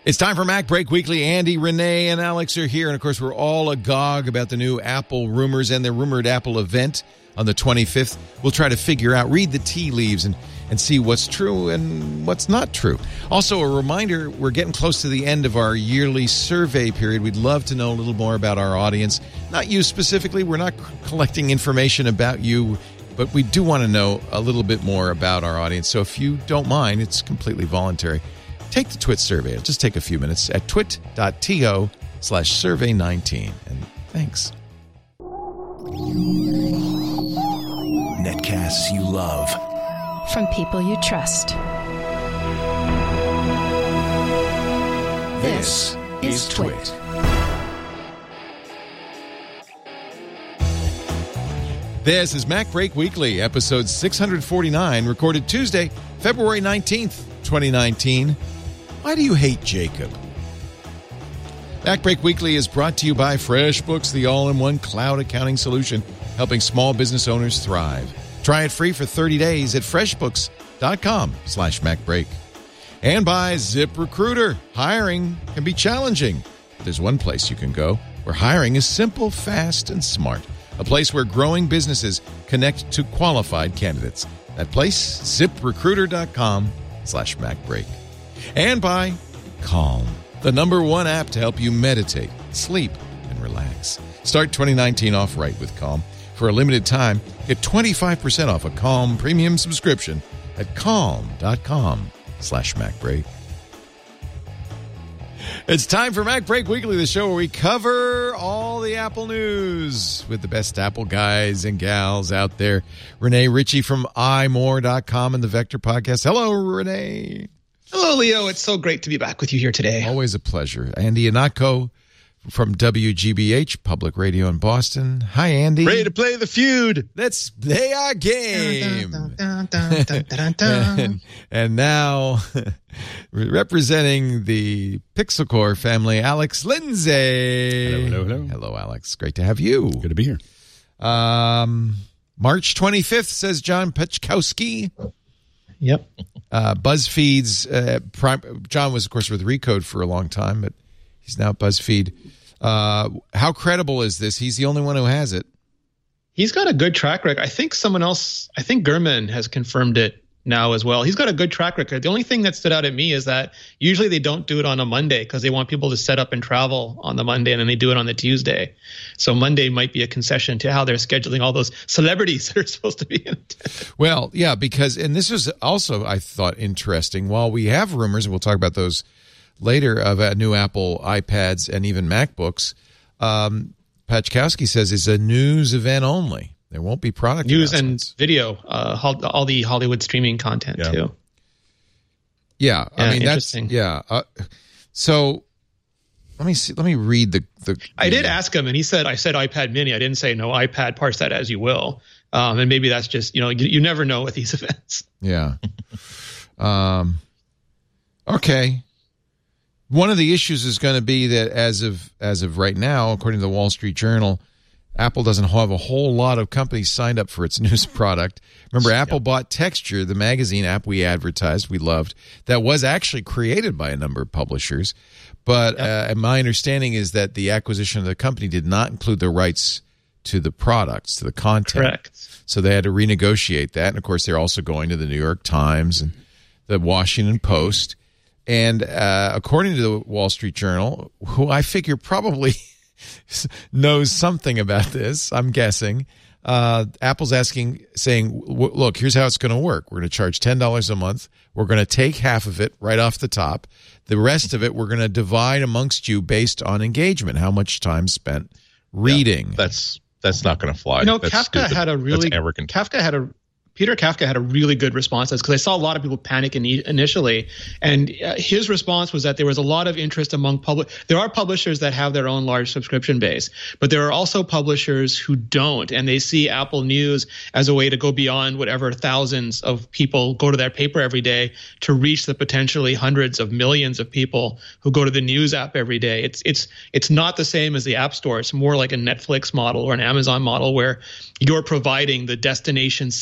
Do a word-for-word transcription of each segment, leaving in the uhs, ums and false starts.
It's time for Mac Break Weekly. Andy, Renee, and Alex are here. And, of course, we're all agog about the new Apple rumors and the rumored Apple event on the twenty-fifth. We'll try to figure out, read the tea leaves, and, and see what's true and what's not true. Also, a reminder, we're getting close to the end of our yearly survey period. We'd love to know a little more about our audience. Not you specifically. We're not collecting information about you, but we do want to know a little bit more about our audience. So if you don't mind, it's completely voluntary. Take the Twit survey. It'll just take a few minutes at twit.to slash survey 19. And thanks. Netcasts you love. From people you trust. This is Twit. This is Mac Break Weekly, episode six forty-nine, recorded Tuesday, February nineteenth, twenty nineteen. Why do you hate Jacob? Mac Break Weekly is brought to you by FreshBooks, the all-in-one cloud accounting solution, helping small business owners thrive. Try it free for thirty days at freshbooks.com slash MacBreak. And by ZipRecruiter. Hiring can be challenging. There's one place you can go where hiring is simple, fast, and smart. A place where growing businesses connect to qualified candidates. That place, ZipRecruiter.com slash MacBreak. And by Calm, the number one app to help you meditate, sleep, and relax. Start twenty nineteen off right with Calm. For a limited time, get twenty-five percent off a Calm premium subscription at calm.com slash MacBreak. It's time for Mac Break Weekly, the show where we cover all the Apple news with the best Apple guys and gals out there. Renee Ritchie from i more dot com and the Vector Podcast. Hello, Renee. Hello, Leo. It's so great to be back with you here today. Always a pleasure. Andy Ihnatko from W G B H, Public Radio in Boston. Hi, Andy. Ready to play the feud. Let's play our game. and, and now, representing the Pixel Core family, Alex Lindsay. Hello, hello, hello. Hello, Alex. Great to have you. Good to be here. Um, March twenty-fifth, says John Peczkowski. Yep. Uh, BuzzFeed's, uh, prime, John was, of course, with Recode for a long time, but he's now at BuzzFeed. Uh, how credible is this? He's the only one who has it. He's got a good track record. I think someone else, I think Gurman has confirmed it now as well. He's got a good track record. The only thing that stood out at me is that usually they don't do it on a Monday because they want people to set up and travel on the Monday, and then they do it on the Tuesday. So Monday might be a concession to how they're scheduling all those celebrities that are supposed to be in it. Well, yeah, because, and this is also, I thought, interesting. While we have rumors, and we'll talk about those later, of uh, new Apple iPads and even MacBooks, um, Peczkowski says it's a news event only. There won't be product news and video, uh, all the Hollywood streaming content yeah. too. Yeah, I yeah, mean that's yeah. Uh, so let me see. Let me read the the. I the, did ask him, and he said, "I said iPad Mini. I didn't say no iPad. Parse that as you will." Um, and maybe that's just you know you, you never know with these events. Yeah. um. Okay. One of the issues is going to be that as of as of right now, according to the Wall Street Journal, Apple doesn't have a whole lot of companies signed up for its news product. Remember, Apple yep. bought Texture, the magazine app we advertised, we loved, that was actually created by a number of publishers. But yep. uh, my understanding is that the acquisition of the company did not include the rights to the products, to the content. Correct. So they had to renegotiate that. And, of course, they're also going to the New York Times and the Washington Post. And uh, according to the Wall Street Journal, who I figure probably knows something about this, I'm guessing, uh, Apple's asking, saying, look, here's how it's going to work. We're going to charge ten dollars a month. We're going to take half of it right off the top. The rest of it we're going to divide amongst you based on engagement, how much time spent reading. Yeah, that's that's not going to fly. You know, that's Kafka stupid. had a really that's arrogant. Kafka had a Peter Kafka had a really good response because I saw a lot of people panic in, initially, and uh, his response was that there was a lot of interest among public. There are publishers that have their own large subscription base, but there are also publishers who don't, and they see Apple News as a way to go beyond whatever thousands of people go to their paper every day to reach the potentially hundreds of millions of people who go to the news app every day. It's it's it's not the same as the App Store. It's more like a Netflix model or an Amazon model where you're providing the destination site that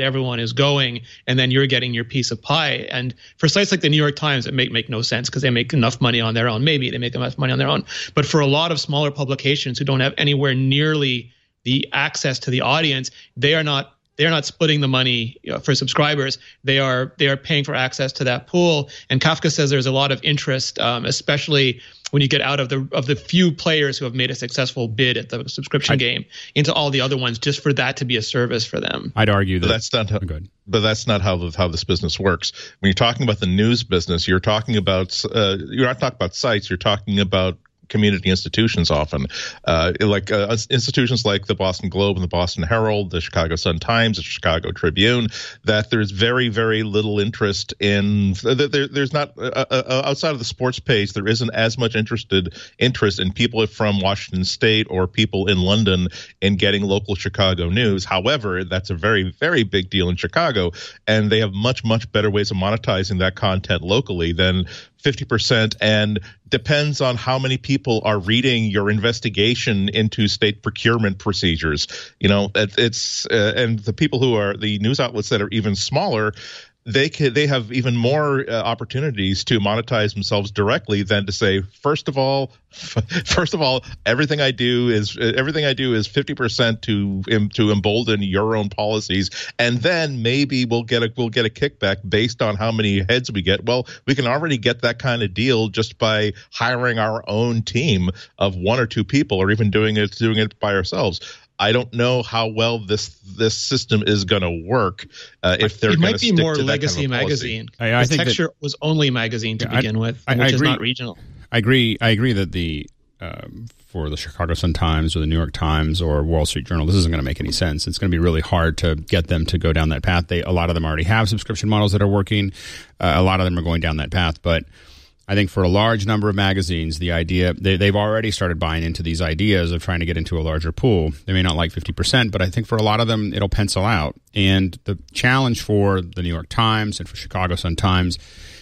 everyone is going, and then you're getting your piece of pie. And for sites like the New York Times, it may make no sense because they make enough money on their own. Maybe they make enough money on their own. But for a lot of smaller publications who don't have anywhere nearly the access to the audience, they are not they're not splitting the money, you know, for subscribers. They are they are paying for access to that pool. And Kafka says there's a lot of interest, um, especially when you get out of the of the few players who have made a successful bid at the subscription I'd, game into all the other ones, just for that to be a service for them. I'd argue that but that's not how, but that's not how how this business works. When you're talking about the news business, you're talking about uh, you're not talking about sites. You're talking about community institutions often, uh, like uh, institutions like the Boston Globe and the Boston Herald, the Chicago Sun-Times, the Chicago Tribune, that there's very, very little interest in, there, there's not, uh, uh, outside of the sports page, there isn't as much interested interest in people from Washington State or people in London in getting local Chicago news. However, that's a very, very big deal in Chicago, and they have much, much better ways of monetizing that content locally than fifty percent, and depends on how many people are reading your investigation into state procurement procedures. You know, it, it's uh, and the people who are the news outlets that are even smaller, they can, they have even more uh, opportunities to monetize themselves directly than to say, first of all, first of all, everything I do is everything I do is fifty percent to to embolden your own policies, and then maybe we'll get a we'll get a kickback based on how many heads we get. Well, we can already get that kind of deal just by hiring our own team of one or two people, or even doing it doing it by ourselves. I don't know how well this this system is going to work uh, if they're it going might to be more stick to legacy that kind of magazine. I, I the think Texture that, was only magazine to yeah, begin I, with, I, which I is agree, not regional. I agree. I agree that the um, for the Chicago Sun-Times or the New York Times or Wall Street Journal, this isn't going to make any sense. It's going to be really hard to get them to go down that path. They a lot of them already have subscription models that are working. Uh, a lot of them are going down that path, but I think for a large number of magazines, the idea they, they've already started buying into these ideas of trying to get into a larger pool. They may not like fifty percent, but I think for a lot of them, it'll pencil out. And the challenge for the New York Times and for Chicago Sun-Times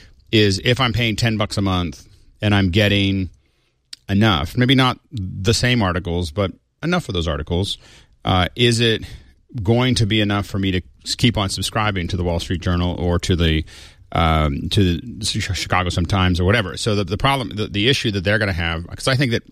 is if I'm paying ten bucks a month and I'm getting enough, maybe not the same articles, but enough of those articles, uh, is it going to be enough for me to keep on subscribing to the Wall Street Journal or to the Um, to the Chicago Sun-Times or whatever? So the, the problem, the, the issue that they're going to have, because I think that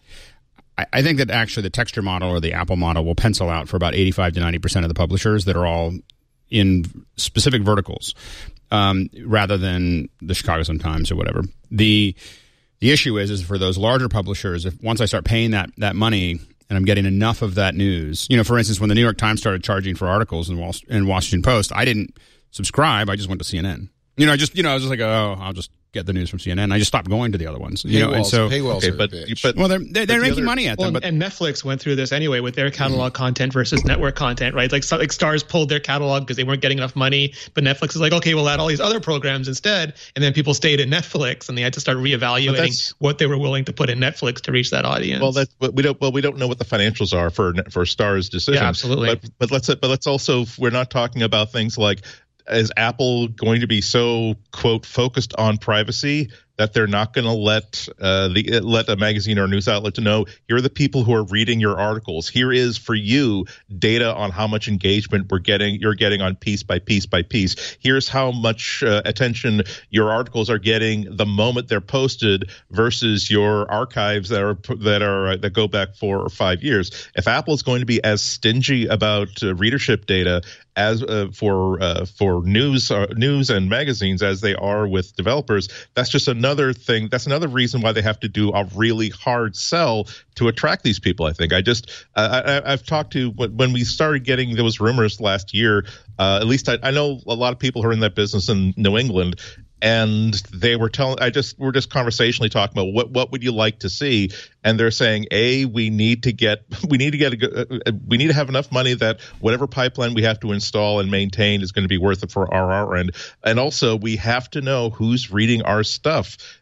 I, I think that actually the Texture model or the Apple model will pencil out for about eighty-five to ninety percent of the publishers that are all in specific verticals, um, rather than the Chicago Sun-Times or whatever. The the issue is is for those larger publishers, if once I start paying that that money and I'm getting enough of that news, you know, for instance, when the New York Times started charging for articles in Wall in Washington Post, I didn't subscribe. I just went to C N N. You know, just you know, I was just like, oh, I'll just get the news from C N N. I just stopped going to the other ones. You Paywalls, know, and so paywalls okay, are but, a bitch. but well, they're they're, they're the making other, money at Well, them. But and Netflix went through this anyway with their catalog mm-hmm. content versus network content, right? Like, so, like Stars pulled their catalog because they weren't getting enough money, but Netflix is like, okay, we'll add all these other programs instead, and then people stayed in Netflix, and they had to start reevaluating what they were willing to put in Netflix to reach that audience. Well, that's but we don't. Well, we don't know what the financials are for for Star's decision. Yeah, absolutely. But but let's but let's also we're not talking about things like, is Apple going to be so, quote, focused on privacy that they're not going to let uh, the let a magazine or a news outlet to know, here are the people who are reading your articles. Here is for you data on how much engagement we're getting. You're getting on piece by piece by piece. Here's how much uh, attention your articles are getting the moment they're posted versus your archives that are that are uh, that go back four or five years. If Apple is going to be as stingy about uh, readership data as uh, for uh, for news uh, news and magazines as they are with developers, that's just another thing. That's another reason why they have to do a really hard sell to attract these people. I think I just uh, I, I've talked to when we started getting those rumors last year. Uh, at least I, I know a lot of people who are in that business in New England. And they were telling, I just, we're just conversationally talking about what, what would you like to see? And they're saying, A, we need to get, we need to get, a, we need to have enough money that whatever pipeline we have to install and maintain is going to be worth it for our, our end. And also we have to know who's reading our stuff,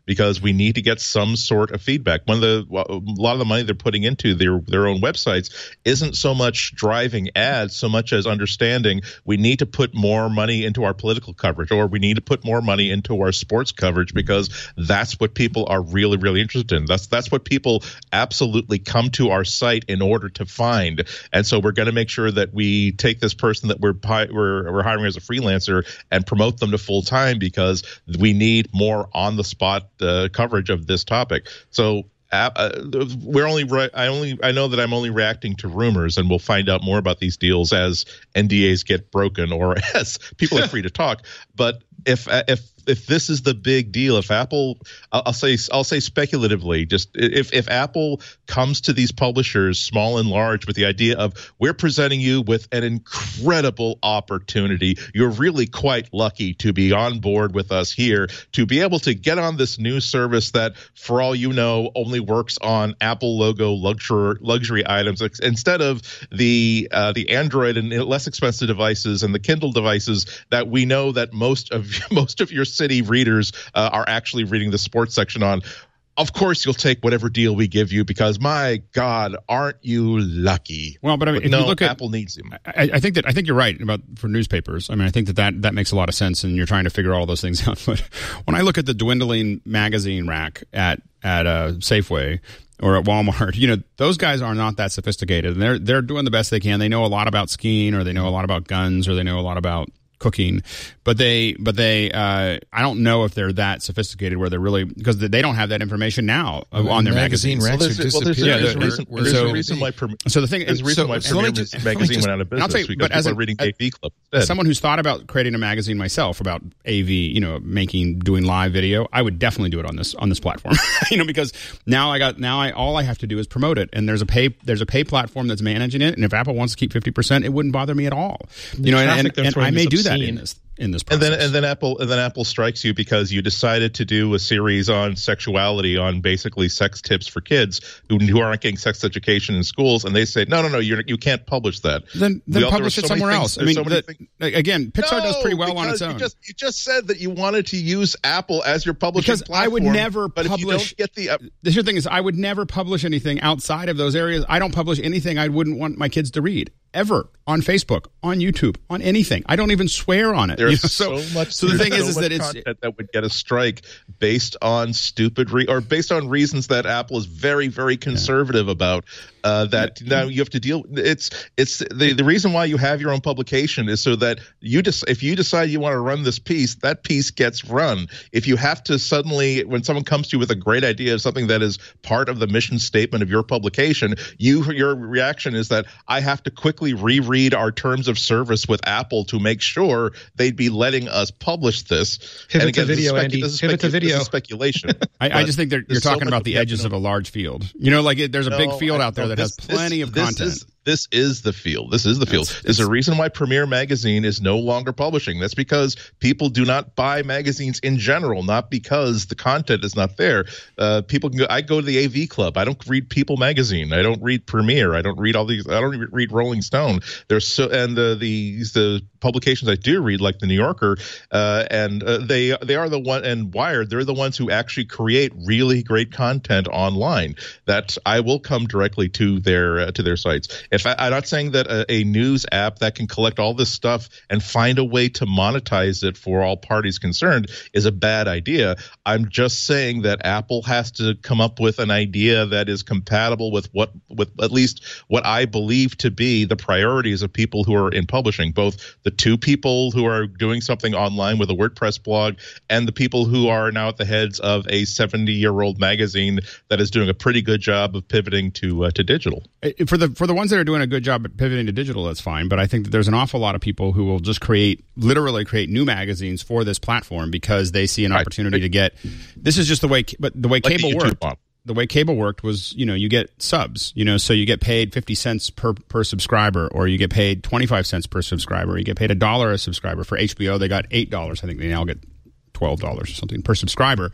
because we need to get some sort of feedback. One of the a lot of the money they're putting into their their own websites isn't so much driving ads so much as understanding we need to put more money into our political coverage, or we need to put more money into our sports coverage, because that's what people are really, really interested in. That's that's what people absolutely come to our site in order to find. And so we're going to make sure that we take this person that we're we're, we're hiring as a freelancer and promote them to full time, because we need more on the spot uh, coverage of this topic. So uh, we're only re- I only I know that I'm only reacting to rumors, and we'll find out more about these deals as N D As get broken or as people are free to talk. But if if if this is the big deal, if Apple, I'll, I'll say I'll say speculatively, just if if Apple comes to these publishers, small and large, with the idea of we're presenting you with an incredible opportunity, you're really quite lucky to be on board with us here, to be able to get on this new service that, for all you know, only works on Apple logo luxury luxury items instead of the uh, the Android and less expensive devices and the Kindle devices that we know that most of most of your city readers uh, are actually reading the sports section on. Of course, you'll take whatever deal we give you, because my God, aren't you lucky? Well, but I mean, but if no, you look at Apple needs them. I, I think that I think you're right about for newspapers. I mean, I think that, that that makes a lot of sense, and you're trying to figure all those things out. But when I look at the dwindling magazine rack at at uh, Safeway or at Walmart, you know, those guys are not that sophisticated, and they're they're doing the best they can. They know a lot about skiing, or they know a lot about guns, or they know a lot about cooking, but they, but they, uh, I don't know if they're that sophisticated where they're really, because they don't have that information now well, on their magazine magazines. racks well, are there's, well, there's, disappearing. there's, Yeah, a reason, Where- there's so- a reason why. Prim- So the thing there's is, a reason so, why so let me Premier just, let me magazine just- went out of and I'll business, tell you, because but as people an- are reading as- A V Club as instead. someone who's thought about creating a magazine myself about A V, you know, making, doing live video, I would definitely do it on this, on this platform, you know, because now I got, now I, all I have to do is promote it. And there's a pay, there's a pay platform that's managing it. And if Apple wants to keep fifty percent, it wouldn't bother me at all. You know, and, traffic and, they're and throwing I may is do that obscene. in this, in this And process. then, and then Apple, and then Apple strikes you because you decided to do a series on sexuality, on basically sex tips for kids who, who aren't getting sex education in schools, and they say, no, no, no, you're, you can't publish that. Then, then We all- there publish were it so many somewhere things- else. I there's mean, so many the- things- again, Pixar does pretty well on because its own. You just, you just said that you wanted to use Apple as your publishing Because I would platform, never but if you publish- don't get the, uh, The thing is, I would never publish anything outside of those areas. I don't publish anything I wouldn't want my kids to read, ever, on Facebook, on YouTube, on anything. I don't even swear on it. There's You know, so, much. So the there's thing is, so is much that it's content that would get a strike based on stupid re- or based on reasons that Apple is very, very conservative yeah. about. Uh, that now you have to deal. It's it's the the reason why you have your own publication is so that you just if you decide you want to run this piece, that piece gets run. If you have to suddenly, when someone comes to you with a great idea of something that is part of the mission statement of your publication, you your reaction is that I have to quickly reread our terms of service with Apple to make sure they'd be letting us publish this. Pivot and again, to video, this is Andy. This is Pivot to specu- video. This is speculation. I, I just think that you're so talking much about the we have edges to of know. a large field. You know, like it, there's a big No, field I- out there no, that has this- plenty this- of this content. Is, this is the field. This is the field. It's- There's a it's- reason why Premier Magazine is no longer publishing. That's because people do not buy magazines in general, not because the content is not there. Uh, people can go. I go to the A V Club. I don't read People Magazine. I don't read Premiere. I don't read all these. I don't even read Rolling Stone. There's so and the the the publications I do read, like the New Yorker, uh, and uh, they they are the one and Wired. They're the ones who actually create really great content online that I will come directly to their uh, to their sites. If I, I'm not saying that a, a news app that can collect all this stuff and find a way to monetize it for all parties concerned is a bad idea. I'm just saying that Apple has to come up with an idea that is compatible with what with at least what I believe to be the priorities of people who are in publishing, both the two people who are doing something online with a WordPress blog and the people who are now at the heads of a seventy-year-old magazine that is doing a pretty good job of pivoting to uh, to digital. For the for the ones that are doing a good job at pivoting to digital, that's fine. But I think that there's an awful lot of people who will just create, literally create new magazines for this platform because they see an Right. opportunity to get. This is just the way, but the way Like the cable YouTube worked. model. The way cable worked was, you know, you get subs, you know, so you get paid fifty cents per per subscriber, or you get paid twenty-five cents per subscriber, or you get paid a dollar a subscriber. For H B O, they got eight dollars. I think they now get twelve dollars or something per subscriber.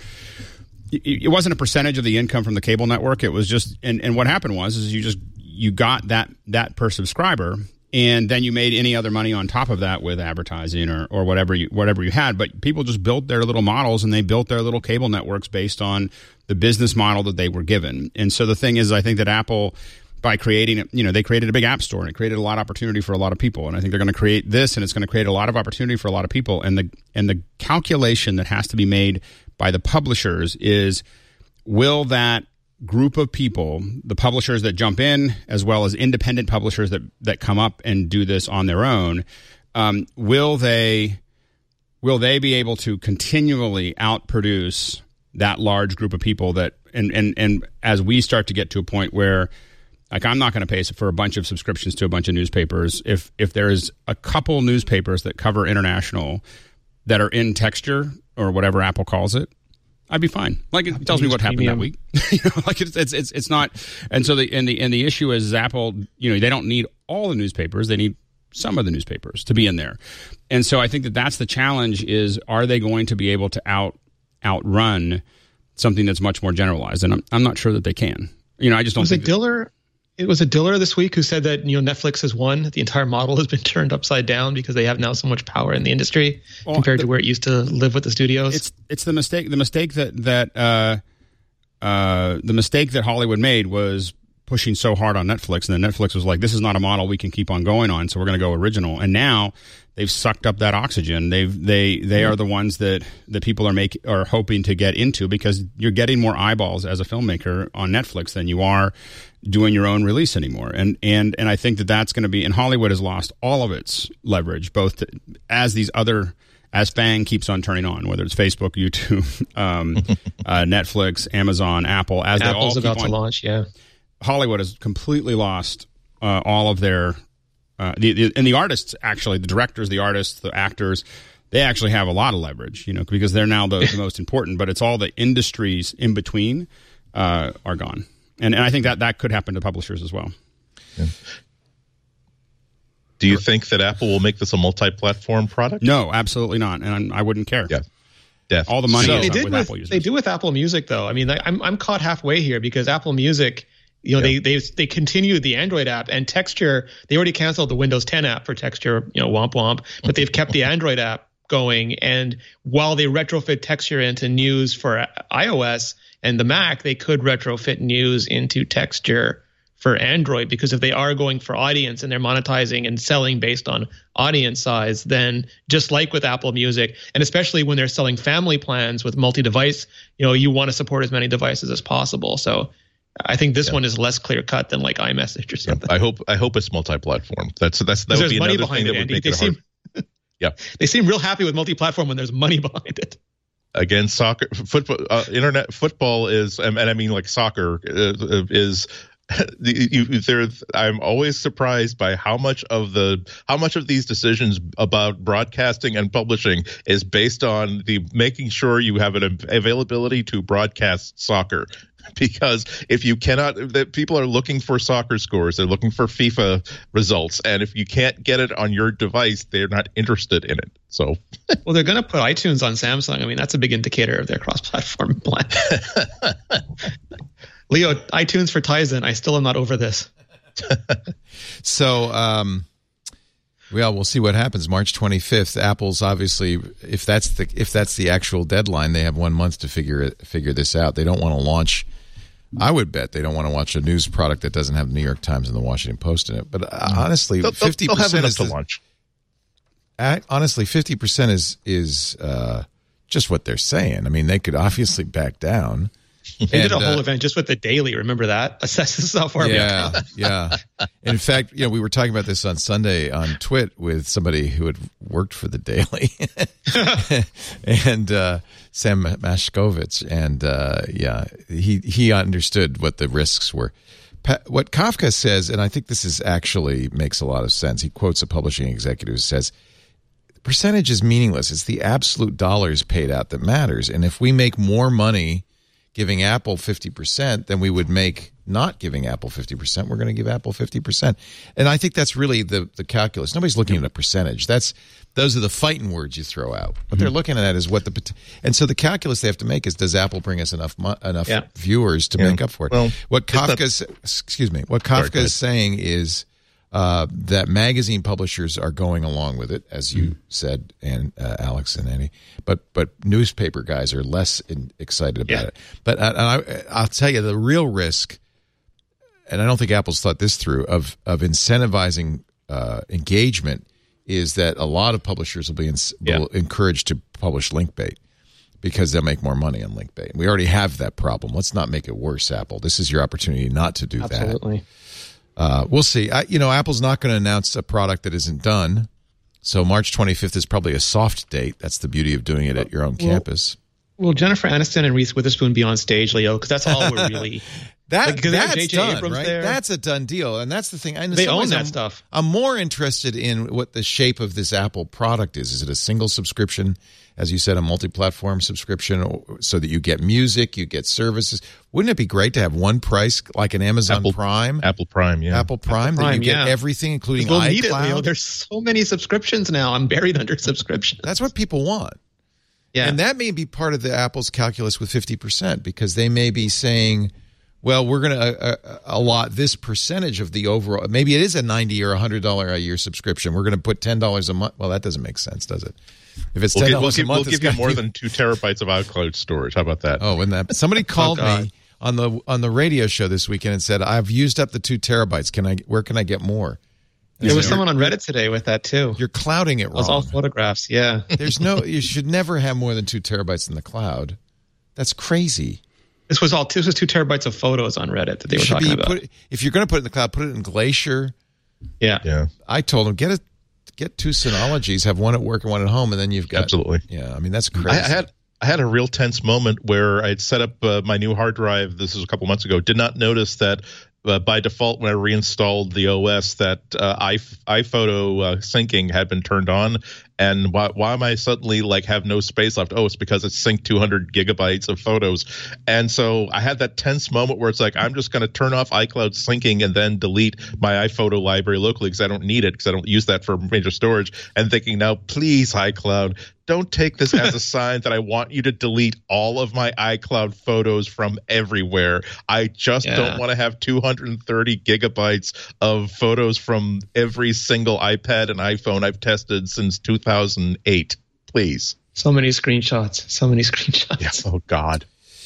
It wasn't a percentage of the income from the cable network. It was just, and, and what happened was, is you just, you got that, that per subscriber and then you made any other money on top of that with advertising or, or whatever you whatever you had. But people just built their little models, and they built their little cable networks based on the business model that they were given. And so the thing is, I think that Apple, by creating it, you know, they created a big app store, and it created a lot of opportunity for a lot of people. And I think they're going to create this, and it's going to create a lot of opportunity for a lot of people. And the and the calculation that has to be made by the publishers is, will that group of people, the publishers that jump in, as well as independent publishers that, that come up and do this on their own, um, will they will they be able to continually outproduce that large group of people that, and, and, and as we start to get to a point where, like, I'm not going to pay for a bunch of subscriptions to a bunch of newspapers. If if there is a couple newspapers that cover international that are in texture or whatever Apple calls it, I'd be fine. Like, it tells me what happened that week. You know, like it's, it's it's it's not. And so the and the and the issue is Apple. You know, they don't need all the newspapers. They need some of the newspapers to be in there. And so I think that that's the challenge: is are they going to be able to out outrun something that's much more generalized? And I'm I'm not sure that they can. You know, I just don't. Was think it Diller? It was a Diller this week who said that, you know, Netflix has won. The entire model has been turned upside down because they have now so much power in the industry well, compared the, to where it used to live with the studios. It's it's the mistake. The mistake that that uh, uh, the mistake that Hollywood made was pushing so hard on Netflix, and then Netflix was like, "This is not a model we can keep on going on, so we're going to go original." And now they've sucked up that oxygen. They've they they are the ones that that people are make are hoping to get into, because you're getting more eyeballs as a filmmaker on Netflix than you are doing your own release anymore. And and and I think that that's going to be, and Hollywood has lost all of its leverage, both to, as these other, as FANG keeps on turning on, whether it's Facebook, YouTube, um, uh, Netflix, Amazon, Apple, as they Apple's all about keep on, to launch, yeah. Hollywood has completely lost uh, all of their, uh, the, the and the artists, actually, the directors, the artists, the actors, they actually have a lot of leverage, you know, because they're now the, the most important, but it's all the industries in between uh, are gone. And and I think that that could happen to publishers as well. Yeah. Do you think that Apple will make this a multi-platform product? No, absolutely not, and I wouldn't care. Yeah, definitely. All the money So is they up did with, with Apple users. They do with Apple Music, though. I mean, I, I'm I'm caught halfway here because Apple Music, you know, Yeah. they they they continued the Android app and Texture. They already canceled the Windows ten app for Texture, you know, womp womp, but they've kept the Android app going. And while they retrofit Texture into News for iOS and the Mac, they could retrofit News into Texture for Android, because if they are going for audience and they're monetizing and selling based on audience size, then just like with Apple Music, and especially when they're selling family plans with multi-device, you know, you want to support as many devices as possible. So I think this Yeah. one is less clear cut than like iMessage or something. I hope I hope it's multi-platform. That's that's that would There's be money another behind thing it, that would Andy. make They it hard. seem, Yeah. they seem real happy with multi-platform when there's money behind it. Again, soccer, football, uh, internet football is, and I mean like soccer uh, is. You, there, I'm always surprised by how much of the how much of these decisions about broadcasting and publishing is based on the making sure you have an availability to broadcast soccer. Because if you cannot, the people are looking for soccer scores, they're looking for FIFA results, and if you can't get it on your device, they're not interested in it. So, Well, they're going to put iTunes on Samsung. I mean, that's a big indicator of their cross-platform plan. Leo, iTunes for Tizen. I still am not over this. So, um, well, we'll see what happens. March twenty-fifth. Apple's obviously, if that's the if that's the actual deadline, they have one month to figure it, figure this out. They don't want to launch. I would bet they don't want to launch a news product that doesn't have the New York Times and the Washington Post in it. But uh, honestly, they'll, fifty they'll have percent enough is to the, launch. uh, honestly fifty percent is is uh, just what they're saying. I mean, they could obviously back down. They And, did a whole uh, event just with the Daily. Remember that? Assess this how far Yeah, we yeah. In fact, you know, we were talking about this on Sunday on Twit with somebody who had worked for the Daily, and uh, Sam Mashkovitz, and uh, yeah, he he understood what the risks were. Pa- what Kafka says, and I think this is actually makes a lot of sense. He quotes a publishing executive who says, "Percentage is meaningless. It's the absolute dollars paid out that matters. And if we make more money giving Apple fifty percent than we would make not giving Apple fifty percent, we're going to give Apple fifty percent. And I think that's really the, the calculus. Nobody's looking at a percentage. That's Those are the fighting words you throw out. What mm-hmm. they're looking at is what the – and so the calculus they have to make is, does Apple bring us enough enough Yeah. viewers to Yeah. make up for it? Well, what it's not- Kafka's – excuse me. What Sorry, go Kafka is saying is uh, that magazine publishers are going along with it, as you mm. said, and uh, Alex and Andy. But but newspaper guys are less in, excited about yeah. it. But uh, I, I'll tell you, the real risk, and I don't think Apple's thought this through, of of incentivizing uh, engagement is that a lot of publishers will be in, yeah. will encouraged to publish link bait because they'll make more money on link bait. We already have that problem. Let's not make it worse, Apple. This is your opportunity not to do Absolutely. that. Absolutely. Uh, we'll see. I, you know, Apple's not going to announce a product that isn't done. So March twenty-fifth is probably a soft date. That's the beauty of doing it at your own well, campus. Will Jennifer Aniston and Reese Witherspoon be on stage, Leo? Because that's all we're really... That, like, that's J J done, Abrams right? there. That's a done deal. And that's the thing. I know they own that I'm, stuff. I'm more interested in what the shape of this Apple product is. Is it a single subscription, as you said, a multi-platform subscription, or, so that you get music, you get services? Wouldn't it be great to have one price like an Amazon Apple, Prime? Apple Prime, yeah. Apple Prime, Apple Prime that you get yeah. everything, including we'll iCloud. Need it, Leo. There's so many subscriptions now. I'm buried under subscriptions. That's what people want. Yeah. And that may be part of the Apple's calculus with fifty percent, because they may be saying, well, we're going to uh, allot this percentage of the overall. Maybe it is a ninety dollars or one hundred dollars a year subscription. We're going to put ten dollars a month. Well, that doesn't make sense, does it? If it's ten dollars we'll give, a month, we'll give you more be... than two terabytes of iCloud storage. How about that? Oh, and that somebody called oh, me on the on the radio show this weekend and said, I've used up the two terabytes. Can I? Where can I get more? There was someone on Reddit today with that too. You're clouding it wrong. It was all photographs. Yeah. There's no. You should never have more than two terabytes in the cloud. That's crazy. This was all. This was two terabytes of photos on Reddit that they you were talking be, about. Put, if you're going to put it in the cloud, put it in Glacier. Yeah, yeah. I told them get a get two Synologies, have one at work and one at home, and then you've got absolutely. Yeah, I mean that's crazy. I, I had I had a real tense moment where I'd set up uh, my new hard drive. This was a couple months ago. Did not notice that. Uh, by default, when I reinstalled the O S, that uh, iPhoto uh, syncing had been turned on, and why, why am I suddenly like have no space left? Oh, it's because it's synced two hundred gigabytes of photos, and so I had that tense moment where it's like I'm just going to turn off iCloud syncing and then delete my iPhoto library locally because I don't need it because I don't use that for major storage. And thinking now, please iCloud, don't take this as a sign that I want you to delete all of my iCloud photos from everywhere. I just yeah. don't want to have two hundred thirty gigabytes of photos from every single iPad and iPhone I've tested since two thousand eight. Please. So many screenshots. So many screenshots. Yeah. Oh, God.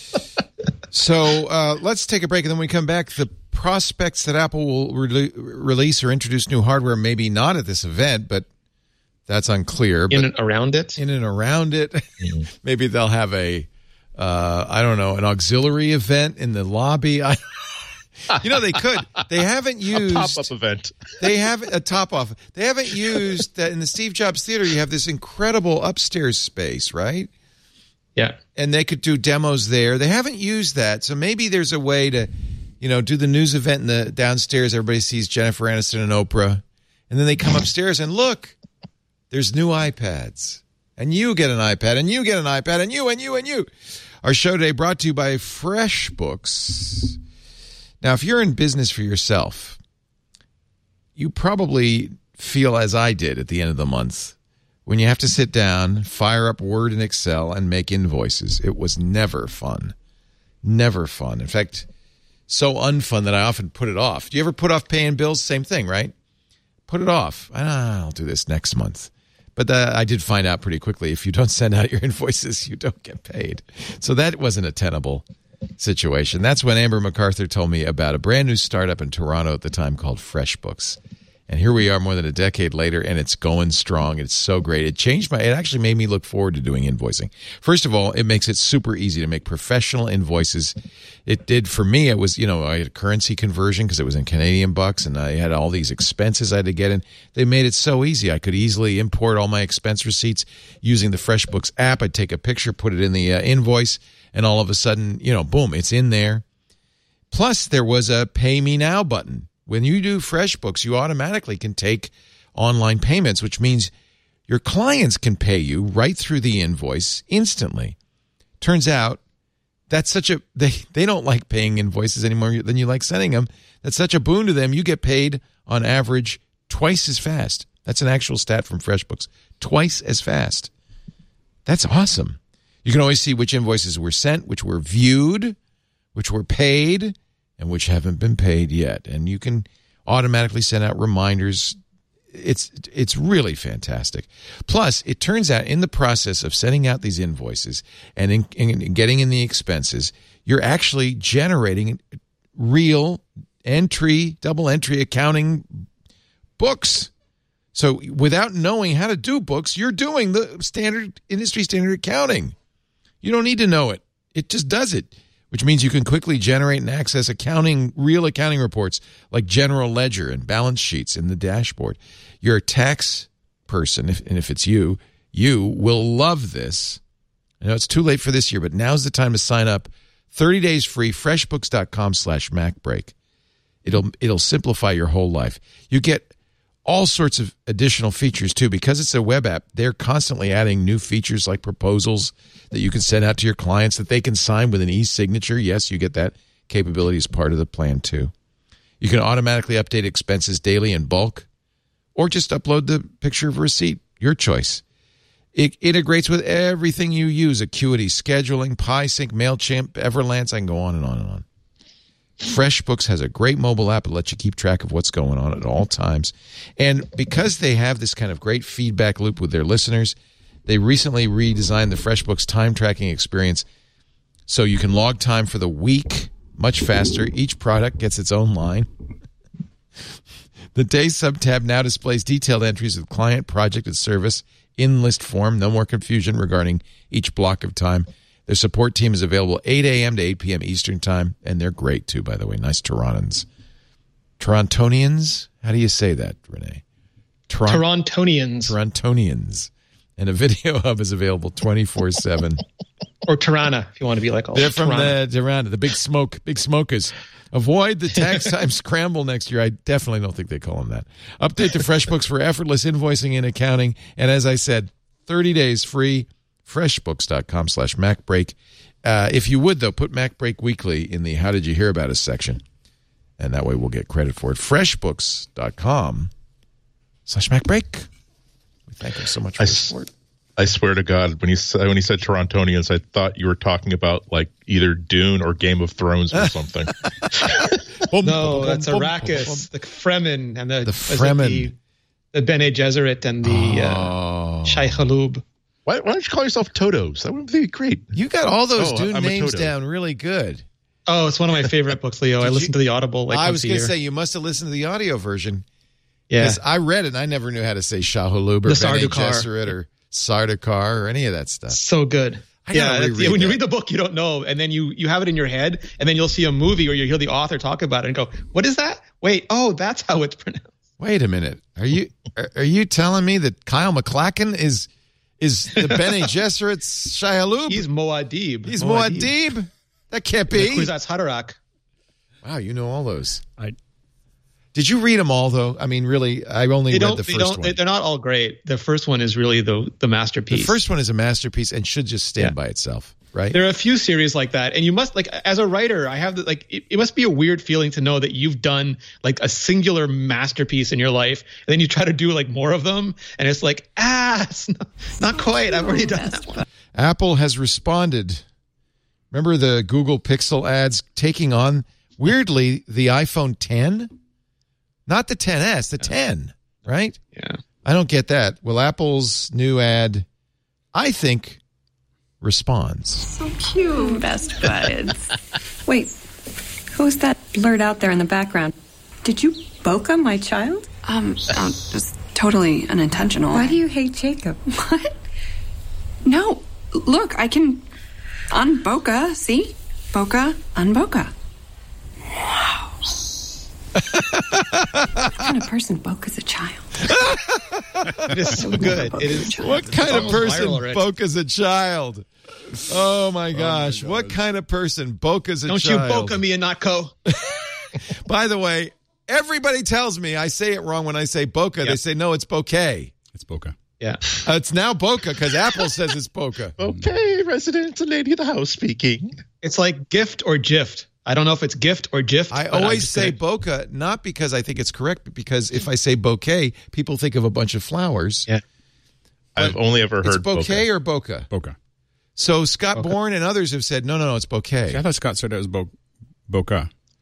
So uh, let's take a break, and then when we come back, the prospects that Apple will re- release or introduce new hardware, maybe not at this event, but that's unclear. In but and around it? In and around it. Mm-hmm. Maybe they'll have a, uh, I don't know, an auxiliary event in the lobby. I, you know, they could. They haven't used... a pop-up event. They have a top-off. They haven't used that in the Steve Jobs Theater. You have this incredible upstairs space, right? Yeah. And they could do demos there. They haven't used that. So maybe there's a way to, you know, do the news event in the downstairs. Everybody sees Jennifer Aniston and Oprah. And then they come upstairs and look. There's new iPads, and you get an iPad, and you get an iPad, and you, and you, and you. Our show today brought to you by FreshBooks. Now, if you're in business for yourself, you probably feel as I did at the end of the month when you have to sit down, fire up Word and Excel, and make invoices. It was never fun. Never fun. In fact, so unfun that I often put it off. Do you ever put off paying bills? Same thing, right? Put it off. Ah, I'll do this next month. But the, I did find out pretty quickly, if you don't send out your invoices, you don't get paid. So that wasn't a tenable situation. That's when Amber MacArthur told me about a brand new startup in Toronto at the time called FreshBooks. And here we are more than a decade later, and it's going strong. It's so great. It changed my, it actually made me look forward to doing invoicing. First of all, it makes it super easy to make professional invoices. It did for me. It was, you know, I had a currency conversion because it was in Canadian bucks, and I had all these expenses I had to get in. They made it so easy. I could easily import all my expense receipts using the FreshBooks app. I'd take a picture, put it in the uh, invoice, and all of a sudden, you know, boom, it's in there. Plus, there was a Pay Me Now button. When you do FreshBooks, you automatically can take online payments, which means your clients can pay you right through the invoice instantly. Turns out that's such a they they don't like paying invoices anymore than you like sending them. That's such a boon to them. You get paid on average twice as fast. That's an actual stat from FreshBooks. Twice as fast. That's awesome. You can always see which invoices were sent, which were viewed, which were paid, and which haven't been paid yet. And you can automatically send out reminders. It's it's really fantastic. Plus, it turns out in the process of sending out these invoices and in, in getting in the expenses, you're actually generating real entry, double entry accounting books. So without knowing how to do books, you're doing the standard industry standard accounting. You don't need to know it. It just does it, which means you can quickly generate and access accounting, real accounting reports like general ledger and balance sheets in the dashboard. You're a tax person, if, and if it's you, you will love this. I know it's too late for this year, but now's the time to sign up. thirty days free, freshbooks.com slash MacBreak. It'll, it'll simplify your whole life. You get all sorts of additional features, too. Because it's a web app, they're constantly adding new features like proposals that you can send out to your clients that they can sign with an e-signature. Yes, you get that capability as part of the plan, too. You can automatically update expenses daily in bulk or just upload the picture of a receipt. Your choice. It integrates with everything you use, Acuity, scheduling, PieSync, MailChimp, Everlance. I can go on and on and on. FreshBooks has a great mobile app that lets you keep track of what's going on at all times. And because they have this kind of great feedback loop with their listeners, they recently redesigned the FreshBooks time tracking experience so you can log time for the week much faster. Each product gets its own line. The Day subtab now displays detailed entries of client, project, and service in list form. No more confusion regarding each block of time. Their support team is available eight a.m. to eight p.m. Eastern Time, and they're great, too, by the way. Nice Torontons. Torontonians? How do you say that, Renee? Toron- Torontonians. Torontonians. And a video hub is available twenty-four seven. Or Tirana, if you want to be like all They're from Tirana. the Tirana, the big smoke, big smokers. Avoid the tax time scramble next year. I definitely don't think they call them that. Update to FreshBooks for effortless invoicing and accounting. And as I said, thirty days free. freshbooks.com slash MacBreak. Uh, if you would, though, put MacBreak Weekly in the How Did You Hear About Us section. And that way we'll get credit for it. freshbooks.com slash MacBreak. We thank him so much for I the s- support. I swear to God, when he said, when he said Torontonians, I thought you were talking about like either Dune or Game of Thrones or something. No, that's Arrakis, the Fremen, and the The was it Fremen. the, the Bene Gesserit and the uh, Shai Halub. Why, why don't you call yourself Totos? That would be great. You got all those Oh, Dune I'm a names Toto. down really good. Oh, it's one of my favorite books, Leo. I Did listen you- to the Audible like I once was a going to year. say, you must have listened to the audio version. yeah, Because I read it and I never knew how to say Shahulub or The Bene Sardaukar. Gesserit or Sardaukar or any of that stuff. so good. I Yeah, gotta that's- reread when you that. read the book, you don't know, and then you you have it in your head, and then you'll see a movie or you hear the author talk about it and go, "What is that? Wait, oh, that's how it's pronounced." Wait a minute. Are you are, are you telling me that Kyle MacLachlan is is the Bene Gesserit's Shahulub? He's Moadib. He's Muad'Dib? That can't be. Kuzat's Haderach. Wow, you know all those. I Did you read them all, though? I mean, really, I only They read don't. the They first don't. one. They, they're not all great. The first one is really the the masterpiece. The first one is a masterpiece and should just stand Yeah. by itself, right? There are a few series like that, and you must like as a writer. I have the, like it, it must be a weird feeling to know that you've done like a singular masterpiece in your life, and then you try to do like more of them, and it's like ah, it's not, not quite. I've already done that one. Apple has responded. Remember the Google Pixel ads taking on, weirdly, the iPhone ten? Not the X S, the ten, right? Yeah. I don't get that. Well, Apple's new ad, I think, responds. So cute. Best buds. Wait, who's that blurred out there in the background? Did you bokeh my child? Um, um, just totally unintentional. Why do you hate Jacob? What? No, look, I can unbokeh. See, bokeh, unbokeh. What kind of person bokehs a child? It is so good. It is. What kind of almost person viral already. bokehs a child? Oh, my gosh. What kind of person bokehs a Don't you child? bokeh me, Anatko? By the way, everybody tells me I say it wrong when I say bokeh. Yeah. They say, no, it's bokeh. it's bokeh. Yeah. Uh, it's now bokeh because Apple says it's bokeh. Okay, resident lady of the house speaking. It's like gift or gift. I don't know if it's gift or gift. I but always just say bokeh, not because I think it's correct, but because if I say bouquet, people think of a bunch of flowers. Yeah. I've only ever It's heard bouquet bokeh. or bokeh? Bokeh. So Scott Bourne and others have said, no, no, no, it's bouquet. I thought Scott said it was bo- bokeh. But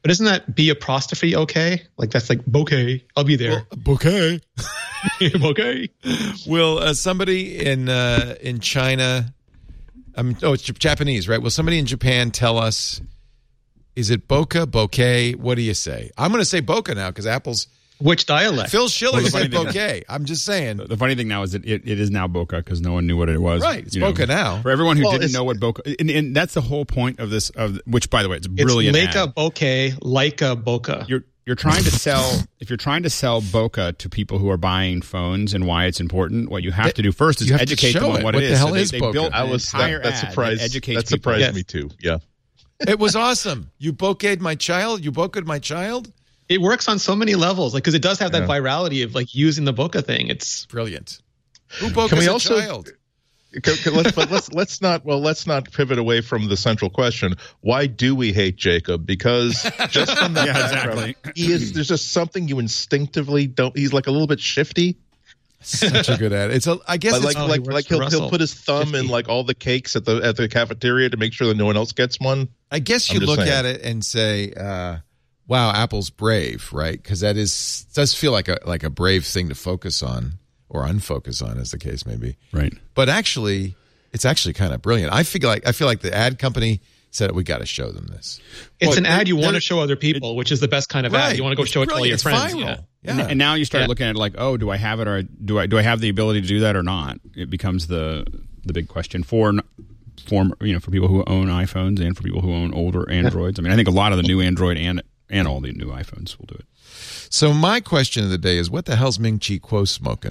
But isn't that B apostrophe okay? Like that's like bokeh. I'll be there. Well, bouquet. Bokeh. Will uh, somebody in uh, in China? Um, oh, it's Japanese, right? Will somebody in Japan tell us? Is it bokeh, bokeh? What do you say? I'm going to say bokeh now because Apple's. Which dialect? Phil Schiller Well, the said funny thing bokeh. I'm just saying. The funny thing now is that it, it is now bokeh because no one knew what it was. Right, it's you know. bokeh now. For everyone who Well, didn't it's- know what bokeh, and, and that's the whole point of this. Of which, by the way, it's a It's brilliant. Leica ad. bokeh, Leica bokeh. You're you're trying to sell if you're trying to sell bokeh to people who are buying phones and why it's important. What you have to do first is You have to educate them show on it. what, What it the is. hell so they, is they bokeh? built I an was entire that, that ad surprised. that educates That surprised Yes. me too. Yeah. It was awesome. You bokeh'd my child. You bokeh'd my child. It works on so many levels, like because it does have that Yeah. virality of like using the bokeh thing. It's Brilliant. Who bokehs Can we a also- child? Can- can- let's, but let's let's not well let's not pivot away from the central question. Why do we hate Jacob? Because just from the Yeah, background, exactly. he is. There's just something you instinctively don't. He's like a little bit shifty. Such a good ad. It's a. I guess But it's like oh, he like works like for he'll Russell. he'll put his thumb in like all the cakes at the at the cafeteria to make sure that no one else gets one. I guess I'm you just look saying. at it and say, uh, "Wow, Apple's brave," right? Because that is does feel like a like a brave thing to focus on or unfocus on, as the case may be. Right. But actually, it's actually kind of brilliant. I feel like I feel like the ad company said we got to show them this. it's Well, an ad you they're- want to show other people, which is the best kind of Right. ad. You want to go It's show it to all brilliant. your It's friends. viral. Yeah. Yeah. And, and now you start Yeah. looking at it like, oh, do I have it or do I do I have the ability to do that or not? It becomes the the big question for for you know for people who own iPhones and for people who own older Androids. I mean, I think a lot of the new Android and and all the new iPhones will do it. So my question of the day is, what the hell's Ming Chi Kuo smoking?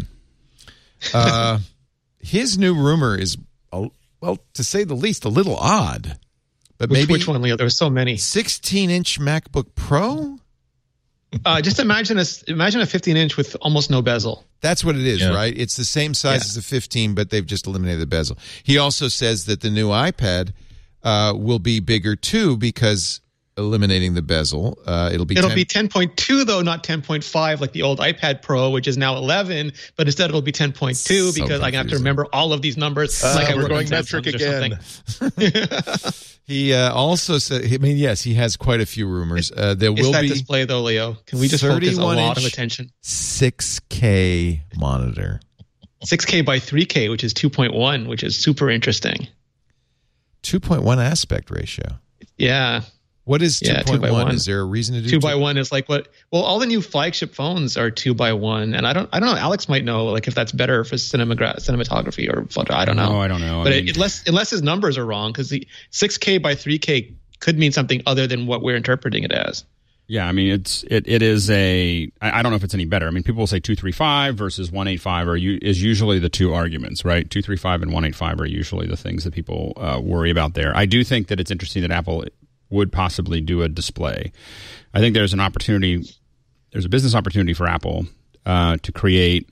Uh, his new rumor is, a, well, to say the least, a little odd. But Which, maybe which one, Leo? There were so many. sixteen-inch MacBook Pro? Uh, just imagine a imagine a fifteen inch with almost no bezel. That's what it is, Yeah. right? It's the same size Yeah. as a fifteen, but they've just eliminated the bezel. He also says that the new iPad uh, will be bigger too because eliminating the bezel, uh, it'll be It'll ten be ten point two though, not ten point five like the old iPad Pro, which is now eleven. But instead, it'll be ten point two So because I have to confusing. remember all of these numbers. Uh, like I we're work on going metric Samsungs or again. something. He uh, also said, I mean, yes, he has quite a few rumors. Uh, there It's will that be display though, Leo. Can we just focus a thirty-one lot of inch attention? six K monitor. six K by three K, which is two point one, which is super interesting. two point one aspect ratio. Yeah. What is Yeah, two by two point one? one. Is there a reason to do Two by one is like what? Well, all the new flagship phones are two by one, and I don't, I don't know. Alex might know, like if that's better for cinemagra- cinematography or photo. I don't know. No, I don't know. I But mean- it, unless unless his numbers are wrong, because the six K by three K could mean something other than what we're interpreting it as. Yeah, I mean it's it, it is a I I don't know if it's any better. I mean people will say two thirty-five versus one eighty-five are u- is usually the two arguments, right? two thirty-five and one eighty-five are usually the things that people uh, worry about there. I do think that it's interesting that Apple would possibly do a display. I think there's an opportunity there's a business opportunity for Apple uh, to create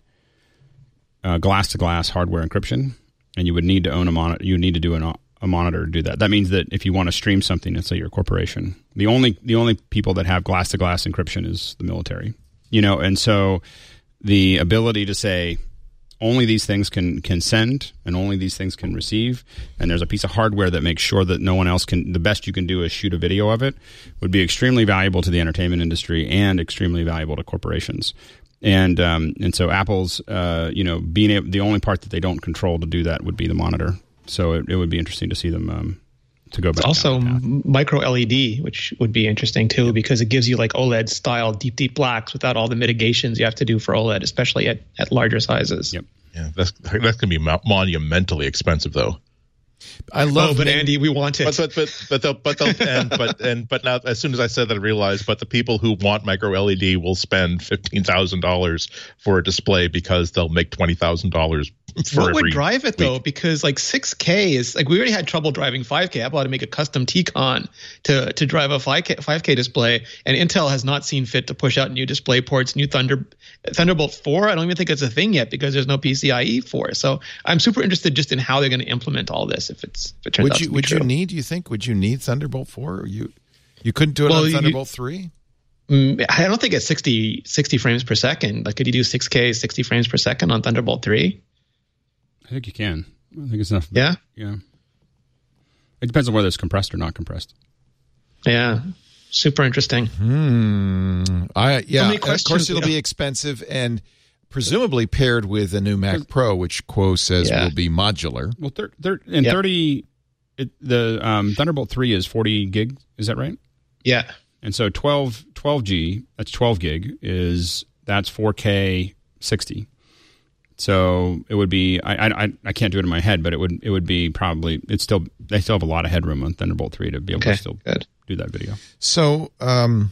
uh, glass to glass hardware encryption, and you would need to own a monitor. You would need to do an a monitor to do that. That means that if you want to stream something, let's say your corporation, the only the only people that have glass to glass encryption is the military, you know, and so the ability to say only these things can can send and only these things can receive, and there's a piece of hardware that makes sure that no one else can. The best you can do is shoot a video of it, would be extremely valuable to the entertainment industry and extremely valuable to corporations. And um, and so Apple's uh, you know being able, the only part that they don't control to do that would be the monitor. So it, it would be interesting to see them um, to go back. Also, down that path. m- micro L E D, which would be interesting too, because it gives you like OLED style deep, deep blacks without all the mitigations you have to do for OLED, especially at, at larger sizes. Yep. Yeah, that's that's going to be mo- monumentally expensive, though. I love. Oh, but Ming- Andy, we want it. But but but but they'll, but they'll, and but and but now as soon as I said that, I realized. But the people who want micro L E D will spend fifteen thousand dollars for a display because they'll make twenty thousand dollars for what every would drive it though? week. Because like six K is like we already had trouble driving five K. Apple had to make a custom T-Con to to drive a five K five K display, and Intel has not seen fit to push out new display ports, new Thunder Thunderbolt four. I don't even think it's a thing yet because there's no P C I E for it. So I'm super interested just in how they're going to implement all this. If it's if it turns would out you to be would true. you need? Do you think would you need Thunderbolt four? Or you you couldn't do it Well, on you- Thunderbolt three? Mm, I don't think it's sixty, sixty frames per second. Like, could you do six K, sixty frames per second on Thunderbolt three? I think you can. I think it's enough. Yeah. Yeah. It depends on whether it's compressed or not compressed. Yeah. Super interesting. Hmm. I yeah. many Of course, questions, it'll yeah. be expensive and presumably paired with a new Mac Pro, which Quo says Yeah. will be modular. Well, thir- thir- and Yep. thirty, it, the um, Thunderbolt three is forty gig. Is that right? Yeah. And so twelve, twelve G, that's twelve gig, is that's four K sixty. So it would be, I, I I can't do it in my head, but it would it would be probably, it's still, they still have a lot of headroom on Thunderbolt three to be able Okay, to still good. do that video. So, um,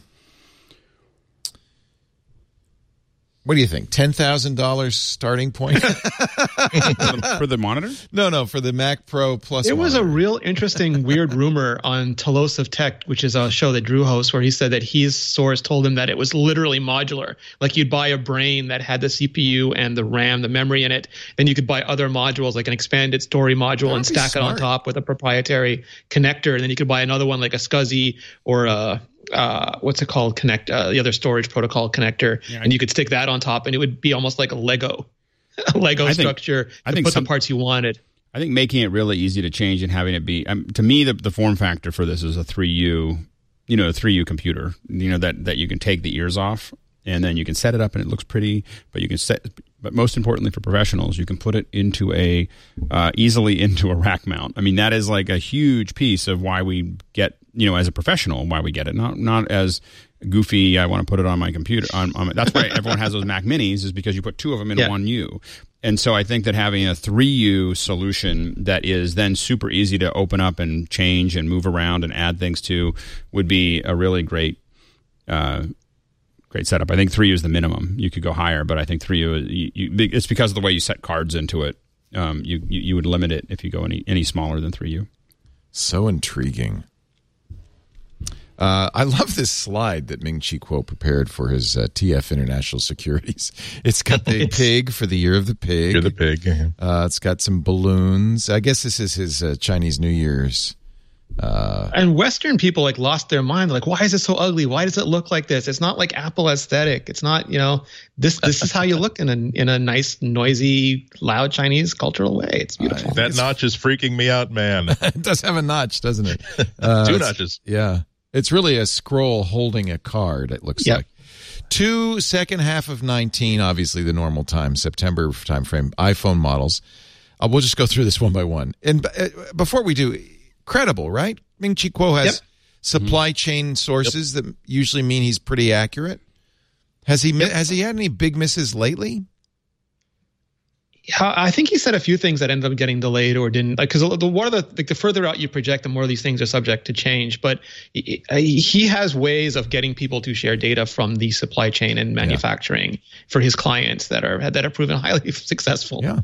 what do you think? ten thousand dollars starting point? for, the, for the monitor? no, no, for the Mac Pro Plus. There was a monitor. real interesting, weird rumor on Telos of Tech, which is a show that Drew hosts, where he said that his source told him that it was literally modular. Like you'd buy a brain that had the C P U and the RAM, the memory in it. Then you could buy other modules, like an expanded story module, That'd and be stack it on smart. top with a proprietary connector. And then you could buy another one, like a SCSI or a uh, what's it called? Connect uh, the other storage protocol connector, Yeah, and you could stick that on top, and it would be almost like a Lego, a Lego I think- structure I to think put some- the parts you wanted. I think making it really easy to change and having it be, um, to me, the, the form factor for this is a three U, you know, a three U computer, you know, that, that you can take the ears off and then you can set it up and it looks pretty, but you can set, but most importantly for professionals, you can put it into a, uh, easily into a rack mount. I mean, that is like a huge piece of why we get, you know, as a professional, why we get it, not, not as goofy, I want to put it on my computer. On, on that's why everyone has those Mac Minis, is because you put two of them in Yeah. one U. And so I think that having a three U solution that is then super easy to open up and change and move around and add things to would be a really great, uh, great setup. I think three U is the minimum. You could go higher, but I think three U, you, you, it's because of the way you set cards into it. Um, you, you you would limit it if you go any any smaller than three U. So intriguing. Uh, I love this slide that Ming Chi Kuo prepared for his uh, T F International Securities. It's got the pig for the year of the pig. You're the pig. Yeah. Uh, it's got some balloons. I guess this is his uh, Chinese New Year's. Uh, And Western people like lost their mind. They're like, why is it so ugly? Why does it look like this? It's not like Apple aesthetic. It's not, you know, this this is how you look in a in a nice, noisy, loud Chinese cultural way. It's beautiful. That notch is freaking me out, man. it does have a notch, doesn't it? Uh, Two it's- notches. Yeah. It's really a scroll holding a card, it looks Yep. like. Two second half of nineteen, obviously the normal time, September timeframe, iPhone models. Uh, we'll just go through this one by one. And uh, before we do, credible, right? Ming Chi Kuo has Yep. supply chain sources that usually mean he's pretty accurate. Has he mi- has he had any big misses lately? Yeah, I think he said a few things that ended up getting delayed or didn't. Like, because the one of the like the further out you project, the more of these things are subject to change. But he, he has ways of getting people to share data from the supply chain and manufacturing for his clients that are that have proven highly successful. Yeah.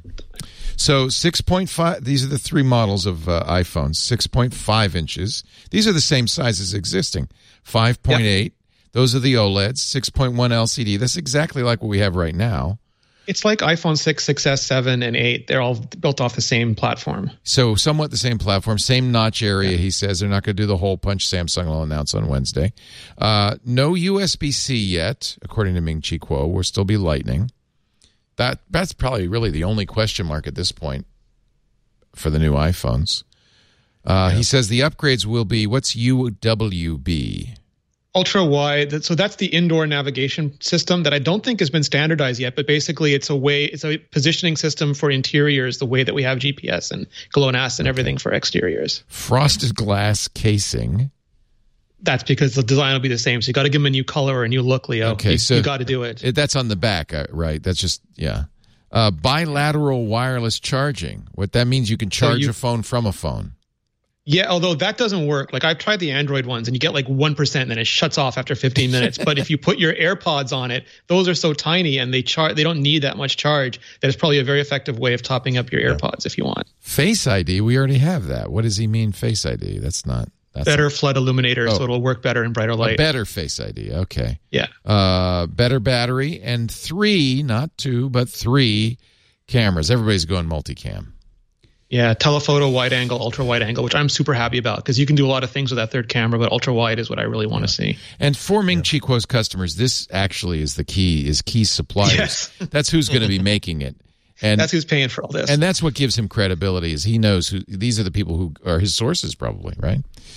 So six point five, these are the three models of uh, iPhones, six point five inches. These are the same size as existing. five point eight, those are the OLEDs, six point one L C D. That's exactly like what we have right now. It's like iPhone six, six S, seven, and eight. They're all built off the same platform. So somewhat the same platform, same notch area, he says. They're not going to do the hole punch Samsung will announce on Wednesday. Uh, no U S B C yet, according to Ming Chi Kuo. Will still be Lightning. That That's probably really the only question mark at this point for the new iPhones. Uh, yeah. He says the upgrades will be, what's U W B? Ultra wide. So that's the indoor navigation system that I don't think has been standardized yet, but basically it's a way, it's a positioning system for interiors, the way that we have G P S and GLONASS and everything for exteriors. Frosted glass casing. That's because the design will be the same. So you got to give them a new color or a new look, Leo. Okay, you, so you got to do it. it. That's on the back, uh, right? That's just, yeah. Uh, bilateral wireless charging. What that means, you can charge so you, a phone from a phone. Yeah, although that doesn't work. Like I've tried the Android ones and you get like one percent and then it shuts off after fifteen minutes. But if you put your AirPods on it, those are so tiny and they char- they don't need that much charge that it's probably a very effective way of topping up your AirPods if you want. Face I D, we already have that. What does he mean, Face I D? That's not... That's better a, flood illuminator, oh, so it'll work better in brighter light. A better Face I D, okay. Yeah. Uh, better battery and three, not two, but three cameras. Everybody's going multicam. Yeah, telephoto, wide angle, ultra wide angle, which I'm super happy about because you can do a lot of things with that third camera, but ultra wide is what I really want to yeah. see. And for Ming Chi Kuo's customers, this actually is the key, is key suppliers. Yes. That's who's going to be making it. And that's who's paying for all this. And that's what gives him credibility, is he knows who these are the people who are his sources probably, right?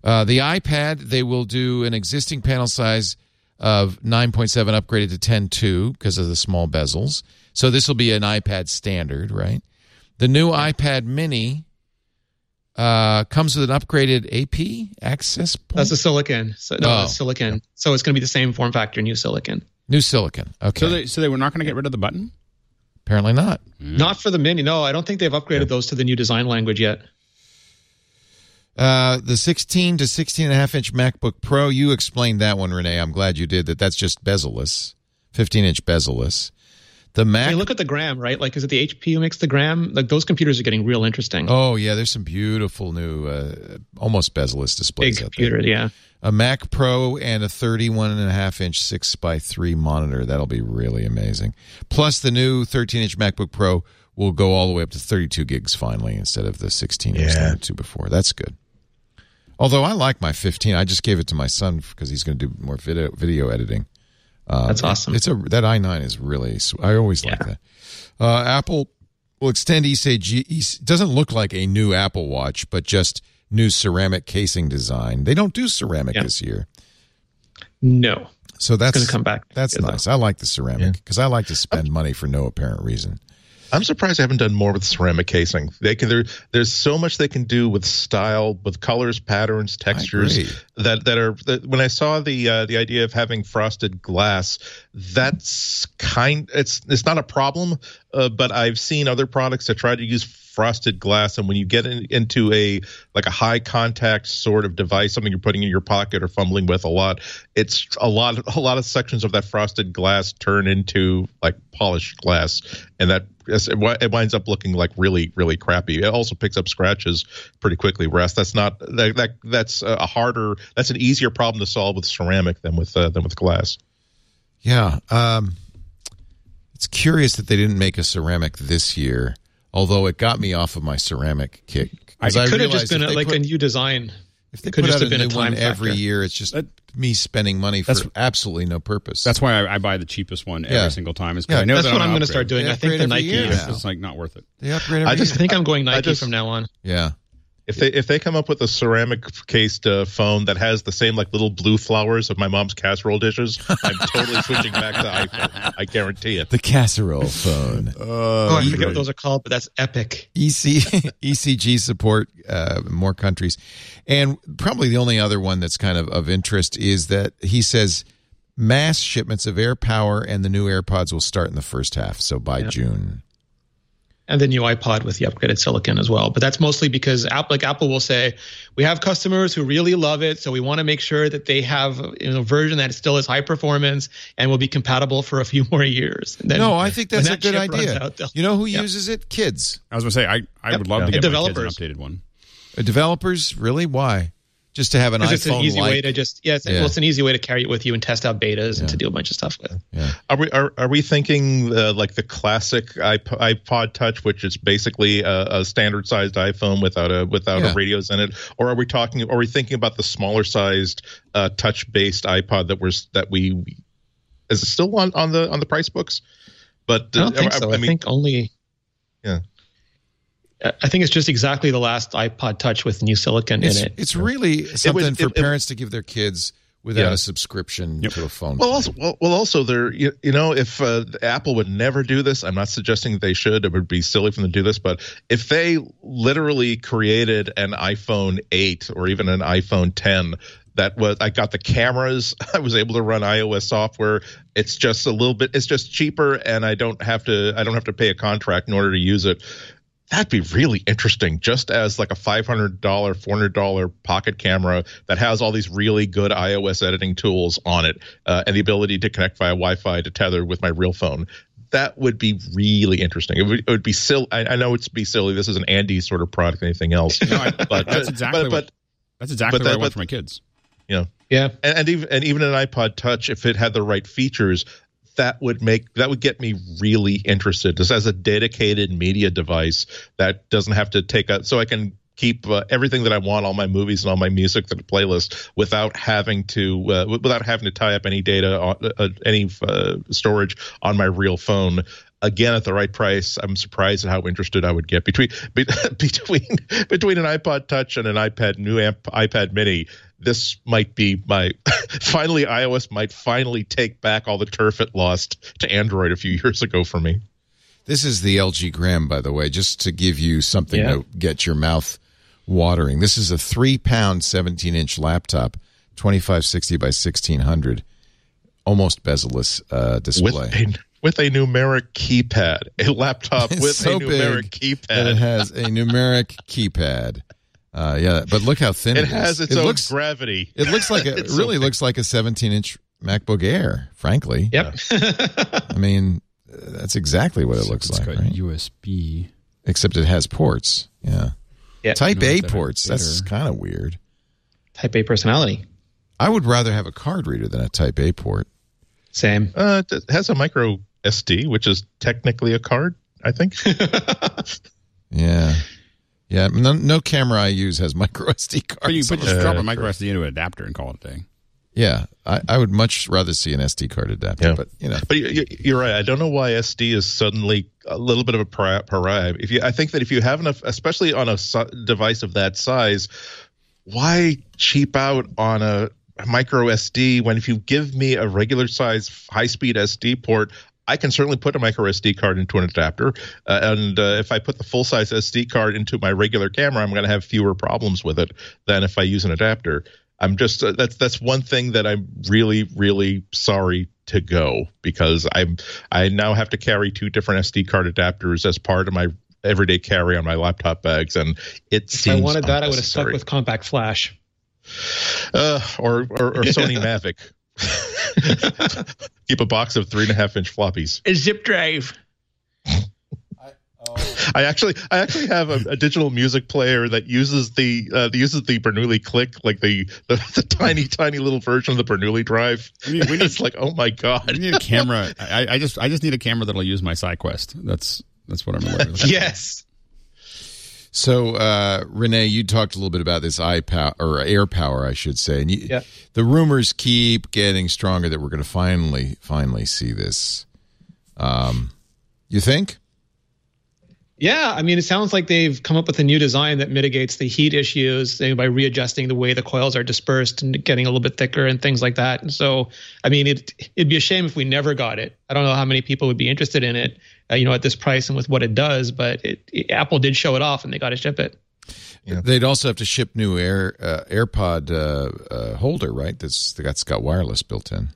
Uh, the iPad, they will do an existing panel size of nine point seven upgraded to ten point two because of the small bezels. So this will be an iPad standard, right? The new iPad mini uh, comes with an upgraded A P access point. That's a silicon. So, no, Oh. that's silicon. So it's going to be the same form factor, new silicon. New silicon. Okay. So they so they were not going to get rid of the button? Apparently not. Not for the mini. No, I don't think they've upgraded those to the new design language yet. Uh, the sixteen to sixteen and a half inch MacBook Pro, you explained that one, Renee. I'm glad you did that. That's just bezel-less, fifteen inch bezel-less. The Mac. Hey, look at the gram, right? Like, is it the H P who makes the gram? Like, those computers are getting real interesting. Oh, yeah, there's some beautiful new, uh, almost bezel-less displays Big out there. computer, yeah. A Mac Pro and a thirty-one and a half inch six by three monitor. That'll be really amazing. Plus, the new thirteen inch MacBook Pro will go all the way up to thirty-two gigs finally instead of the sixteen inch Yeah. standard two before. That's good. Although I like my fifteen. I just gave it to my son because he's going to do more video, video editing. Uh, That's awesome. It's a that i nine is really. sw- I always like Yeah. that. Uh, Apple will extend E C G. It doesn't look like a new Apple Watch, but just new ceramic casing design. They don't do ceramic Yeah. this year, No. so that's gonna come back. That's Good, nice. I like the ceramic because I like to spend money for no apparent reason. I'm surprised they haven't done more with ceramic casing. They can. There, there's so much they can do with style, with colors, patterns, textures agree. that that are. That when I saw the uh, the idea of having frosted glass, that's kind. It's it's not a problem, uh, but I've seen other products that try to use frosted glass, and when you get in, into a like a high contact sort of device, something you're putting in your pocket or fumbling with a lot, it's a lot a lot of sections of that frosted glass turn into like polished glass, and that it wi- it winds up looking like really really crappy. It also picks up scratches pretty quickly. Whereas that's not that, that that's a harder that's an easier problem to solve with ceramic than with uh, than with glass. Yeah, um, it's curious that they didn't make a ceramic this year. Although it got me off of my ceramic kick. It 'Cause I could have just realized been if a, they like put- a new design. If they It could put just out have a been a new one time every factor. year, it's just me spending money for That's- absolutely no purpose. That's why I, I buy the cheapest one Yeah. every single time. Is 'cause Yeah, I know That's that what I'm I'm going to upgrade. start doing. They I think the upgrade every Nike. year is- now. It's just like not worth it. they upgrade every I just I think I'm going Nike just- from now on. yeah. If they if they come up with a ceramic cased uh, phone that has the same like little blue flowers of my mom's casserole dishes, I'm totally switching back to iPhone. I guarantee it. The casserole phone. Oh, I forget what those are called, but that's epic. E C E C G support uh, more countries, and probably the only other one that's kind of of interest is that he says mass shipments of AirPower and the new AirPods will start in the first half, so by June. And the new iPod with the upgraded silicon as well. But that's mostly because Apple, like Apple will say, we have customers who really love it, so we want to make sure that they have you know, a version that still is high performance and will be compatible for a few more years. And then No, I think that's when a that good chip runs idea. out, they'll- You know who Yep. uses it? Kids. I was going to say, I, I Yep. would love to Yeah. get my Developers. kids an updated one. Uh, developers, really? Why? Just to have an 'Cause iPhone it's an easy like, way to just yeah, it's, Yeah. well, it's an easy way to carry it with you and test out betas and to do a bunch of stuff with. yeah. Are we are, are we thinking uh, like the classic iP- iPod Touch, which is basically a, a standard sized iPhone without a without Yeah. a radios in it, or are we talking? Are we thinking about the smaller sized uh, touch based iPod that was that we is it still on, on the on the price books? But I don't think so. I, mean, think only. yeah. I think it's just exactly the last iPod Touch with new silicon It's, in it. it's really something it- for it- parents to give their kids without Yeah. a subscription to a phone. Well, also, well, well, also, there. You, you know, if uh, Apple would never do this, I'm not suggesting that they should. It would be silly for them to do this, but if they literally created an iPhone eight or even an iPhone ten that was, I got the cameras, I was able to run iOS software. It's just a little bit. It's just cheaper, and I don't have to. I don't have to pay a contract in order to use it. That'd be really interesting, just as like a five hundred dollars, four hundred dollars pocket camera that has all these really good iOS editing tools on it uh, and the ability to connect via Wi-Fi to tether with my real phone. That would be really interesting. It would, it would be silly. I, I know it's be silly. This is an Andy sort of product, anything else. No, I, but that's exactly but, what, but that's exactly but what that- I want but- for my kids. you know, Yeah. and, and even and even an iPod Touch, if it had the right features, that would make that would get me really interested. Just as a dedicated media device that doesn't have to take a, so I can keep uh, everything that I want, all my movies and all my music to the playlist, without having to uh, without having to tie up any data, on, uh, any uh, storage on my real phone. Again, at the right price. I'm surprised at how interested I would get between be, between between an iPod Touch and an iPad new amp, iPad Mini. This might be my finally iOS might finally take back all the turf it lost to Android a few years ago for me. This is the L G Gram, by the way, just to give you something Yeah. to get your mouth watering. This is a three-pound, seventeen-inch laptop, twenty-five sixty by sixteen hundred, almost bezel-less uh, display. With a, with a numeric keypad, a laptop It's with so a numeric big that keypad. it has a numeric keypad. Uh, yeah, but look how thin it, It has is. its it own looks, gravity. It looks like a, it It's so really big. looks like a seventeen-inch MacBook Air. Frankly, Yep. I mean, uh, that's exactly what it looks It's like, got right? U S B. Except it has ports. Yeah, Yeah. Type No, A better- ports. That's better. kind of weird. Type A personality. I would rather have a card reader than a Type A port. Same. Uh, it has a micro S D, which is technically a card, I think. Yeah, yeah. No, no camera I use has micro S D cards. But you but on just it. drop a micro S D into an adapter and call it a day. Yeah, I, I would much rather see an S D card adapter. Yeah. But you know, But you, you- you're right. I don't know why S D is suddenly a little bit of a pariah. pariah. If you, I think that if you have enough, especially on a si- device of that size, why cheap out on a micro S D when if you give me a regular size high speed S D port, I can certainly put a micro S D card into an adapter. Uh, and uh, if I put the full size S D card into my regular camera, I'm going to have fewer problems with it than if I use an adapter. I'm just uh, that's that's one thing that I'm really really sorry to go, because I'm I now have to carry two different S D card adapters as part of my everyday carry on my laptop bags, and it If seems I wanted that, I would have stuck unnecessary. with Compact Flash. uh, or or, or Sony Mavic. Keep a box of three and a half inch floppies. A zip drive. I actually, I actually have a, a digital music player that uses the uh, uses the Bernoulli Click, like the, the the tiny, tiny little version of the Bernoulli drive. We need- we need- it's like, oh my god! I need a camera. I, I just I just need a camera that'll use my SideQuest. That's that's what I'm looking for. Yes. so uh, Renee, you talked a little bit about this iPower or Air Power, I should say, and you, Yeah. the rumors keep getting stronger that we're going to finally, finally see this. Um, you think? Yeah, I mean, it sounds like they've come up with a new design that mitigates the heat issues you know, by readjusting the way the coils are dispersed and getting a little bit thicker and things like that. And so, I mean, it, it'd be a shame if we never got it. I don't know how many people would be interested in it, uh, you know, at this price and with what it does. But it, it, Apple did show it off, and they got to ship it. Yeah. They'd also have to ship new Air uh, AirPod uh, uh, holder, right? That's that's got wireless built in.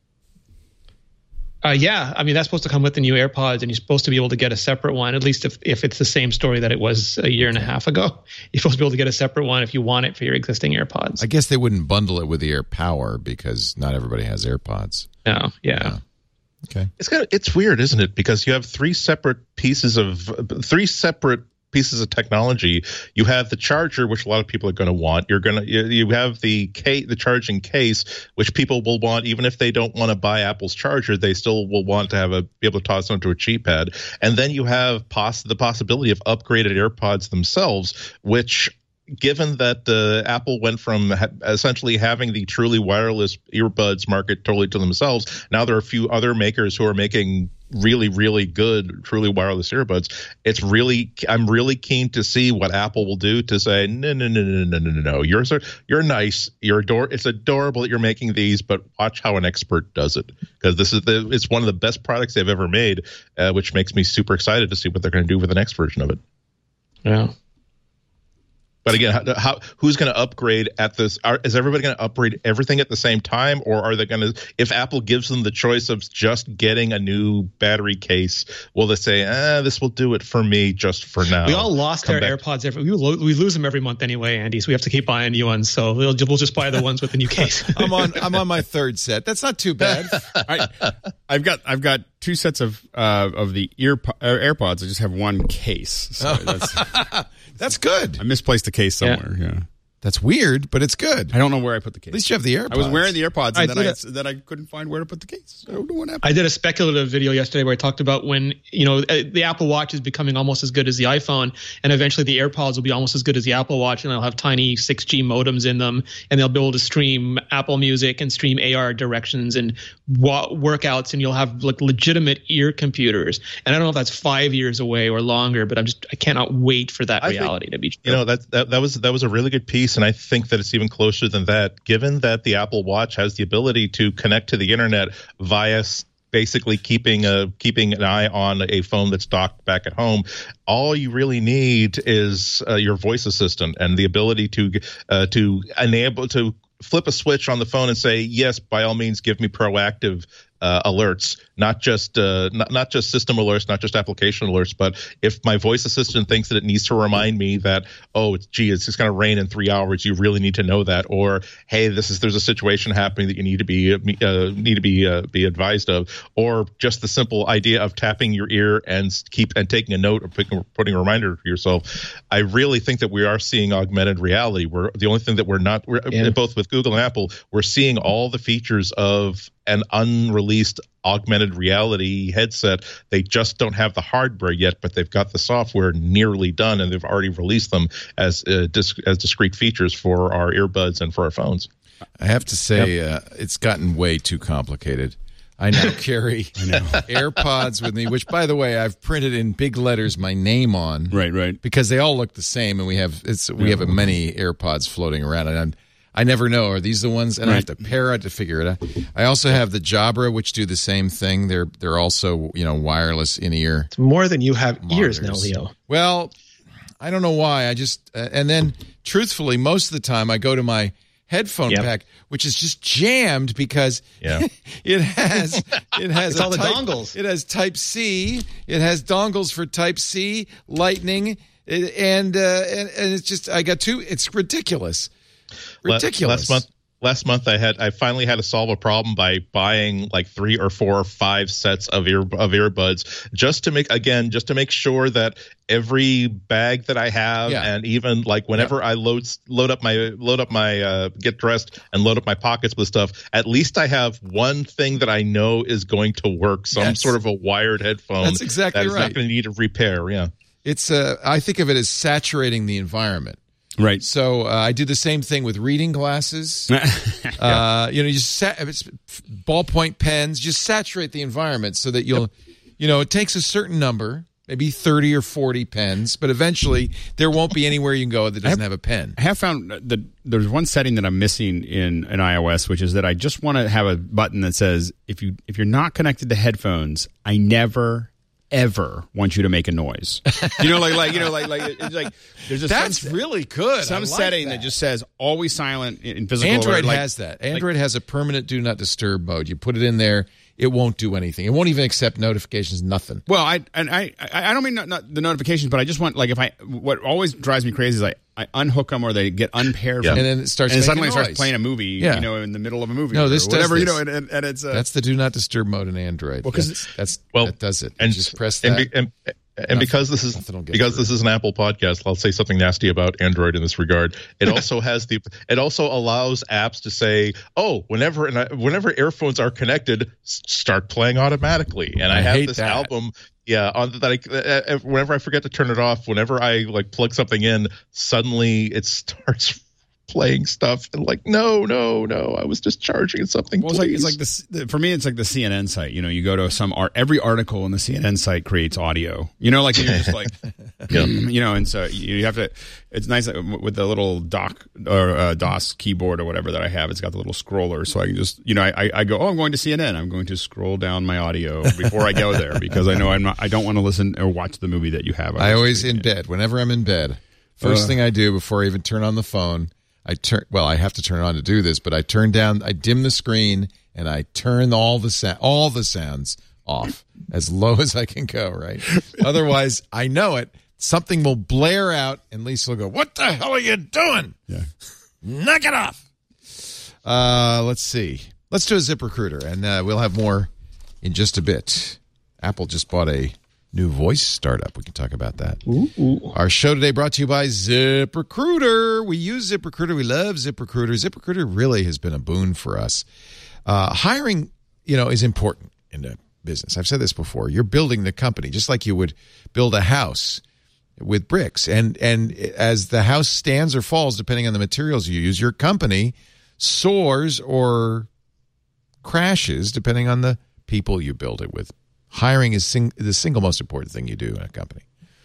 Uh, yeah, I mean, that's supposed to come with the new AirPods, and you're supposed to be able to get a separate one, at least if, if it's the same story that it was a year and a half ago. You're supposed to be able to get a separate one if you want it for your existing AirPods. I guess they wouldn't bundle it with the Air Power because not everybody has AirPods. No, yeah. Okay. It's kind of it's weird, isn't it? Because you have three separate pieces of three separate pieces of technology. You have the charger, which a lot of people are going to want. You're going to you, you have the case, the charging case, which people will want even if they don't want to buy Apple's charger. They still will want to have a be able to toss onto a cheap pad. And then you have poss- the possibility of upgraded AirPods themselves, which, given that uh, Apple went from ha- essentially having the truly wireless earbuds market totally to themselves, now there are a few other makers who are making really, really good, truly wireless earbuds. It's really, I'm really keen to see what Apple will do to say, no, no, no, no, no, no, no, no. You're, you're nice. You're ador- It's adorable that you're making these, but watch how an expert does it, because this is the, it's one of the best products they've ever made, uh, which makes me super excited to see what they're going to do with the next version of it. Yeah. But again, how, how who's going to upgrade at this? Are, is everybody going to upgrade everything at the same time, or are they going to? If Apple gives them the choice of just getting a new battery case, will they say, "Ah, this will do it for me just for now"? We all lost Come our back. AirPods. Every, we, lo- we lose them every month anyway, Andy, so we have to keep buying new ones. So we'll, we'll just buy the ones with the new case. I'm on I'm on my third set. That's not too bad. I, I've got I've got two sets of uh, of the ear uh, AirPods. I just have one case. So that's, That's good. I misplaced a case somewhere. Yeah. That's weird, but it's good. I don't know where I put the case. At least you have the AirPods. I was wearing the AirPods, and I then I, did then I couldn't find where to put the case. I don't know what happened. I did a speculative video yesterday where I talked about when, you know, the Apple Watch is becoming almost as good as the iPhone, and eventually the AirPods will be almost as good as the Apple Watch, and they'll have tiny six G modems in them, and they'll be able to stream Apple Music and stream A R directions and wa- workouts, and you'll have like legitimate ear computers. And I don't know if that's five years away or longer, but I'm just I cannot wait for that I reality think, to be true. You know, that, that that was that was a really good piece, and I think that it's even closer than that, given that the Apple Watch has the ability to connect to the internet via basically keeping a keeping an eye on a phone that's docked back at home. All you really need is uh, your voice assistant and the ability to uh, to enable to flip a switch on the phone and say, yes, by all means, give me proactive uh, alerts, not just uh, not, not just system alerts, not just application alerts, but if my voice assistant thinks that it needs to remind me that, oh, it's, gee, it's just going to rain in three hours, you really need to know that, or hey, this is there's a situation happening that you need to be uh, need to be uh, be advised of, or just the simple idea of tapping your ear and keep and taking a note or putting, putting a reminder for yourself. I really think that we are seeing augmented reality. We're the only thing that we're not, we're, yeah. both with Google and Apple, we're seeing all the features of an unreleased augmented reality headset. They just don't have the hardware yet, but they've got the software nearly done, and they've already released them as uh, dis- as discrete features for our earbuds and for our phones. I have to say, yep. uh, it's gotten way too complicated. I now carry I know. AirPods with me, which, by the way, I've printed in big letters my name on. Right, right. Because they all look the same, and we have it's we yeah. have many AirPods floating around, and I'm, I never know, are these the ones? And right. I have to pair it to figure it out. I also have the Jabra, which do the same thing. They're they're also, you know, wireless in-ear. It's more than you have monitors. Ears now, Leo. Well, I don't know why. I just uh, and then, truthfully, most of the time I go to my headphone yep. pack, which is just jammed because yeah. it has it has it's all the type, dongles. It has Type C. It has dongles for Type C, Lightning, and uh, and, and it's just I got two. It's ridiculous. Ridiculous. Last month, last month I had I finally had to solve a problem by buying like three or four or five sets of ear of earbuds just to make again just to make sure that every bag that I have yeah. and even like whenever yeah. I load load up my load up my uh, get dressed and load up my pockets with stuff, at least I have one thing that I know is going to work. Some yes. sort of a wired headphone. That's exactly that is right. not going to need a repair. Yeah, it's uh, I think of it as saturating the environment. Right. So uh, I do the same thing with reading glasses. yeah. uh, you know, you just sat, it's ballpoint pens. Just saturate the environment so that you'll, yep. you know, it takes a certain number, maybe thirty or forty pens, but eventually there won't be anywhere you can go that doesn't have, have a pen. I have found that there's one setting that I'm missing in an iOS, which is that I just want to have a button that says if you if you're not connected to headphones, I never. ever want you to make a noise. You know, like, like you know, like, like it's like there's a that's some, really good. Some like setting that. that just says always silent in physical. Android like, has that. Android like, has a permanent do not disturb mode. You put it in there, it won't do anything. It won't even accept notifications. Nothing. Well, I and I I don't mean not, not the notifications, but I just want like if I what always drives me crazy is like I unhook them or they get unpaired, yeah. from, and then it starts and making suddenly noise. It starts playing a movie. Yeah. You know, in the middle of a movie. No, this or whatever. does You this. know, and, and, and it's uh, that's the do not disturb mode in Android. Well, because that's, that's well, that does it. And you just press that. And, be, and, and because this is because this is an Apple podcast, I'll say something nasty about Android in this regard. It also has the it also allows apps to say, "Oh, whenever and I, whenever earphones are connected, start playing automatically." And I, I have this that. album, yeah, on that. I, whenever I forget to turn it off, whenever I like plug something in, suddenly it starts playing stuff and like no no no I was just charging something. Well, it's like, it's like this for me it's like the C N N site. You know, you go to some art every article in the C N N site creates audio, you know, like you're just like yeah. you know, and so you have to it's nice with the little doc or uh, DOS keyboard or whatever that I have. It's got the little scroller, so I can just you know I, I go oh I'm going to C N N, I'm going to scroll down my audio before I go there because I know I'm not I don't want to listen or watch the movie that you have. I always in bed whenever I'm in bed first uh, thing I do before I even turn on the phone, I turn well. I have to turn it on to do this, but I turn down. I dim the screen and I turn all the sa- all the sounds off as low as I can go. Right. Otherwise, I know it. Something will blare out, and Lisa will go, "What the hell are you doing? Yeah, knock it off." Uh, let's see. Let's do a ZipRecruiter, and uh, we'll have more in just a bit. Apple just bought a new voice startup. We can talk about that. Ooh, ooh. Our show today brought to you by ZipRecruiter. We use ZipRecruiter. We love ZipRecruiter. ZipRecruiter really has been a boon for us. Uh, hiring, you know, is important in a business. I've said this before. You're building the company just like you would build a house with bricks. And and as the house stands or falls, depending on the materials you use, your company soars or crashes depending on the people you build it with. Hiring is sing- the single most important thing you do in a company.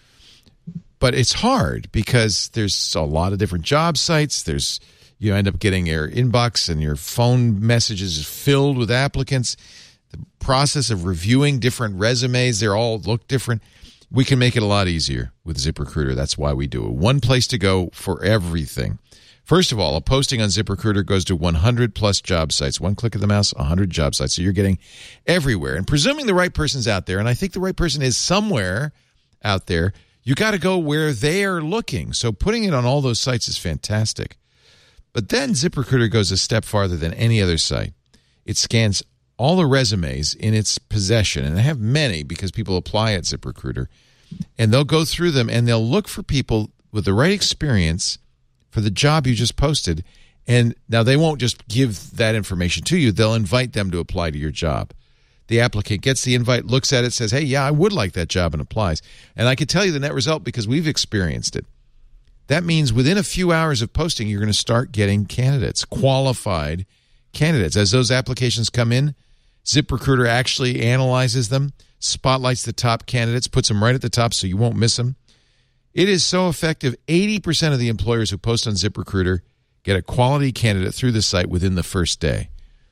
But it's hard because there's a lot of different job sites. There's you end up getting your inbox and your phone messages is filled with applicants. The process of reviewing different resumes, they all look different. We can make it a lot easier with ZipRecruiter. That's why we do it. One place to go for everything. First of all, a posting on ZipRecruiter goes to one hundred plus job sites. One click of the mouse, one hundred job sites. So you're getting everywhere. And presuming the right person's out there, and I think the right person is somewhere out there, you got to go where they are looking. So putting it on all those sites is fantastic. But then ZipRecruiter goes a step farther than any other site. It scans all the resumes in its possession, and I have many because people apply at ZipRecruiter, and they'll go through them and they'll look for people with the right experience for the job you just posted. And now they won't just give that information to you. They'll invite them to apply to your job. The applicant gets the invite, looks at it, says, hey, yeah, I would like that job, and applies. And I can tell you the net result because we've experienced it. That means within a few hours of posting, you're going to start getting candidates, qualified candidates. As those applications come in, ZipRecruiter actually analyzes them, spotlights the top candidates, puts them right at the top so you won't miss them. It is so effective. eighty percent of the employers who post on ZipRecruiter get a quality candidate through the site within the first day.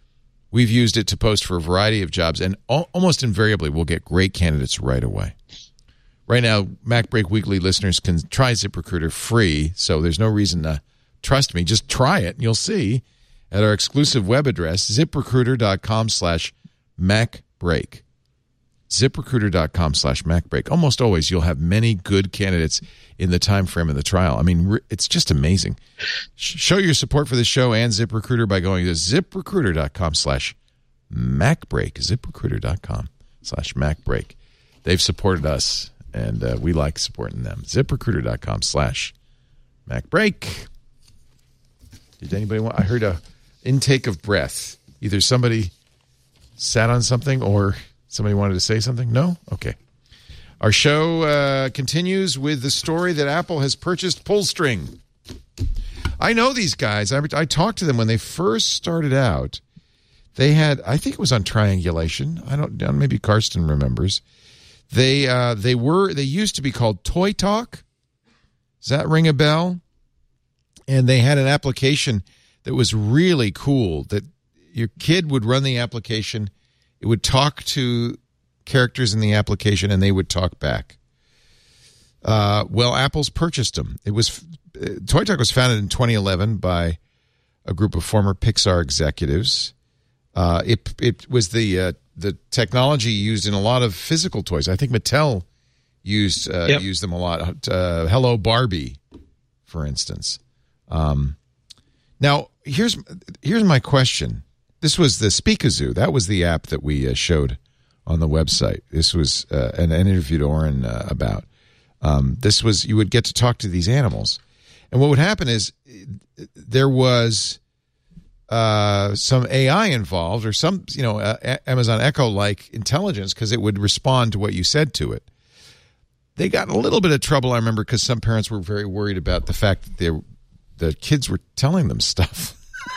We've used it to post for a variety of jobs, and al- almost invariably we'll get great candidates right away. Right now, MacBreak Weekly listeners can try ZipRecruiter free, so there's no reason to trust me. Just try it, and you'll see at our exclusive web address, ZipRecruiter.com slash MacBreak. ZipRecruiter.com slash MacBreak. Almost always you'll have many good candidates in the time frame of the trial. I mean, it's just amazing. Show your support for the show and ZipRecruiter by going to ZipRecruiter.com slash MacBreak. ZipRecruiter.com slash MacBreak. They've supported us, and uh, we like supporting them. ZipRecruiter.com slash MacBreak. Did anybody want? I heard a intake of breath. Either somebody sat on something or somebody wanted to say something. No? Okay. Our show uh, continues with the story that Apple has purchased Pullstring. I know these guys. I, I talked to them when they first started out. They had, I think it was on Triangulation. I don't, maybe Karsten remembers. They uh, they were they used to be called Toy Talk. Does that ring a bell? And they had an application that was really cool. That your kid would run the application. It would talk to characters in the application, and they would talk back. Uh, well, Apple's purchased them. It was uh, Toy Talk was founded in twenty eleven by a group of former Pixar executives. Uh, it it was the uh, the technology used in a lot of physical toys. I think Mattel used uh, yep. used them a lot. Uh, Hello Barbie, for instance. Um, now here's here's my question. This was the Speakazoo. That was the app that we uh, showed on the website. This was uh, an, an interview to Oren uh, about. Um, this was you would get to talk to these animals, and what would happen is there was uh, some A I involved, or some you know uh, Amazon Echo like intelligence, because it would respond to what you said to it. They got in a little bit of trouble, I remember, because some parents were very worried about the fact that they, the kids were telling them stuff.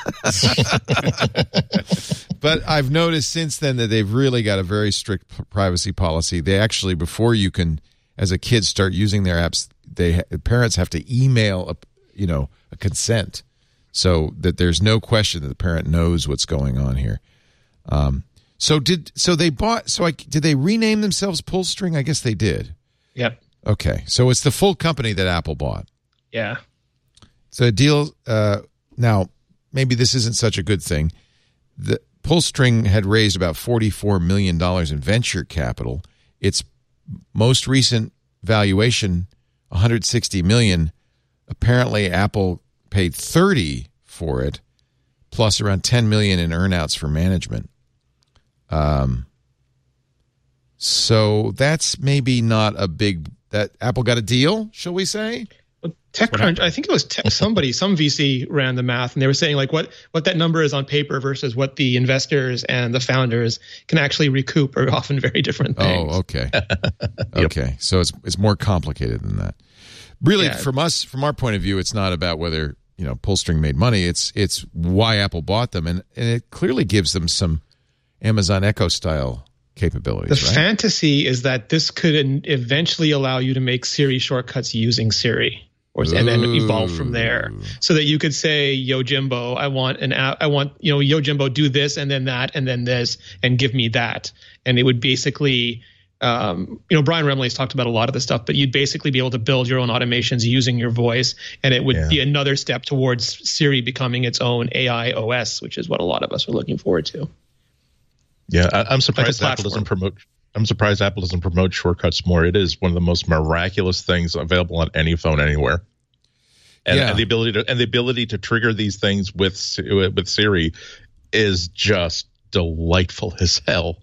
But I've noticed since then that they've really got a very strict privacy policy. They actually, before you can, as a kid, start using their apps, they parents have to email a you know a consent, so that there's no question that the parent knows what's going on here. Um, so did so they bought so I did they rename themselves Pullstring? I guess they did. Yep. Okay, so it's the full company that Apple bought. Yeah. So deal uh, now. Maybe this isn't such a good thing. The Pullstring had raised about forty-four million dollars in venture capital. Its most recent valuation, one hundred sixty million dollars. Apparently, Apple paid thirty for it, plus around ten million dollars in earnouts for management. Um. So that's maybe not a big, that Apple got a deal, shall we say? Well, TechCrunch, I think it was tech, somebody, some V C ran the math, and they were saying like what, what that number is on paper versus what the investors and the founders can actually recoup are often very different things. Oh, okay. Okay. So it's it's more complicated than that. Really, Yeah. from us, from our point of view, it's not about whether, you know, Pullstring made money. It's it's why Apple bought them, and, and it clearly gives them some Amazon Echo style capabilities. The right? fantasy is that this could en- eventually allow you to make Siri shortcuts using Siri, or and then evolve from there, so that you could say, "Yo Jimbo, I want an app. I want you know, Yo Jimbo, do this and then that and then this and give me that," and it would basically. Um, you know, Brian Remley's talked about a lot of this stuff, but you'd basically be able to build your own automations using your voice, and it would Yeah. be another step towards Siri becoming its own A I O S, which is what a lot of us are looking forward to. Yeah, I, I'm surprised Like a Apple doesn't platform. promote. I'm surprised Apple doesn't promote shortcuts more. It is one of the most miraculous things available on any phone anywhere. And, Yeah. and the ability to and the ability to trigger these things with with Siri is just delightful as hell.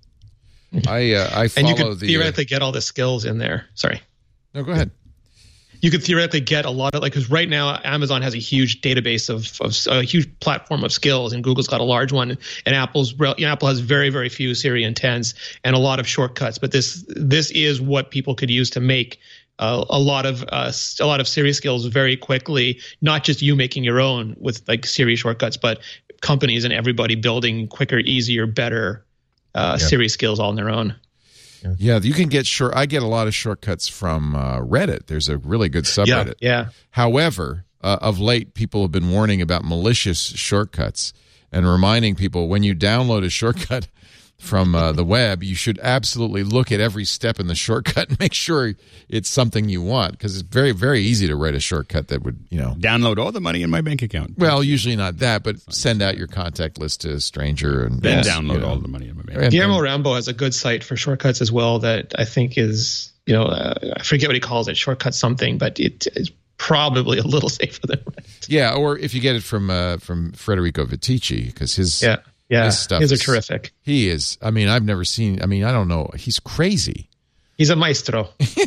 I uh, I And follow you could the. theoretically get all the skills in there. Sorry. Uh, no, go ahead. You could theoretically get a lot of, like, because right now Amazon has a huge database of, of a huge platform of skills, and Google's got a large one, and Apple's you know, Apple has very very few Siri intents and a lot of shortcuts. But this this is what people could use to make uh, a lot of uh, a lot of Siri skills very quickly. Not just you making your own with like Siri shortcuts, but companies and everybody building quicker, easier, better uh, Yep. Siri skills all on their own. Yeah, you can get short. I get a lot of shortcuts from uh, Reddit. There's a really good subreddit. Yeah. However, uh, of late, people have been warning about malicious shortcuts and reminding people when you download a shortcut from uh, the web, you should absolutely look at every step in the shortcut and make sure it's something you want, because it's very, very easy to write a shortcut that would, you know, Download all the money in my bank account. well, usually not that, but send out your contact list to a stranger and Then yes, download you know. all the money in my bank And- account. Guillermo Rambo has a good site for shortcuts as well that I think is, you know, uh, I forget what he calls it, shortcut something, but it is probably a little safer than Reddit. Yeah, or if you get it from uh, from Federico Vitici, because his Yeah, yeah, his stuff his are is- terrific. He is. I mean, I've never seen. I mean, I don't know. He's crazy. He's a maestro.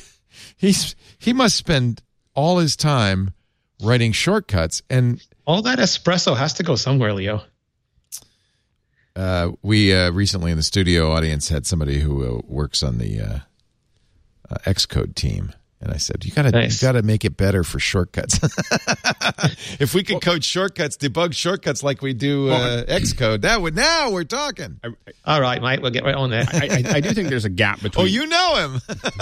He's he must spend all his time writing shortcuts, and All that espresso has to go somewhere, Leo. uh, we uh, recently in the studio audience had somebody who uh, works on the uh, uh, Xcode team. And I said, you gotta, Nice. you gotta make it better for shortcuts. If we could code shortcuts, debug shortcuts like we do uh, Xcode, that would now we're talking. All right, mate, we'll get right on there. I, I, I do think there's a gap between. Oh, you know him.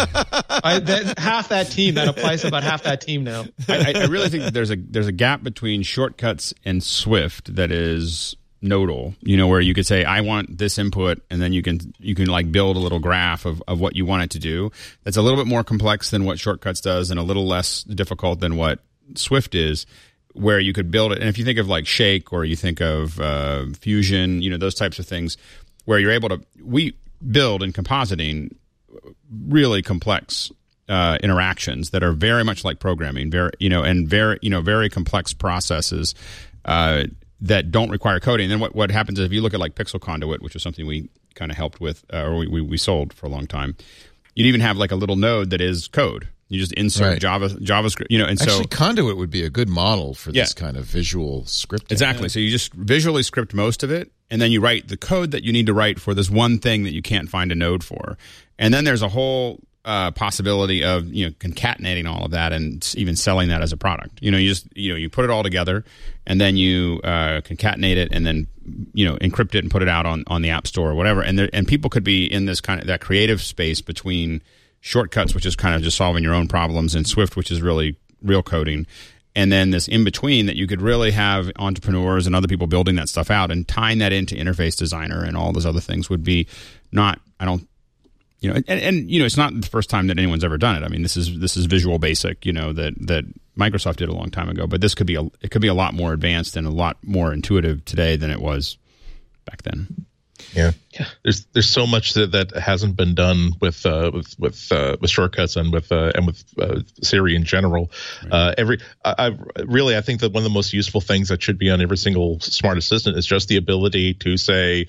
I, that, half that team, that applies to about half that team now. I, I really think that there's a there's a gap between shortcuts and Swift that is nodal. You know, where you could say, I want this input, and then you can you can like build a little graph of, of what you want it to do. That's a little bit more complex than what shortcuts does, and a little less difficult than what Swift is. Where you could build it, and if you think of like Shake or you think of uh, Fusion, you know, those types of things, where you're able to we build in compositing really complex uh, interactions that are very much like programming, very you know, and very you know very complex processes uh, that don't require coding. And then what what happens is if you look at like Pixel Conduit, which is something we kind of helped with, uh, or we, we we sold for a long time, you'd even have like a little node that is code. You just insert Right. Java JavaScript, you know, and so Actually, Conduit would be a good model for Yeah. this kind of visual scripting. exactly. So you just visually script most of it, and then you write the code that you need to write for this one thing that you can't find a node for. And then there's a whole uh, possibility of you know concatenating all of that and s- even selling that as a product. You know, you just you know you put it all together, and then you uh, concatenate it, and then you know encrypt it and put it out on, on the App Store or whatever. And there, and people could be in this kind of that creative space between shortcuts, which is kind of just solving your own problems, and Swift, which is really real coding. And then this in between that you could really have entrepreneurs and other people building that stuff out, and tying that into Interface Designer and all those other things would be not, I don't, you know, and, and you know, it's not the first time that anyone's ever done it. I mean, this is this is Visual Basic, you know, that that Microsoft did a long time ago, but this could be a it could be a lot more advanced and a lot more intuitive today than it was back then. Yeah. Yeah. There's there's so much that, that hasn't been done with uh, with with uh, with shortcuts and with uh, and with uh, Siri in general. Right. Uh, every I, I really I think that one of the most useful things that should be on every single smart assistant is just the ability to say,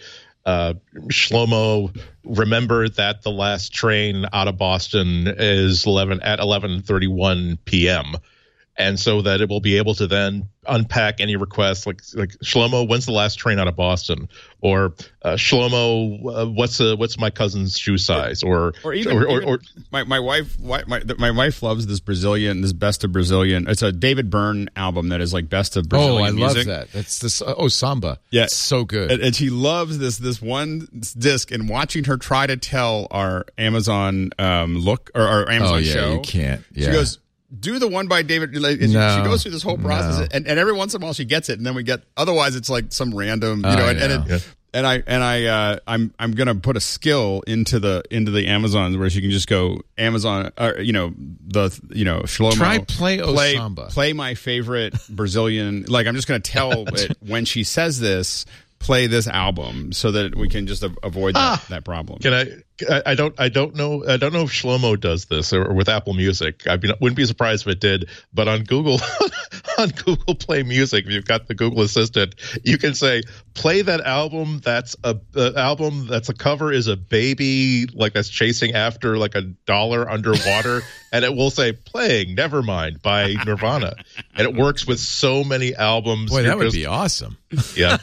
uh, Shlomo, remember that the last train out of Boston is eleven at eleven thirty-one p.m. And so that it will be able to then unpack any requests like like Shlomo, when's the last train out of Boston? Or uh, Shlomo, uh, what's uh, what's my cousin's shoe size? Or or even, or, or, even or my my wife my, my wife loves this Brazilian this best of Brazilian. It's a David Byrne album that is like best of Brazilian Oh, I music. love that. That's this. Oh, samba. Yeah, it's so good. And, and she loves this this one disc. And watching her try to tell our Amazon um, look or our Amazon oh yeah, show, you can't. Yeah. She goes, do the one by David. Like, and No, she, she goes through this whole process, no. and, and every once in a while she gets it, and then we get. Otherwise, it's like some random, you I know. And, know. and, it, and I and I uh, I'm I'm gonna put a skill into the into the Amazon where she can just go Amazon, or you know the you know Shlomo. Try play O play, Samba. Play my favorite Brazilian. Like I'm just gonna tell it when she says this. Play this album so that we can just a- avoid that, Ah. that problem. Can I, I? I don't. I don't know. I don't know if Shlomo does this or, or with Apple Music. I wouldn't be surprised if it did. But on Google, on Google Play Music, if you've got the Google Assistant, you can say, "Play that album. That's a uh, album. That's a cover is a baby like that's chasing after like a dollar underwater," and it will say, "Playing Nevermind" by Nirvana, and it works with so many albums. Boy, that You're would just- be awesome. Yeah.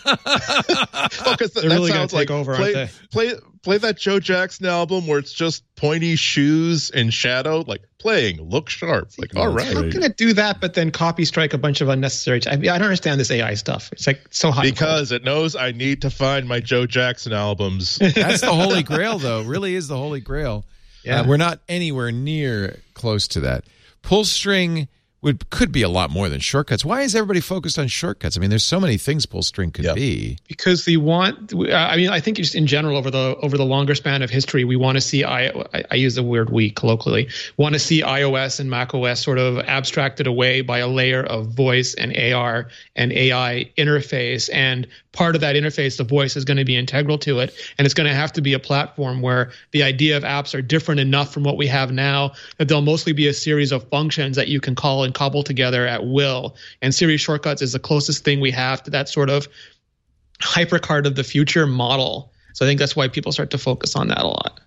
Well, because They're really gonna take over, play, aren't play play that Joe Jackson album where it's just pointy shoes and shadow, like playing look sharp. Like, all right, How can it do that, but then copy strike a bunch of unnecessary? I, mean, I don't understand this A I stuff. It's like so high. because it knows I need to find my Joe Jackson albums. That's the holy grail, though. Really is the holy grail. Yeah. Uh, we're not anywhere near close to that. Pull string would could be a lot more than shortcuts. Why is everybody focused on shortcuts? I mean, there's so many things pull string could Yeah. be. because they want. I mean, I think just in general over the over the longer span of history, we want to see. I I, I use the word "we" colloquially. Want to see iOS and macOS sort of abstracted away by a layer of voice and A R and A I interface, and part of that interface, the voice is going to be integral to it, and it's going to have to be a platform where the idea of apps are different enough from what we have now that they'll mostly be a series of functions that you can call and cobble together at will. And Siri shortcuts is the closest thing we have to that sort of hypercard of the future model. So I think that's why people start to focus on that a lot.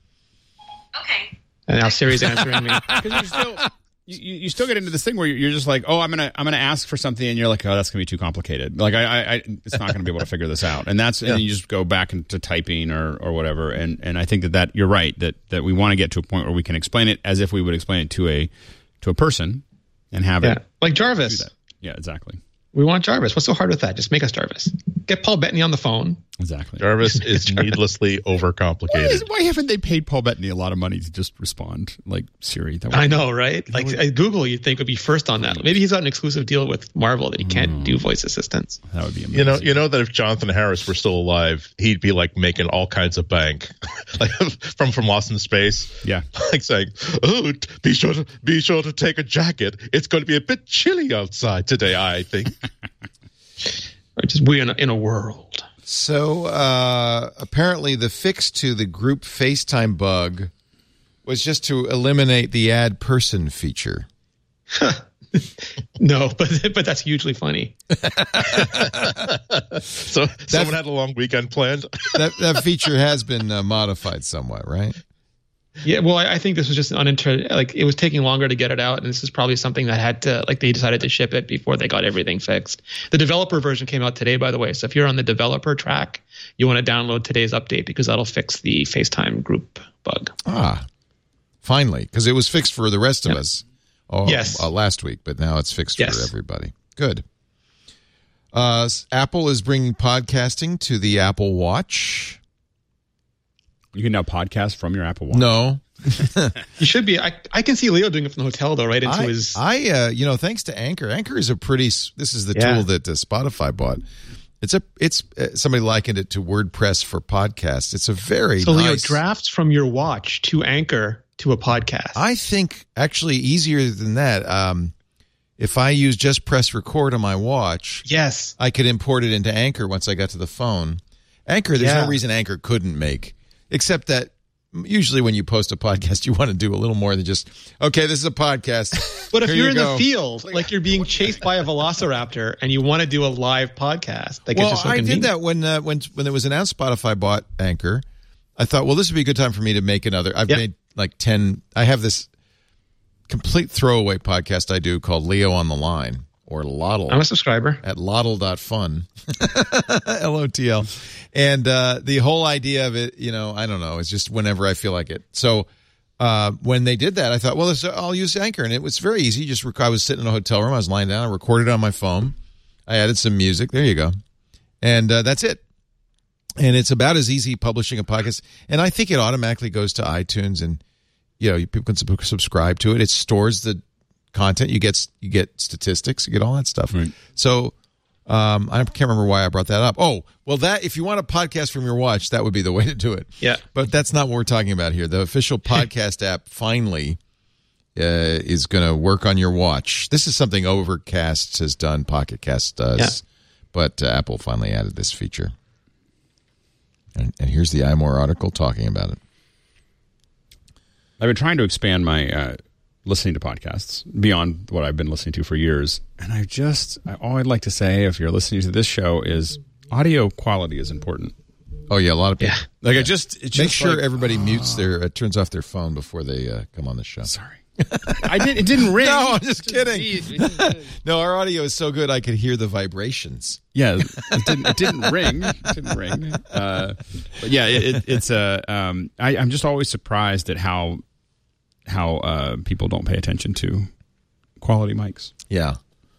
Okay. And now Siri's answering me. Because you're still, you, you you still get into this thing where you're just like, oh, I'm gonna I'm gonna ask for something, and you're like, oh, that's gonna be too complicated. Like I, I, I it's not gonna be able to figure this out. And that's and then you just go back into typing or or whatever. And and I think that that you're right that that we want to get to a point where we can explain it as if we would explain it to a to a person and have Yeah, it like do Jarvis. that. Yeah, exactly, We want Jarvis. What's so hard with that? Just make us Jarvis. Get Paul Bettany on the phone. exactly. Jarvis is needlessly Why, overcomplicated. is, why haven't they paid Paul Bettany a lot of money to just respond like Siri? That I would- know, right? Like uh, Google, you'd think would be first on that. Maybe he's got an exclusive deal with Marvel that he can't do voice assistants. that would be amazing. You know, you know that if Jonathan Harris were still alive, he'd be like making all kinds of bank, like from from Lost in Space. Yeah. Like saying, "Oh, t- be sure to be sure to take a jacket. It's going to be a bit chilly outside today, I think." Or just we in a, in a world. So uh, apparently, the fix to the group FaceTime bug was just to eliminate the add person feature. No, but but that's hugely funny. So someone had a long weekend planned. That that feature has been uh, modified somewhat, right? Yeah, well, I, I think this was just an uninter like it was taking longer to get it out, and this is probably something that had to like they decided to ship it before they got everything fixed. The developer version came out today, by the way. So if you're on the developer track, you want to download today's update because that'll fix the FaceTime group bug. Ah, finally, because it was fixed for the rest of Yep. us. Oh, Yes. uh, last week, but now it's fixed Yes. for everybody. Good. Uh, Apple is bringing podcasting to the Apple Watch. You can now podcast from your Apple Watch. No, You should be. I I can see Leo doing it from the hotel though, right into I, his. I uh, you know, thanks to Anchor. Anchor is a pretty. s- This is the Yeah. tool that uh, Spotify bought. It's a. It's uh, somebody likened it to WordPress for podcasts. It's a very so Leo nice. drafts from your watch to Anchor to a podcast. I think actually easier than that. Um, if I use just press record on my watch, yes. I could import it into Anchor once I got to the phone. Anchor, there's Yeah. no reason Anchor couldn't make, except that usually when you post a podcast, you want to do a little more than just, okay, this is a podcast. But if Here you're you in go. the field, like you're being chased by a velociraptor and you want to do a live podcast, like well, it's just so I convenient. did that when uh, when when it was announced Spotify bought Anchor. I thought, well, this would be a good time for me to make another. I've Yep. made like ten. I have this complete throwaway podcast I do called Leo on the Line, or Lotl. I'm a subscriber. At lotl dot fun. L O T L. And uh, the whole idea of it, you know, I don't know. It's just whenever I feel like it. So uh, when they did that, I thought, well, this, I'll use Anchor. And it was very easy. Just rec- I was sitting in a hotel room. I was lying down. I recorded it on my phone. I added some music. There you go. And uh, that's it. And it's about as easy publishing a podcast. And I think it automatically goes to iTunes, and you know, people can sub- subscribe to it. It stores the content. You get you get statistics. You get all that stuff. Right. So um, I can't remember why I brought that up. Oh, well, that if you want a podcast from your watch, that would be the way to do it. Yeah. But that's not what we're talking about here. The official podcast app finally uh, is going to work on your watch. This is something Overcast has done. Pocket Cast does. Yeah. But uh, Apple finally added this feature. And, and here's the iMore article talking about it. I've been trying to expand my uh, listening to podcasts beyond what I've been listening to for years. And I just, I, all I'd like to say, if you're listening to this show, is audio quality is important. Oh, yeah, a lot of people. Yeah. Like, I just, it's Make just sure like, everybody mutes their, uh, turns off their phone before they uh, come on the show. Sorry. I did. It didn't ring. No, I'm just kidding. No, our audio is so good I could hear the vibrations. Yeah, it didn't. It didn't ring. It didn't ring. Uh, but yeah, it, it, it's a. Um, I, I'm just always surprised at how how uh, people don't pay attention to quality mics. Yeah.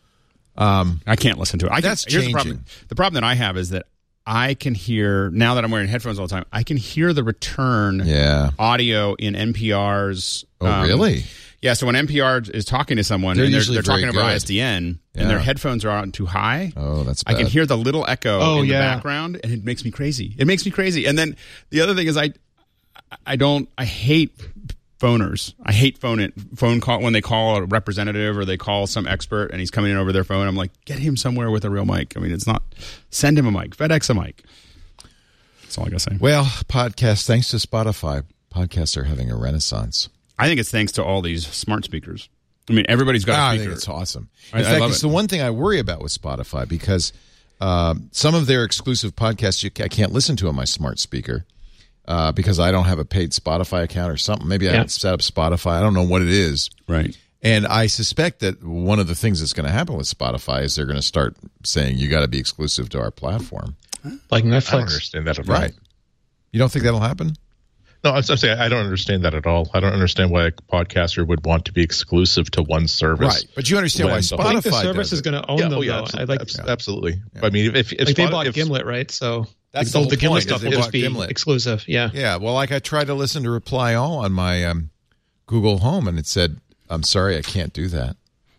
Um, I can't listen to it. I can, That's here's the changing. problem. The problem that I have is that I can hear, now that I'm wearing headphones all the time, I can hear the return Yeah. audio in N P R's. Oh, um, really? Yeah, so when N P R is talking to someone They're and they're, usually they're talking very over good. I S D N Yeah. and their headphones are on too high, Oh, that's I bad. can hear the little echo Oh, in the yeah. background, and it makes me crazy. It makes me crazy. And then the other thing is, I, I don't, I hate phoners. I hate phone it, phone call when they call a representative or they call some expert and he's coming in over their phone. I'm like, get him somewhere with a real mic. I mean, it's not. Send him a mic. FedEx a mic. That's all I gotta say. Well, podcasts, thanks to Spotify, podcasts are having a renaissance. I think it's thanks to all these smart speakers. I mean, everybody's got Ah, a I speaker. think it's awesome. I- In I fact, love it's it. the one thing I worry about with Spotify because um, some of their exclusive podcasts you, I can't listen to on my smart speaker uh, because I don't have a paid Spotify account or something. Maybe I Yeah. haven't set up Spotify. I don't know what it is. Right. And I suspect that one of the things that's going to happen with Spotify is they're going to start saying you got to be exclusive to our platform. Like I don't Netflix. understand that at all. Right. You don't think that'll happen? No, I'm, I'm saying I don't understand that at all. I don't understand why a podcaster would want to be exclusive to one service. Right. But you understand why When Spotify the- I think the does service it. is going to own Yeah, them. oh yeah, though. abso- I like abs- absolutely. I mean, if, if like they Spot- bought if, Gimlet, right? So That's the, the the whole Gimlet point, stuff is they will bought just be Gimlet. exclusive. Yeah. Yeah, well, like I tried to listen to Reply All on my um, Google Home, and it said, "I'm sorry, I can't do that."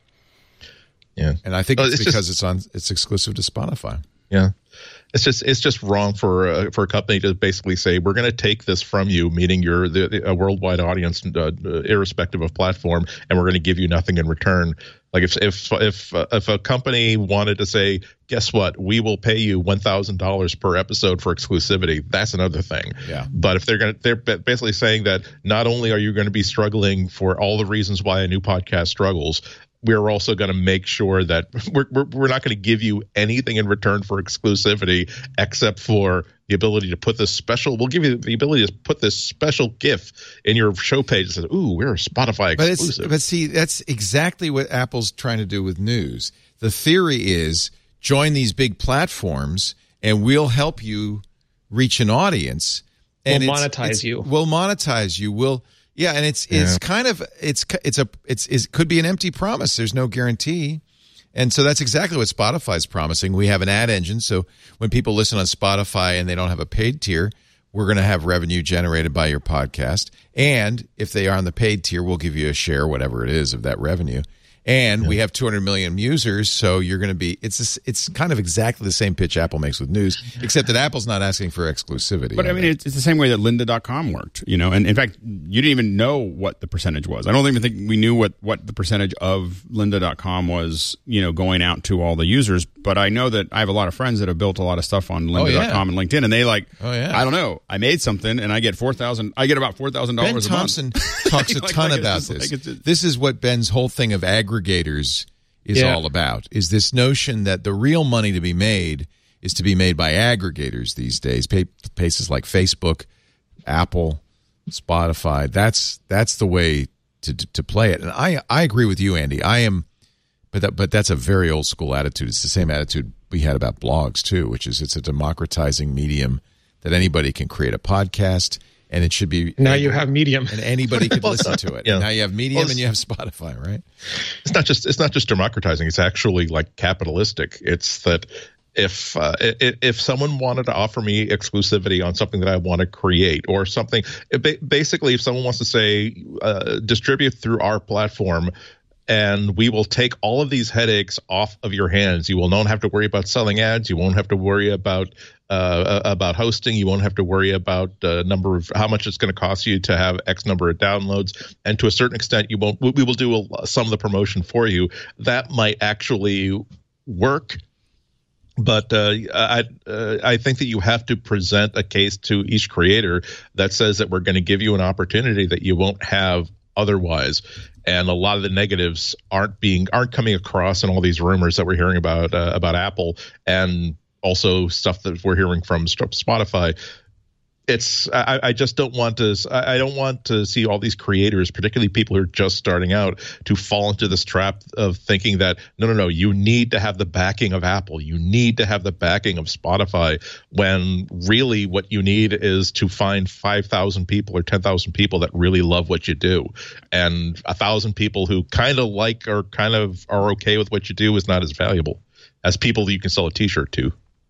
yeah, And I think Oh, it's, it's because just- it's on, it's exclusive to Spotify. yeah. It's just it's just wrong for uh, for a company to basically say we're going to take this from you, meaning you're the, the, a worldwide audience, uh, irrespective of platform, and we're going to give you nothing in return. Like if if if uh, if a company wanted to say, guess what, we will pay you one thousand dollars per episode for exclusivity, that's another thing. Yeah. But if they're going to, they're basically saying that not only are you going to be struggling for all the reasons why a new podcast struggles, we're also going to make sure that we're, we're, we're not going to give you anything in return for exclusivity except for the ability to put this special, we'll give you the ability to put this special GIF in your show page that says, ooh, we're a Spotify But it's exclusive. but see, that's exactly what Apple's trying to do with news. The theory is join these big platforms, and we'll help you reach an audience. And We'll it's- monetize it's- you. We'll monetize you. We'll yeah, and it's it's Yeah. kind of it's it's a it's it could be an empty promise. There's no guarantee. And so that's exactly what Spotify's promising. We have an ad engine, so when people listen on Spotify and they don't have a paid tier, we're going to have revenue generated by your podcast. And if they are on the paid tier, we'll give you a share, whatever it is, of that revenue. And Yeah. we have two hundred million users, so you're going to be. It's this, it's kind of exactly the same pitch Apple makes with news, except that Apple's not asking for exclusivity. But I mean, it's, it's the same way that lynda dot com worked, you know. And in fact, you didn't even know what the percentage was. I don't even think we knew what, what the percentage of lynda dot com was, you know, going out to all the users. But I know that I have a lot of friends that have built a lot of stuff on lynda dot com Oh, yeah. and LinkedIn, and they like, Oh, yeah. I don't know, I made something and I get four thousand. I get about four thousand Ben dollars a Thompson month. talks a Like- ton like it's about just- this. like it's just- This is what Ben's whole thing of aggregators is Yeah. all about. Is this notion that the real money to be made is to be made by aggregators these days, pa- places like Facebook, Apple, Spotify. That's that's the way to to play it. And I I agree with you, Andy. I am, but that, but that's a very old school attitude. It's the same attitude we had about blogs too, which is it's a democratizing medium that anybody can create a podcast, and it should be Now you have Medium. and anybody could listen to it. Yeah. And now you have Medium Well, and you have Spotify, right? It's not just it's not just democratizing. It's actually like capitalistic. It's that if uh, if, if someone wanted to offer me exclusivity on something that I want to create or something, it ba- basically, if someone wants to say uh, distribute through our platform, and we will take all of these headaches off of your hands. You will not have to worry about selling ads. You won't have to worry about uh, about hosting. You won't have to worry about uh, number of how much it's going to cost you to have X number of downloads. And to a certain extent, you won't. We will do a, some of the promotion for you. That might actually work. But uh, I uh, I think that you have to present a case to each creator that says that we're going to give you an opportunity that you won't have otherwise. And a lot of the negatives aren't being aren't coming across in all these rumors that we're hearing about uh, about Apple, and also stuff that we're hearing from Spotify. It's I, I just don't want to I don't want to see all these creators, particularly people who are just starting out, to fall into this trap of thinking that no no no you need to have the backing of Apple, you need to have the backing of Spotify, when really what you need is to find five thousand people or ten thousand people that really love what you do, and a thousand people who kind of like or kind of are okay with what you do is not as valuable as people that you can sell a T-shirt to.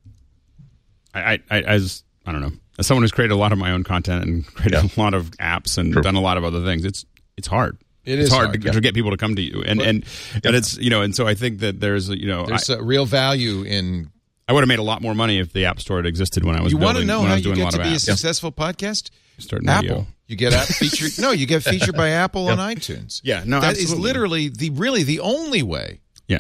I, I, I as I don't know, as someone who's created a lot of my own content and created Yeah. a lot of apps and True. done a lot of other things, it's it's hard. It it's is hard, hard, to, yeah. to get people to come to you, and and and it's you know, and so I think that there's you know, There's I, a real value in. I would have made a lot more money if the App Store had existed when I was. You want to building, know when I how was you doing a get lot to of be a apps. successful podcast? Starting Apple. radio. You get app featured. No, you get featured by Apple on iTunes. Yeah, no, that is absolutely. literally the really the only way. Yeah.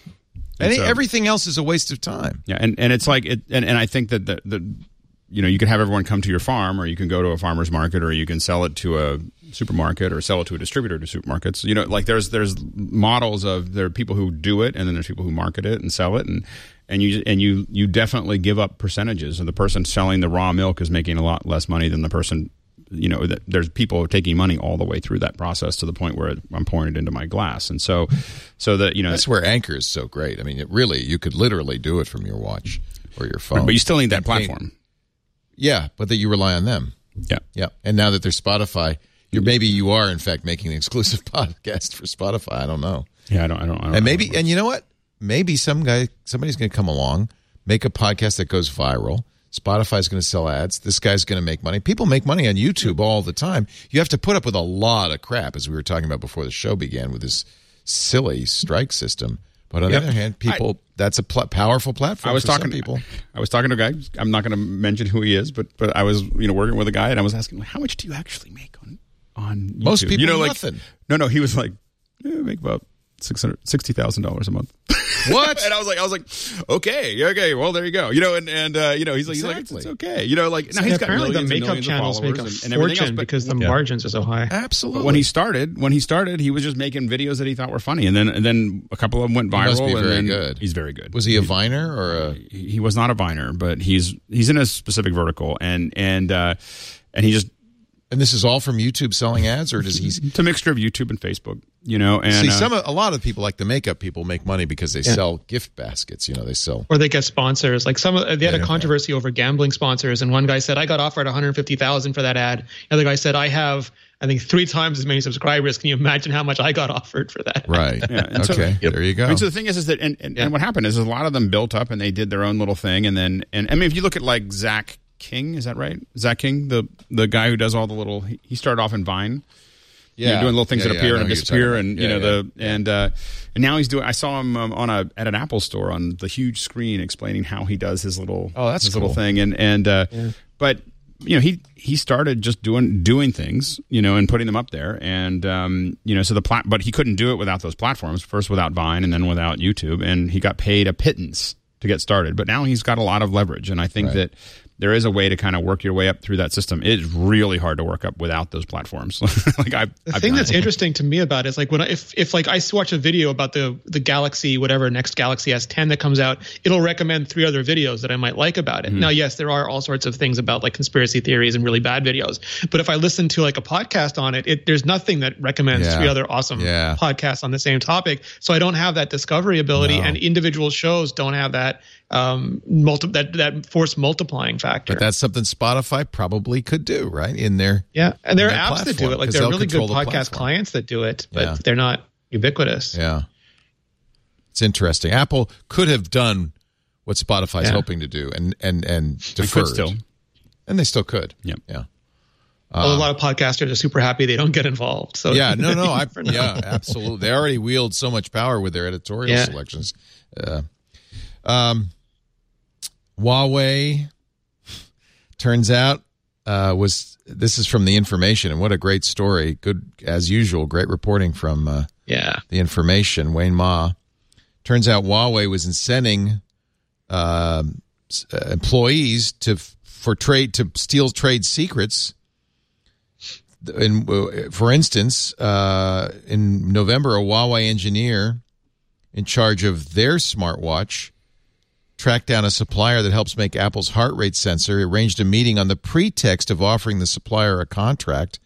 And so- everything else is a waste of time. Yeah, and, and it's like it, and, and I think that the, the you know, you can have everyone come to your farm, or you can go to a farmer's market, or you can sell it to a supermarket, or sell it to a distributor to supermarkets. You know, like there's there's models of there are people who do it, and then there's people who market it and sell it, and and you and you you definitely give up percentages. And the person selling the raw milk is making a lot less money than the person. You know, that there's people taking money all the way through that process to the point where I'm pouring it into my glass, and so so that you know That's where Anchor is so great. I mean, it really you could literally do it from your watch or your phone. but you still need that And pay- platform. Yeah, but that you rely on them. Yeah. Yeah, and now that there's Spotify, you're maybe you are in fact making an exclusive podcast for Spotify. I don't know. Yeah, I don't, I don't, I don't And maybe, know. and you know what? Maybe some guy, somebody's going to come along, make a podcast that goes viral. Spotify's going to sell ads. This guy's going to make money. People make money on YouTube all the time. You have to put up with a lot of crap, as we were talking about before the show began, with this silly strike system. But on Yep. the other hand, people, that's a pl- powerful platform I was for some talking people. I was talking to a guy. I'm not going to mention who he is, but but I was you know working with a guy, and I was asking, how much do you actually make on on YouTube? Most people, you know, like, nothing. No, no, he was like, yeah, I make about six hundred sixty thousand dollars a month. What? And I was like, I was like, okay, okay, well, there you go. You know, and and uh, you know, he's like, he's like, it's, Exactly. it's okay. You know, like now Yeah, he's got apparently the millions and makeup millions of channels make a followers and, and everything else, fortune but- because the Yeah. margins are so high. Absolutely. But when he started, when he started, he was just making videos that he thought were funny, and then and then a couple of them went viral. must be and very then good. He's very good. was he a Viner or a? he, he was not a Viner, but he's he's in a specific vertical, and and uh, and he just And this is all from YouTube selling ads, or does he? it's a mixture of YouTube and Facebook, you know. And See, uh, some a lot of people, like the makeup people, make money because they sell gift baskets. You know, they sell. Or they get sponsors. Like some, of, they had Yeah. a controversy over gambling sponsors, and one guy said, "I got offered one hundred fifty thousand for that ad." Another guy said, "I have, I think, three times as many subscribers. Can you imagine how much I got offered for that?" Right. Yeah, and so- okay. Yep. There you go. I mean, so the thing is, is that and, and, and what happened is, is a lot of them built up and they did their own little thing, and then and I mean, if you look at like Zach King, is that right? Zach King, the the guy who does all the little, he, he started off in Vine. You know, Yeah. doing little things Yeah, that yeah, appear I know and who you're disappear, talking and about. you Yeah, know yeah. the and uh, and now he's doing. I saw him um, on a at an Apple store on the huge screen explaining how he does his little Oh, that's his cool. little thing, and and uh, but you know he he started just doing doing things, you know, and putting them up there, and um, you know so the plat but he couldn't do it without those platforms. First without Vine, and then without YouTube, and he got paid a pittance to get started. But now he's got a lot of leverage, and I think Right. that there is a way to kind of work your way up through that system. It is really hard to work up without those platforms. like I, The I've thing done that's it. interesting to me about it is like when I, if if like I watch a video about the the Galaxy whatever next Galaxy S ten that comes out, it'll recommend three other videos that I might like about it. Mm-hmm. Now, yes, there are all sorts of things about like conspiracy theories and really bad videos, but if I listen to like a podcast on it, it there's nothing that recommends Yeah. three other awesome Yeah. podcasts on the same topic. So I don't have that discovery ability, No. and individual shows don't have that um multi that that force multiplying factor. But that's something Spotify probably could do, right? In their Yeah, and there are their apps that do platform, it. Like 'cause there are they'll really good control the podcast platform. clients that do it, but Yeah. they're not ubiquitous. Yeah. It's interesting. Apple could have done what Spotify's Yeah. hoping to do and and and They deferred. could still. And they still could. Yep. Yeah. Although a lot of podcasters are super happy they don't get involved. So Yeah, no, no, I For now. yeah, absolutely. They already wield so much power with their editorial Yeah. selections. Uh, um, Huawei turns out uh, was this is from The Information, and what a great story! Good as usual, great reporting from uh, Yeah. The Information. Wayne Ma. Turns out Huawei was incenting uh, s- uh, employees to for trade to steal trade secrets. In, for instance, uh, in November, a Huawei engineer in charge of their smartwatch tracked down a supplier that helps make Apple's heart rate sensor, arranged a meeting on the pretext of offering the supplier a contract.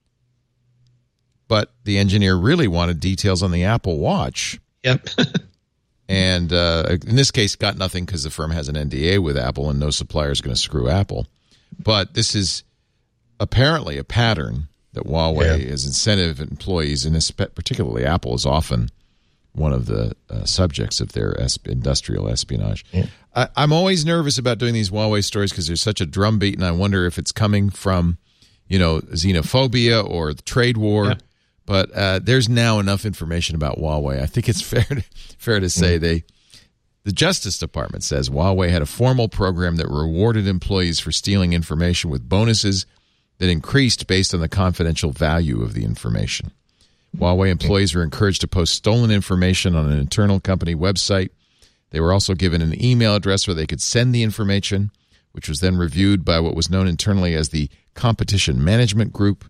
But the engineer really wanted details on the Apple Watch. Yep. And uh, in this case, got nothing because the firm has an N D A with Apple and no supplier is going to screw Apple. But this is apparently a pattern that Huawei Yeah. is incentive employees, and espe- particularly Apple is often one of the uh, subjects of their es- industrial espionage. Yeah. I- I'm always nervous about doing these Huawei stories because there's such a drumbeat, and I wonder if it's coming from, you know, xenophobia or the trade war. Yeah. But uh, there's now enough information about Huawei. I think it's fair to, fair to say they, the Justice Department says Huawei had a formal program that rewarded employees for stealing information with bonuses that increased based on the confidential value of the information. Huawei employees were encouraged to post stolen information on an internal company website. They were also given an email address where they could send the information, which was then reviewed by what was known internally as the Competition Management Group.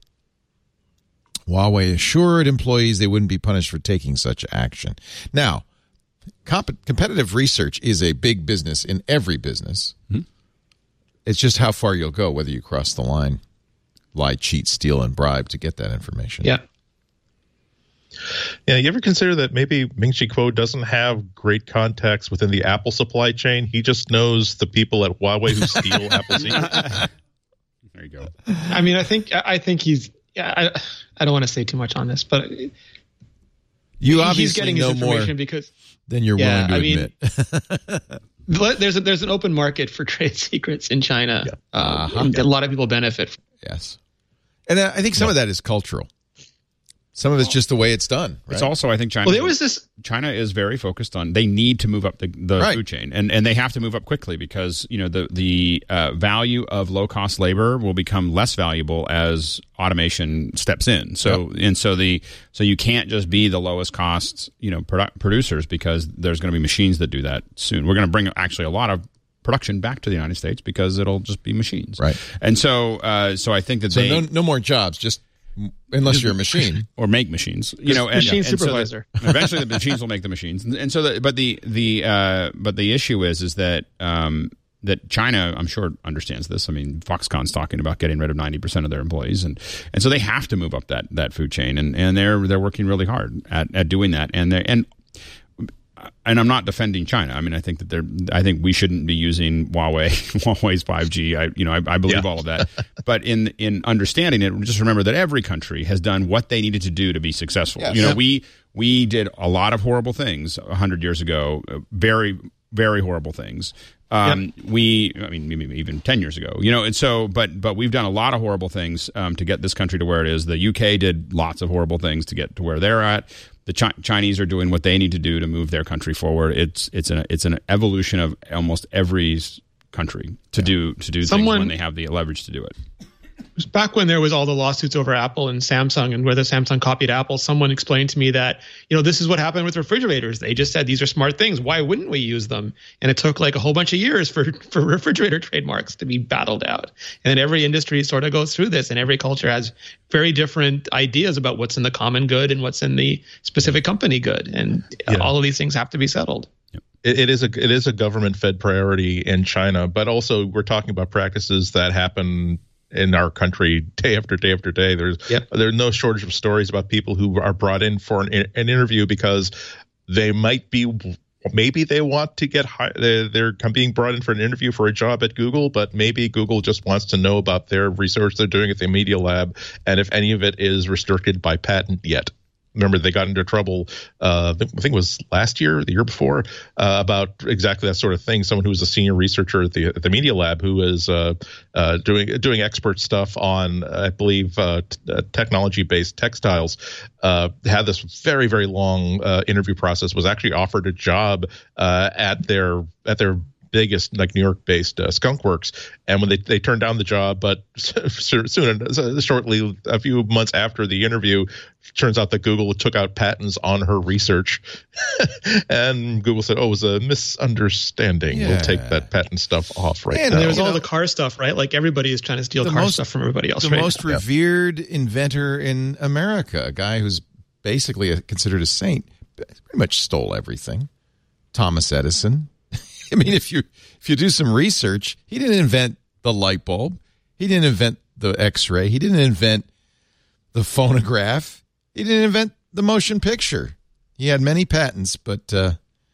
Huawei assured employees they wouldn't be punished for taking such action. Now, comp- competitive research is a big business in every business. Mm-hmm. It's just how far you'll go, whether you cross the line, lie, cheat, steal, and bribe to get that information. Yeah. Yeah, you ever consider that maybe Ming-Chi Kuo doesn't have great contacts within the Apple supply chain? He just knows the people at Huawei who steal Apple secrets. There you go. I mean, I think I think he's. Yeah, I, I don't want to say too much on this, but You he's obviously getting his know more information because than you're Yeah, willing to I mean, admit. but there's a, there's an open market for trade secrets in China. Yeah. Uh, Uh-huh. and a lot of people benefit from. Yes. And uh, I think some of that is cultural. Some of it's just the way it's done. Right? It's also, I think, China. Well, there was this. China is very focused on. They need to move up the, the Right. food chain, and and they have to move up quickly because you know the the uh, value of low cost labor will become less valuable as automation steps in. So and so the so you can't just be the lowest cost you know produ- producers because there's going to be machines that do that soon. We're going to bring actually a lot of production back to the United States because it'll just be machines. Right. And so uh, so I think that So they no, no more jobs, just unless you're a machine. or make machines, you know, and, machine and so that- supervisor. eventually, the machines will make the machines, and, and so, the, but the the uh, but the issue is is that um, that China, I'm sure, understands this. I mean, Foxconn's talking about getting rid of ninety percent of their employees, and, and so they have to move up that, that food chain, and, and they're they're working really hard at, at doing that, and they and. And I'm not defending China. I mean, I think that they're. I think we shouldn't be using Huawei, Huawei's five G. I, you know, I, I believe Yeah. all of that. But in in understanding it, just remember that every country has done what they needed to do to be successful. Yes. You know, Yep. we we did a lot of horrible things a hundred years ago. uh, Very very horrible things. Um, yep. We, I mean, maybe even ten years ago, you know, and so, but but we've done a lot of horrible things um, to get this country to where it is. The U K did lots of horrible things to get to where they're at. The Chi- Chinese are doing what they need to do to move their country forward. It's it's an it's an evolution of almost every country to yeah. do to do Someone, things when they have the leverage to do it. Back when there was all the lawsuits over Apple and Samsung and whether Samsung copied Apple, someone explained to me that, you know, this is what happened with refrigerators. They just said these are smart things. Why wouldn't we use them? And it took like a whole bunch of years for, for refrigerator trademarks to be battled out. And then every industry sort of goes through this, and every culture has very different ideas about what's in the common good and what's in the specific company good. And yeah. all of these things have to be settled. It, it is a it is a government fed priority in China, but also we're talking about practices that happen in our country day after day after day. There's yep. there's no shortage of stories about people who are brought in for an, an interview because they might be maybe they want to get high, they're, they're being brought in for an interview for a job at Google, but maybe Google just wants to know about their research they're doing at the Media Lab, and if any of it is restricted by patent yet. Remember, they got into trouble, uh, I think it was last year, the year before, uh, about exactly that sort of thing. Someone who was a senior researcher at the at the Media Lab who was uh, uh, doing doing expert stuff on, I believe, uh, t- uh, technology-based textiles, uh, had this very, very long uh, interview process, was actually offered a job uh, at their at their biggest like New York-based uh, Skunk Works, and when they, they turned down the job, but soon, shortly, a few months after the interview, turns out that Google took out patents on her research, and Google said, "Oh, it was a misunderstanding. Yeah. We'll take that patent stuff off right and now." And there was all know, the car stuff, right? Like everybody is trying to steal car most, stuff from everybody else. The right most now. revered yeah. inventor in America, a guy who's basically a, considered a saint, pretty much stole everything. Thomas Edison. I mean, if you if you do some research, he didn't invent the light bulb. He didn't invent the X-ray. He didn't invent the phonograph. He didn't invent the motion picture. He had many patents, but uh,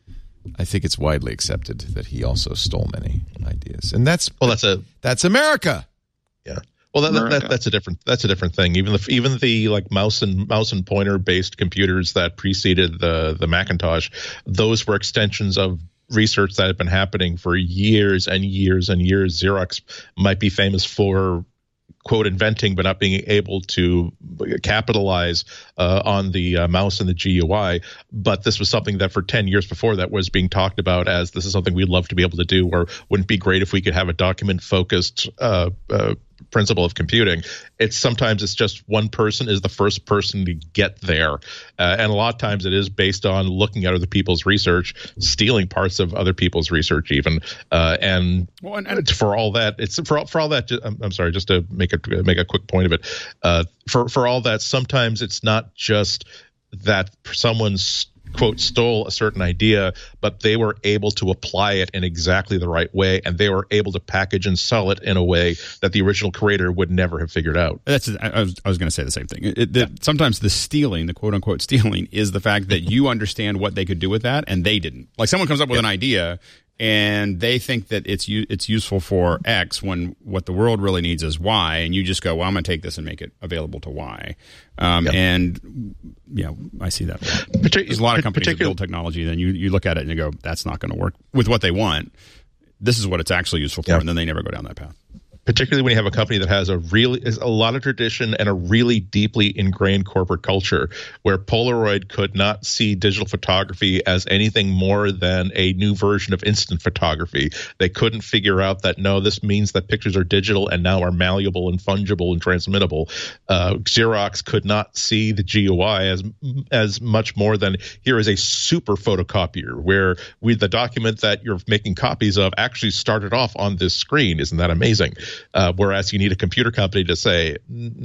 I think it's widely accepted that he also stole many ideas. And that's well, that's a that's America. Yeah. Well, that, that, that, that's a different that's a different thing. Even the even the like mouse and mouse and pointer based computers that preceded the the Macintosh, those were extensions of research that had been happening for years and years and years. Xerox might be famous for, quote, inventing, but not being able to capitalize uh, on the uh, mouse and the G U I. But this was something that for ten years before that was being talked about as this is something we'd love to be able to do, or wouldn't it be great if we could have a document focused uh, uh, principle of computing. It's sometimes it's just one person is the first person to get there. Uh, and a lot of times it is based on looking at other people's research, stealing parts of other people's research even. Uh, and, well, and, and for all that, it's for, for all that, I'm, I'm sorry, just to make a, make a quick point of it. Uh, for, for all that, sometimes it's not just that someone's quote stole a certain idea, but they were able to apply it in exactly the right way, and they were able to package and sell it in a way that the original creator would never have figured out. That's I was, I was going to say the same thing. It, the, yeah. Sometimes the stealing, the quote unquote stealing, is the fact that you understand what they could do with that, and they didn't. Like someone comes up with yeah. an idea, and they think that it's it's useful for X when what the world really needs is Y, and you just go, well, I'm going to take this and make it available to Y. Um, yep. And yeah, I see that. Partic- There's a lot of companies that build technology, then you, you look at it and you go, that's not going to work with what they want. This is what it's actually useful for, yep. and then they never go down that path. Particularly when you have a company that has a really a lot of tradition and a really deeply ingrained corporate culture, where Polaroid could not see digital photography as anything more than a new version of instant photography. They couldn't figure out that, no, this means that pictures are digital and now are malleable and fungible and transmittable. Uh, Xerox could not see the G U I as as much more than here is a super photocopier where we the document that you're making copies of actually started off on this screen. Isn't that amazing? Uh, whereas you need a computer company to say,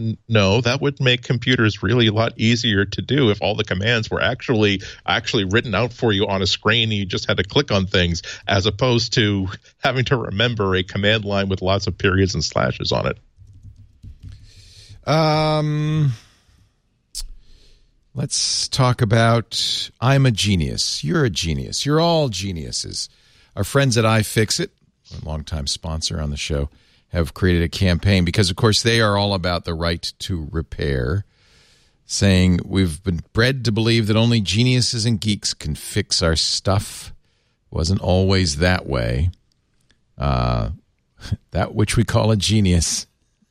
no, that would make computers really a lot easier to do if all the commands were actually actually written out for you on a screen and you just had to click on things, as opposed to having to remember a command line with lots of periods and slashes on it. Um, let's talk about I'm a genius. You're a genius. You're all geniuses. Our friends at iFixit, a longtime sponsor on the show, have created a campaign because, of course, they are all about the right to repair, saying we've been bred to believe that only geniuses and geeks can fix our stuff. It wasn't always that way. uh, that which we call a genius.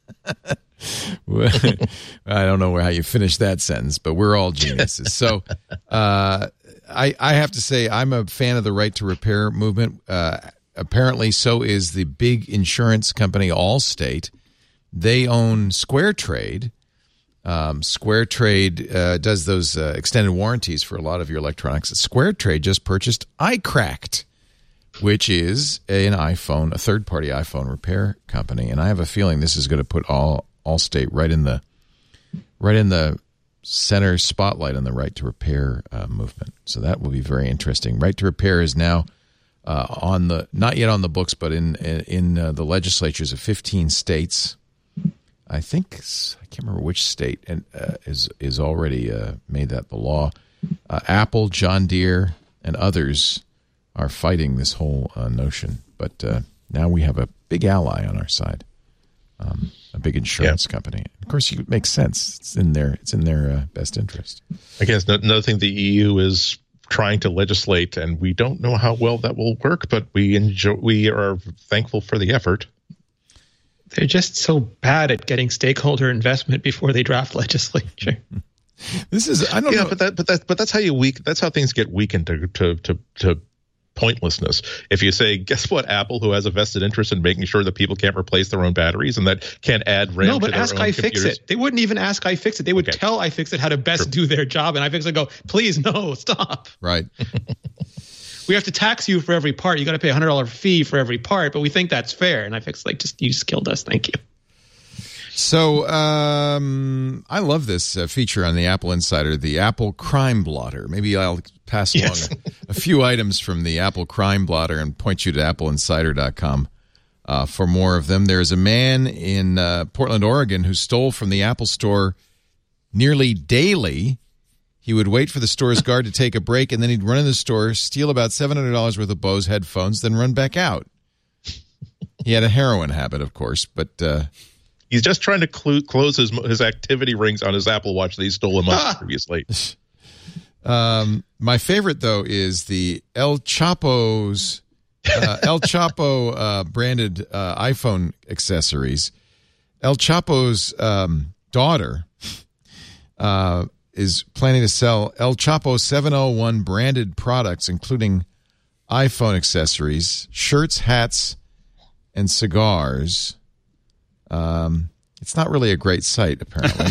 I don't know how you finish that sentence, but we're all geniuses. So uh, I, I have to say I'm a fan of the right to repair movement. Uh, apparently, so is the big insurance company Allstate. They own SquareTrade. Um, SquareTrade uh, does those uh, extended warranties for a lot of your electronics. SquareTrade just purchased iCracked, which is an iPhone, a third-party iPhone repair company, and I have a feeling this is going to put all Allstate right in the right in the center spotlight on the right to repair uh, movement. So that will be very interesting. Right to repair is now uh, on the not yet on the books, but in in uh, the legislatures of fifteen states. I think I can't remember which state and uh, is is already uh, made that the law. Uh, Apple, John Deere, and others are fighting this whole uh, notion, but uh, now we have a big ally on our side, um, a big insurance yeah. company. Of course, it makes sense. It's in their it's in their uh, best interest. I guess another thing the E U is trying to legislate, and we don't know how well that will work, but we enjoy. We are thankful for the effort. They're just so bad at getting stakeholder investment before they draft legislature. This is I don't yeah, know, but that but that but that's how you weak. That's how things get weakened to to to. to pointlessness. If you say, guess what, Apple, who has a vested interest in making sure that people can't replace their own batteries and that can't add RAM no, but to their ask own iFixit. computers. They wouldn't even ask iFixit. They would okay. tell iFixit how to best True. do their job, and iFixit would go, please, no, stop. Right. We have to tax you for every part. You got to pay a one hundred dollars fee for every part, but we think that's fair. And iFixit's like, just you just killed us. Thank you. So um, I love this uh, feature on the Apple Insider, the Apple Crime Blotter. Maybe I'll pass along yes. a, a few items from the Apple Crime Blotter and point you to apple insider dot com uh, for more of them. There's a man in uh, Portland, Oregon, who stole from the Apple Store nearly daily. He would wait for the store's guard to take a break, and then he'd run in the store, steal about seven hundred dollars worth of Bose headphones, then run back out. He had a heroin habit, of course, but... Uh, He's just trying to cl- close his his activity rings on his Apple Watch that he stole a month ah. previously. Um, my favorite, though, is the El Chapo's uh, El Chapo uh, branded uh, iPhone accessories. El Chapo's um, daughter uh, is planning to sell El Chapo seven oh one branded products, including iPhone accessories, shirts, hats, and cigars. Um, it's not really a great site, apparently.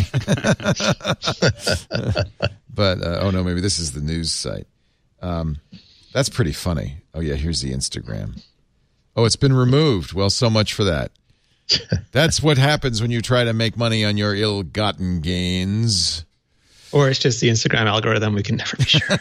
But, uh, oh no, maybe this is the news site. Um, that's pretty funny. Oh yeah, here's the Instagram. Oh, it's been removed. Well, so much for that. That's what happens when you try to make money on your ill-gotten gains. Or it's just the Instagram algorithm. We can never be sure.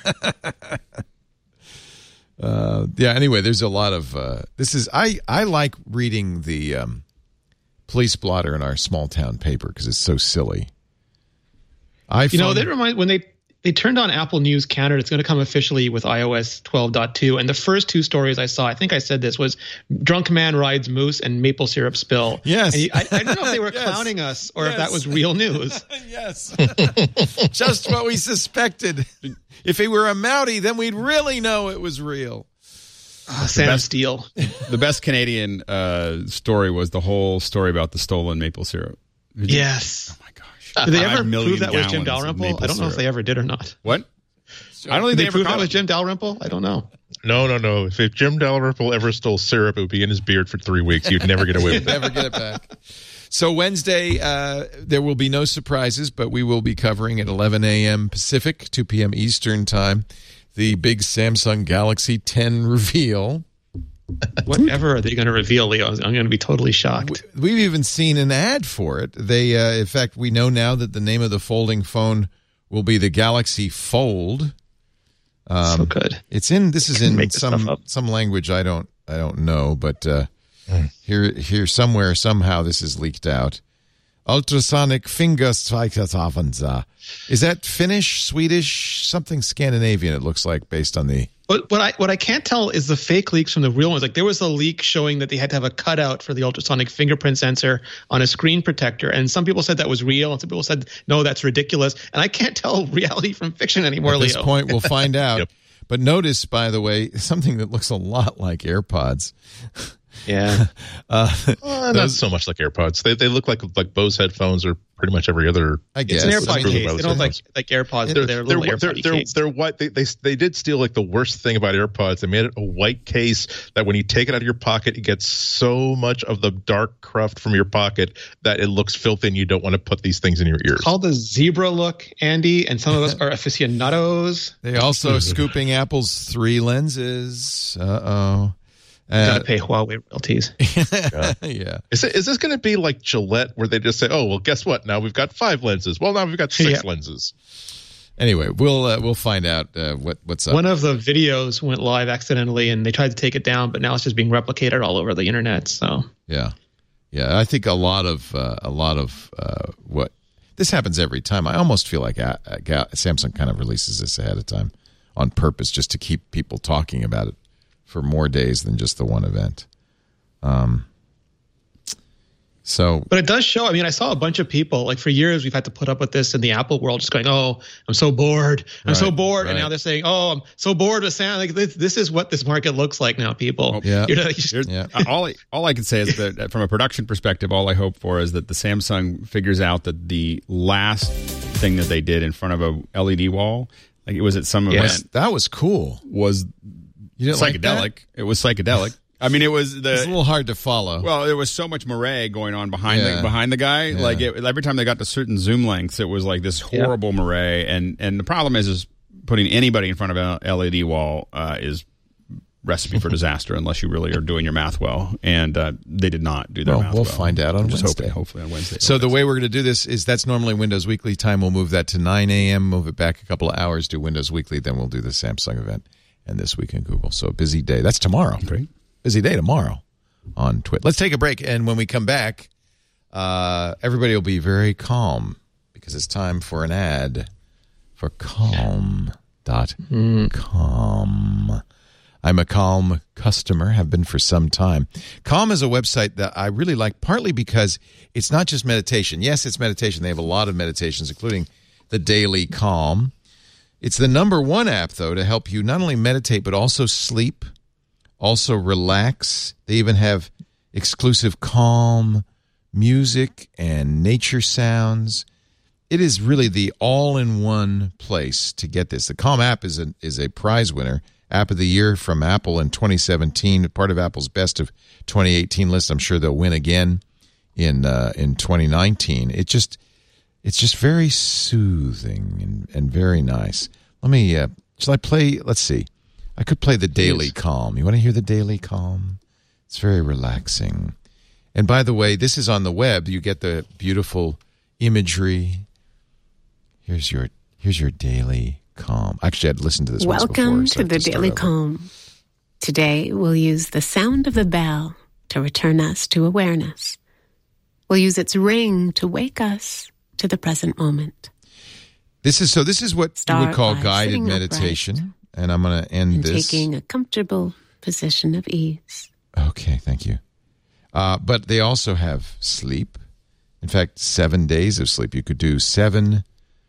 uh, yeah, anyway, there's a lot of, uh, this is, I, I like reading the, um, police blotter in our small town paper because it's so silly. iPhone, you know, they remind when they they turned on Apple News Canada. It's going to come officially with i O S twelve point two. And the first two stories I saw, I think I said this, was drunk man rides moose and maple syrup spill. Yes, and I, I don't know if they were yes. clowning us or yes. if that was real news. Yes, just what we suspected. If he were a Mountie, then we'd really know it was real. Uh, Sam best, Steele. The best Canadian uh, story was the whole story about the stolen maple syrup. Yes. Oh my gosh. Did they ever prove that was Jim Dalrymple? I don't know syrup. if they ever did or not. What? So, I don't think did they, they ever that was Jim Dalrymple. I don't know. No, no, no. If, if Jim Dalrymple ever stole syrup, it would be in his beard for three weeks. You'd never get away with it. Never get it back. So Wednesday, uh, there will be no surprises, but we will be covering at eleven a.m. Pacific, two p.m. Eastern time, the big Samsung Galaxy ten reveal. Whatever are they going to reveal, Leo? I'm going to be totally shocked. We've even seen an ad for it. They, uh, in fact, we know now that the name of the folding phone will be the Galaxy Fold. Um, so good. It's in. This is in some some language I don't I don't know, but uh, mm. here here somewhere somehow this is leaked out. Ultrasonic Fingerstreichhafenza. Is that Finnish, Swedish, something Scandinavian? It looks like based on the. But what I what I can't tell is the fake leaks from the real ones. Like there was a leak showing that they had to have a cutout for the ultrasonic fingerprint sensor on a screen protector, and some people said that was real, and some people said no, that's ridiculous. And I can't tell reality from fiction anymore. At this Leo. point, we'll find out. Yep. But notice, by the way, something that looks a lot like AirPods. Yeah. uh, Uh, not so much like AirPods. They they look like like Bose headphones or pretty much every other. I guess It's an AirPod I mean, case. They don't like like AirPods. They're, They're, they're, they're, little they're, AirPod they're, case. they're white. They, they they did steal like the worst thing about AirPods. They made it a white case that when you take it out of your pocket, it gets so much of the dark cruft from your pocket that it looks filthy, and you don't want to put these things in your ears. It's called the zebra look, Andy, and some of us are aficionados. They also scooping Apple's three lenses. Uh oh. Uh, Gotta pay Huawei royalties. yeah. Is it, is this going to be like Gillette, where they just say, "Oh, well, guess what? Now we've got five lenses. Well, now we've got six Yeah. lenses." Anyway, we'll uh, we'll find out uh, what what's up. One of the videos went live accidentally, and they tried to take it down, but now it's just being replicated all over the internet. So Yeah, yeah. I think a lot of uh, a lot of uh, what this happens every time. I almost feel like uh, uh, Samsung kind of releases this ahead of time on purpose, just to keep people talking about it for more days than just the one event. Um. So, But it does show. I mean, I saw a bunch of people, like for years, we've had to put up with this in the Apple world, just going, "Oh, I'm so bored. I'm so Right, bored." And right. now they're saying, "Oh, I'm so bored with sound." Like this, this is what this market looks like now, people. Yeah. You're like, just- Here's- Yeah. uh, all I, all I can say is that uh, from a production perspective, all I hope for is that the Samsung figures out that the last thing that they did in front of a L E D wall, like it was at some Yeah. event, that was cool. was You didn't like psychedelic. that? It was psychedelic. I mean, it was It's a the little hard to follow. well, there was so much moire going on behind Yeah. the behind the guy. Yeah. Like it, every time they got to certain zoom lengths, it was like this horrible moire. And and the problem is, is putting anybody in front of an L E D wall uh, is recipe for disaster unless you really are doing your math well. And uh, they did not do their Well, math we'll well. find out on I'm just Wednesday. hoping, hopefully on Wednesday. So the way we're going to do this is that's normally Windows Weekly time. We'll move that to nine a.m., move it back a couple of hours, do Windows Weekly, then we'll do the Samsung event and This Week in Google. So a busy day. That's tomorrow. Great. Busy day tomorrow on Twit. Let's take a break, and when we come back, uh, everybody will be very calm because it's time for an ad for calm dot com. I'm a Calm customer, have been for some time. Calm is a website that I really like, partly because it's not just meditation. Yes, it's meditation. They have a lot of meditations, including the Daily Calm. It's the number one app, though, to help you not only meditate, but also sleep, also relax. They even have exclusive calm music and nature sounds. It is really the all-in-one place to get this. The Calm app is a, is a prize winner. App of the Year from Apple in twenty seventeen, part of Apple's Best of twenty eighteen list. I'm sure they'll win again in uh, in twenty nineteen. It just it's just very soothing and, and very nice. Let me. Uh, shall I play? Let's see. I could play the Daily Calm. You want to hear the Daily Calm? It's very relaxing. And by the way, this is on the web. You get the beautiful imagery. Here's your here's your Daily Calm. Actually, I'd listened to this once before. Welcome so I to have the start Daily over. Calm. Today, we'll use the sound of the bell to return us to awareness. We'll use its ring to wake us to the present moment. This is so. This is what Start you would call by guided sitting meditation, upright and I'm going to end and this. taking a comfortable position of ease. Okay, thank you. Uh, but they also have sleep. In fact, seven days of sleep. You could do seven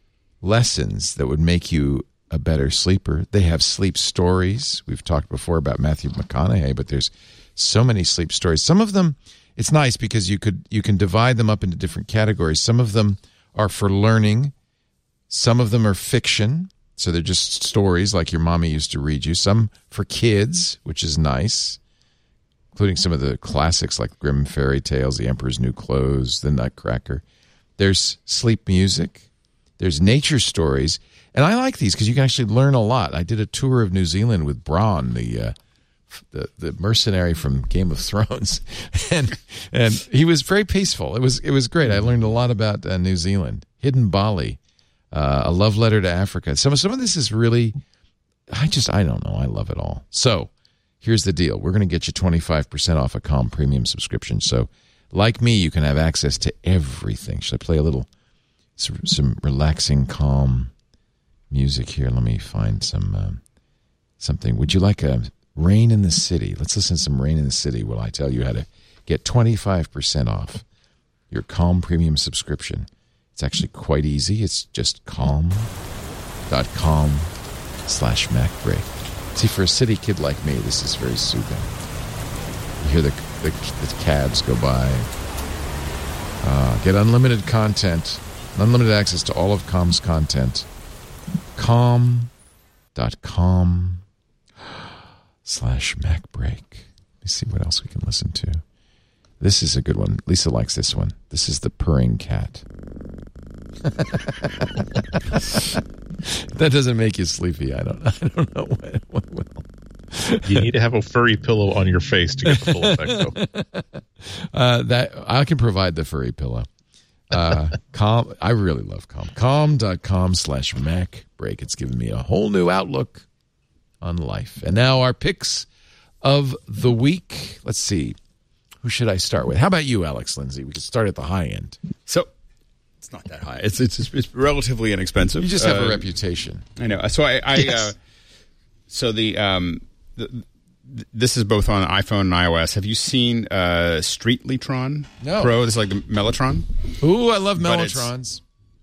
lessons that would make you a better sleeper. They have sleep stories. We've talked before about Matthew McConaughey, but there's so many sleep stories. Some of them, it's nice because you could you can divide them up into different categories. Some of them are for learning. Some of them are fiction. So they're just stories like your mommy used to read you. Some for kids, which is nice, including some of the classics like Grimm Fairy Tales, The Emperor's New Clothes, The Nutcracker. There's sleep music. There's nature stories. And I like these because you can actually learn a lot. I did a tour of New Zealand with Bronn, the uh, the, the mercenary from Game of Thrones, and and he was very peaceful. It was it was great. I learned a lot about uh, New Zealand. Hidden Bali, uh, a love letter to Africa. Some some of this is really, I just I don't know. I love it all. So here's the deal. We're going to get you twenty-five percent off a Calm Premium subscription. So like me, you can have access to everything. Should I play a little some, some relaxing, calm music here? Let me find some um, something. Would you like a Rain in the City? Let's listen to some Rain in the City while I tell you how to get twenty-five percent off your Calm Premium subscription. It's actually quite easy. It's just calm dot com slash MacBreak. See, for a city kid like me, this is very soothing. You hear the the, the cabs go by. Uh, get unlimited content, unlimited access to all of Calm's content. Calm dot com slash MacBreak. Let me see what else we can listen to. This is a good one. Lisa likes this one. This is the purring cat. That doesn't make you sleepy. I don't. I don't know what, what will. You need to have a furry pillow on your face to get the full effect, though. Uh, that I can provide the furry pillow. Uh, Calm. I really love Calm. Calm dot com slash MacBreak. It's given me a whole new outlook on life. And now our picks of the week. Let's see. Who should I start with? How about you, Alex Lindsay? We could start at the high end. So it's not that high. It's it's it's relatively inexpensive. You just have uh, a reputation. I know. So I, I Yes. uh, so the um the, this is both on iPhone and iOS. Have you seen uh, Streetlytron No. Pro? This is like the Mellotron. Ooh, I love But it's- Mellotrons.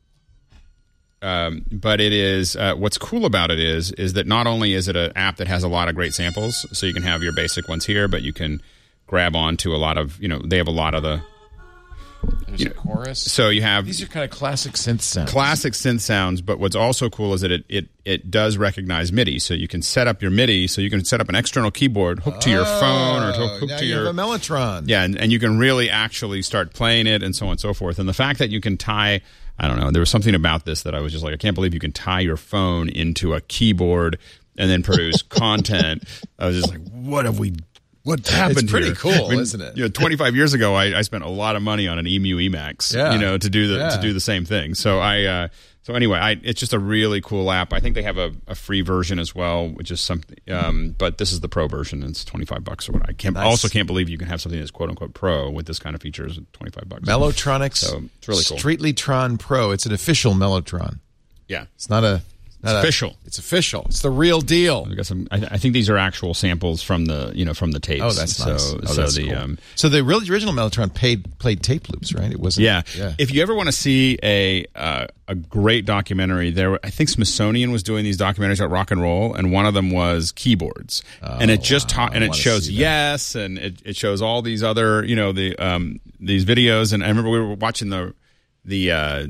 Um, but it is uh, what's cool about it is is that not only is it an app that has a lot of great samples, so you can have your basic ones here, but you can grab onto a lot of, you know, they have a lot of the. There's you a know, chorus. So you have These are kind of classic synth sounds. classic synth sounds, but what's also cool is that it, it it does recognize MIDI, so you can set up your MIDI, so you can set up an external keyboard hooked to your phone or to, hooked now to you your have a Mellotron. yeah, and, and you can really actually start playing it and so on and so forth. And the fact that you can tie, I don't know, there was something about this that I was just like, I can't believe you can tie your phone into a keyboard and then produce content. I was just like, what have we? What happened? It's pretty here? cool, I mean, isn't it? You know, twenty-five years ago, I, I spent a lot of money on an Emu Emacs, Yeah. you know, to do the Yeah. to do the same thing. So I, uh, so anyway, I, it's just a really cool app. I think they have a, a free version as well, which is something. Um, but this is the pro version. And it's twenty-five bucks or what. I can't. Nice. Also, can't believe you can have something that's quote unquote pro with this kind of features at twenty-five bucks. Mellotronics. So it's really cool. Streetlytron Pro. It's an official Mellotron. Yeah, It's not a. Not It's a- official. It's official. It's the real deal. I got some. I, I think these are actual samples from the you know from the tapes. Oh, that's so, nice. Oh, so that's the cool. um, So the real, original Mellotron played played tape loops, right? It wasn't. yeah. yeah. If you ever want to see a uh, a great documentary, there I think Smithsonian was doing these documentaries about rock and roll, and one of them was keyboards, and it just wow. ta- and I it wanna shows see that. Yes, and it, it shows all these other you know the um, these videos, and I remember we were watching the the uh,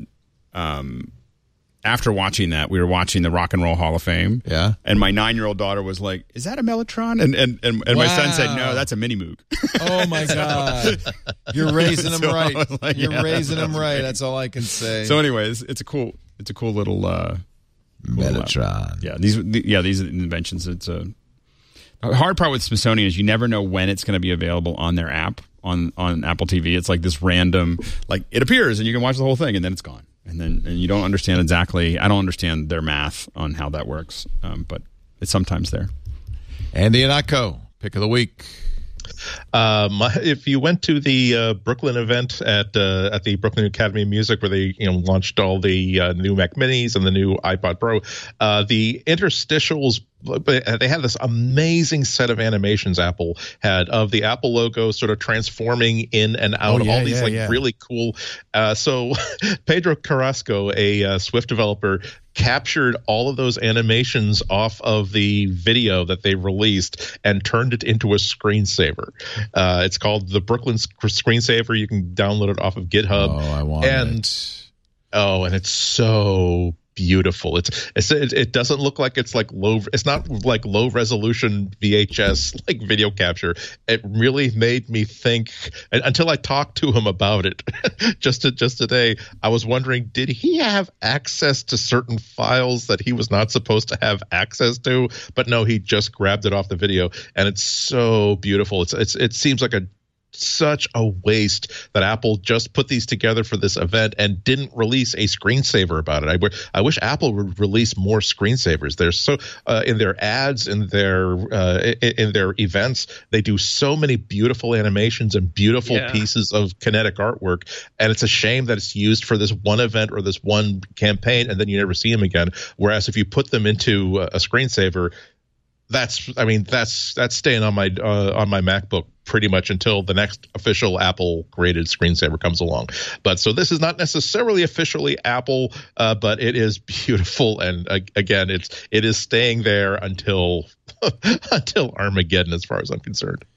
um. After watching that, we were watching the Rock and Roll Hall of Fame. Yeah. And my nine-year-old daughter was like, "Is that a Mellotron?" And and and, and my son said, Wow. "No, that's a Mini Moog." Oh my God! You're raising them So I right. was like, You're yeah, raising them that's right. great. That's all I can say. So, anyways, it's a cool, it's a cool little uh, cool little app. Mellotron. Yeah, these, the, yeah, these are inventions. It's a the hard part with Smithsonian is you never know when it's going to be available on their app on on Apple T V. It's like this random, like it appears and you can watch the whole thing and then it's gone. And then and you don't understand exactly. I don't understand their math on how that works, um, but it's sometimes there. Andy and Akko, pick of the week. Um, if you went to the uh, Brooklyn event at uh, at the Brooklyn Academy of Music, where they you know launched all the uh, new Mac Minis and the new iPod Pro, uh, the interstitials. They had this amazing set of animations Apple had of the Apple logo sort of transforming in and out Oh, of yeah, all these yeah, like yeah. really cool. Uh, so Pedro Carrasco, a uh, Swift developer, captured all of those animations off of the video that they released and turned it into a screensaver. Uh, it's called the Brooklyn Sc- Screensaver. You can download it off of GitHub. Oh, I want and, it. Oh, and it's so beautiful. It's, it's it, it doesn't look like it's like low. It's not like low resolution V H S like video capture. It really made me think. And until I talked to him about it, just to, just today, I was wondering, did he have access to certain files that he was not supposed to have access to? But no, he just grabbed it off the video, and it's so beautiful. It's it's it seems like a such a waste that Apple just put these together for this event and didn't release a screensaver about it. I, w- I wish Apple would release more screensavers. They're so uh, in their ads, in their uh, in, in their events, they do so many beautiful animations and beautiful Yeah. pieces of kinetic artwork, and it's a shame that it's used for this one event or this one campaign, and then you never see them again. Whereas if you put them into a, a screensaver, that's I mean that's that's staying on my uh, on my MacBook pretty much until the next official Apple created screensaver comes along. But so this is not necessarily officially Apple, uh, but it is beautiful, and uh, again, it's it is staying there until until Armageddon, as far as I'm concerned.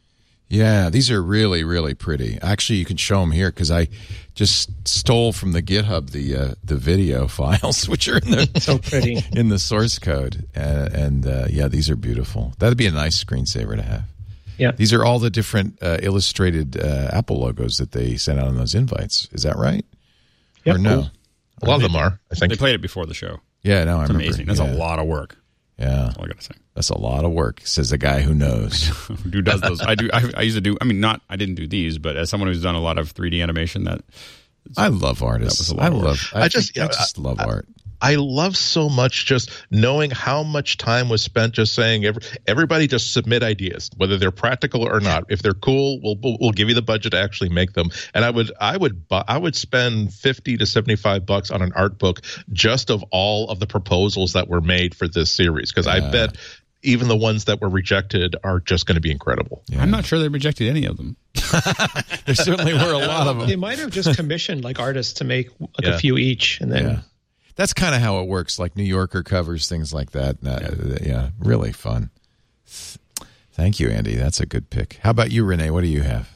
Yeah, these are really, really pretty. Actually, you can show them here because I just stole from the GitHub the uh, the video files, which are in the so pretty in the source code. Uh, and uh, yeah, these are beautiful. That'd be a nice screensaver to have. Yeah, these are all the different uh, illustrated uh, Apple logos that they sent out on those invites. Is that right? Yep, or no? cool. A lot of them are. I think they played it before the show. Yeah, no, I it's remember. Amazing. That's yeah. a lot of work. Yeah, that's all I gotta say. That's a lot of work, says the guy who knows. Who does those? I do. I, I used to do. I mean, not. I didn't do these, but as someone who's done a lot of three D animation, that I love artists. That was a lot I of work. love. I, I just, I just I, love I, art. I love so much just knowing how much time was spent just saying every, everybody just submit ideas, whether they're practical or not. If they're cool, we'll, we'll we'll give you the budget to actually make them. And I would I would bu- I would spend fifty to seventy-five bucks on an art book just of all of the proposals that were made for this series, because yeah. I bet even the ones that were rejected are just going to be incredible. Yeah. I'm not sure they rejected any of them. There certainly were a lot of them. They might have just commissioned like artists to make like Yeah. a few each, and then. Yeah. That's kind of how it works, like New Yorker covers, things like that. Uh, yeah. yeah, really fun. Thank you, Andy. That's a good pick. How about you, Renee? What do you have?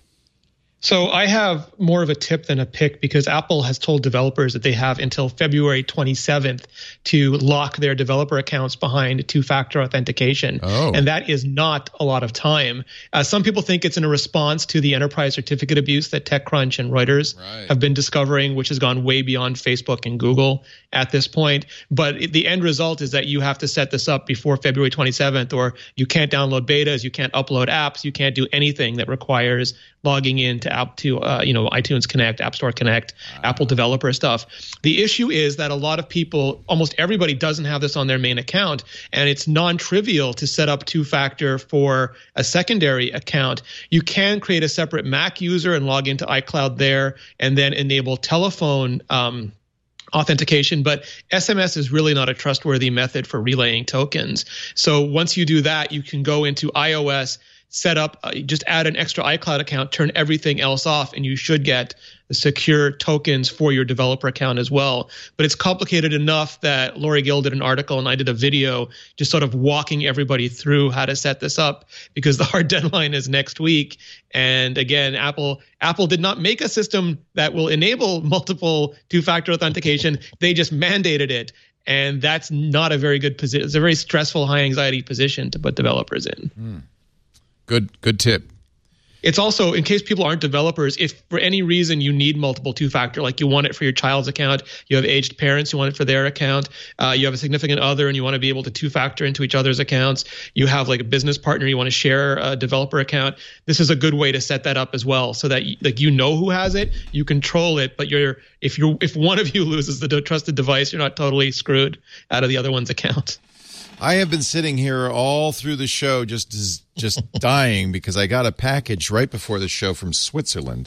So I have more of a tip than a pick because Apple has told developers that they have until February twenty-seventh to lock their developer accounts behind two-factor authentication. Oh. And that is not a lot of time. Uh, some people think it's in a response to the enterprise certificate abuse that TechCrunch and Reuters Right. have been discovering, which has gone way beyond Facebook and Google at this point. But it- the end result is that you have to set this up before February twenty-seventh, or you can't download betas, you can't upload apps, you can't do anything that requires logging into app to uh, you know iTunes Connect, App Store Connect, wow. Apple developer stuff. The issue is that a lot of people, almost everybody, doesn't have this on their main account, and it's non-trivial to set up two-factor for a secondary account. You can create a separate Mac user and log into iCloud there, and then enable telephone um, authentication, but S M S is really not a trustworthy method for relaying tokens. So once you do that, you can go into iOS, set up, uh, just add an extra iCloud account, turn everything else off, and you should get the secure tokens for your developer account as well. But it's complicated enough that Lori Gill did an article and I did a video just sort of walking everybody through how to set this up, because the hard deadline is next week. And again, Apple Apple did not make a system that will enable multiple two-factor authentication. They just mandated it. And that's not a very good position. It's a very stressful, high anxiety position to put developers in. Mm. Good, good tip. It's also, in case people aren't developers, if for any reason you need multiple two-factor, like you want it for your child's account, you have aged parents, you want it for their account, uh, you have a significant other and you want to be able to two-factor into each other's accounts, you have like a business partner, you want to share a developer account, this is a good way to set that up as well, so that like you know who has it, you control it, but you're if you're if one of you loses the trusted device, you're not totally screwed out of the other one's account. I have been sitting here all through the show just just dying because I got a package right before the show from Switzerland.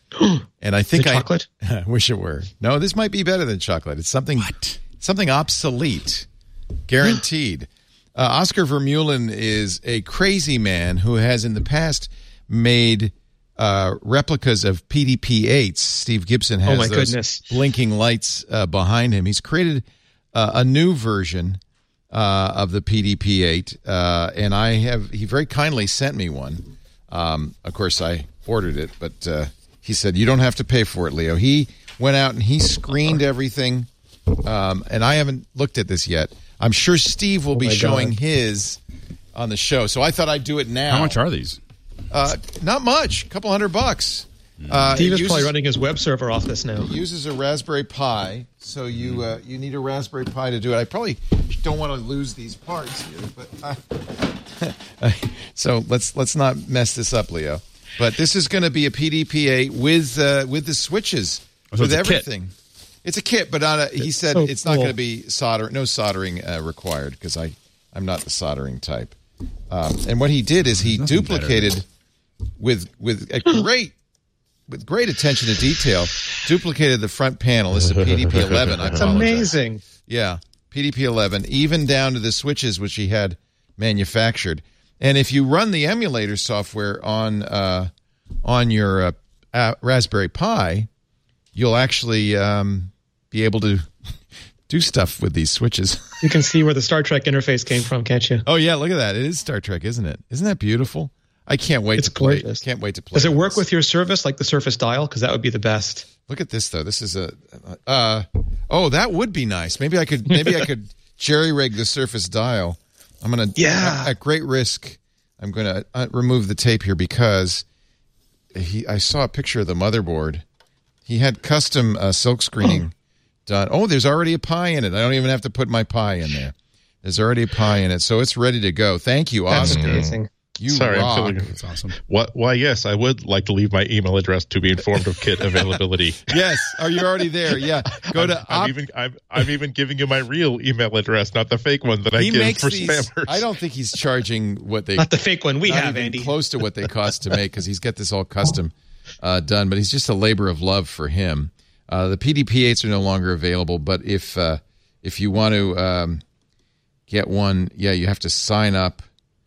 And I think the I chocolate? I wish it were. No, this might be better than chocolate. It's something what? something obsolete. Guaranteed. uh, Oscar Vermeulen is a crazy man who has in the past made uh, replicas of P D P eights. Steve Gibson has oh my those goodness. blinking lights uh, behind him. He's created uh, a new version Uh, of the P D P eight, uh, and I have he very kindly sent me one. Um, of course, I ordered it, but uh, he said you don't have to pay for it, Leo. He went out and he screened everything, um, and I haven't looked at this yet. I'm sure Steve will oh be showing God. his on the show, so I thought I'd do it now. How much are these? Uh, not much, a couple hundred bucks. Uh, Steve is uses, probably running his web server off this now. It uses a Raspberry Pi, so you uh, you need a Raspberry Pi to do it. I probably don't want to lose these parts here, but I, so let's let's not mess this up, Leo. But this is going to be a P D P eight with uh, with the switches, so with it's a everything. Kit. It's a kit, but not a, he said so it's not cool. going to be solder, no soldering uh, required because I I'm not the soldering type. Um, and what he did is he duplicated with with a great. With great attention to detail, duplicated the front panel. This is a P D P eleven. I It's apologize. amazing. Yeah, P D P eleven, even down to the switches which he had manufactured. And if you run the emulator software on uh, on your uh, uh, Raspberry Pi, you'll actually um, be able to do stuff with these switches. You can see where the Star Trek interface came from, can't you? Oh yeah, look at that! It is Star Trek, isn't it? Isn't that beautiful? I can't wait It's to play. gorgeous. Can't wait to play. Does it work this. with your Surface, like the Surface Dial? Because that would be the best. Look at this though. This is a. Uh, oh, that would be nice. Maybe I could. Maybe I could jerry rig the Surface Dial. I'm gonna. Yeah. At, at great risk, I'm gonna uh, remove the tape here because he. I saw a picture of the motherboard. He had custom uh, silk screening done. Oh, there's already a Pi in it. I don't even have to put my Pi in there. There's already a Pi in it, so it's ready to go. Thank you, That's Oscar. amazing. You Sorry, rock. I'm feeling That's awesome. What? Why? Yes, I would like to leave my email address to be informed of kit availability. Yes. Are you already there? Yeah. Go to. I'm op- even. I'm, I'm even giving you my real email address, not the fake one that I he give makes for these. spammers. I don't think he's charging what they. Not the fake one we not have, even Andy. close to what they cost to make because he's got this all custom uh, done. But he's just a labor of love for him. Uh, the P D P eights are no longer available, but if uh, if you want to um, get one, yeah, you have to sign up.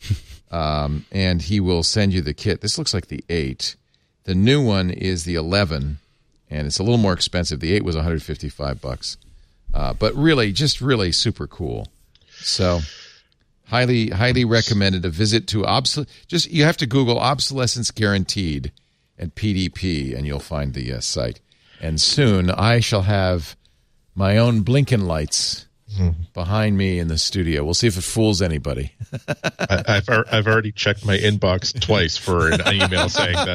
Um, and he will send you the kit. This looks like the eight. The new one is the eleven, and it's a little more expensive. The eight was one hundred fifty-five bucks, uh, but really, just really super cool. So, highly, highly recommended a visit to obs. Just you have to Google obsolescence guaranteed and P D P, and you'll find the uh, site. And soon, I shall have my own blinking lights behind me in the studio. We'll see if it fools anybody. I, I've al- I've already checked my inbox twice for an email saying that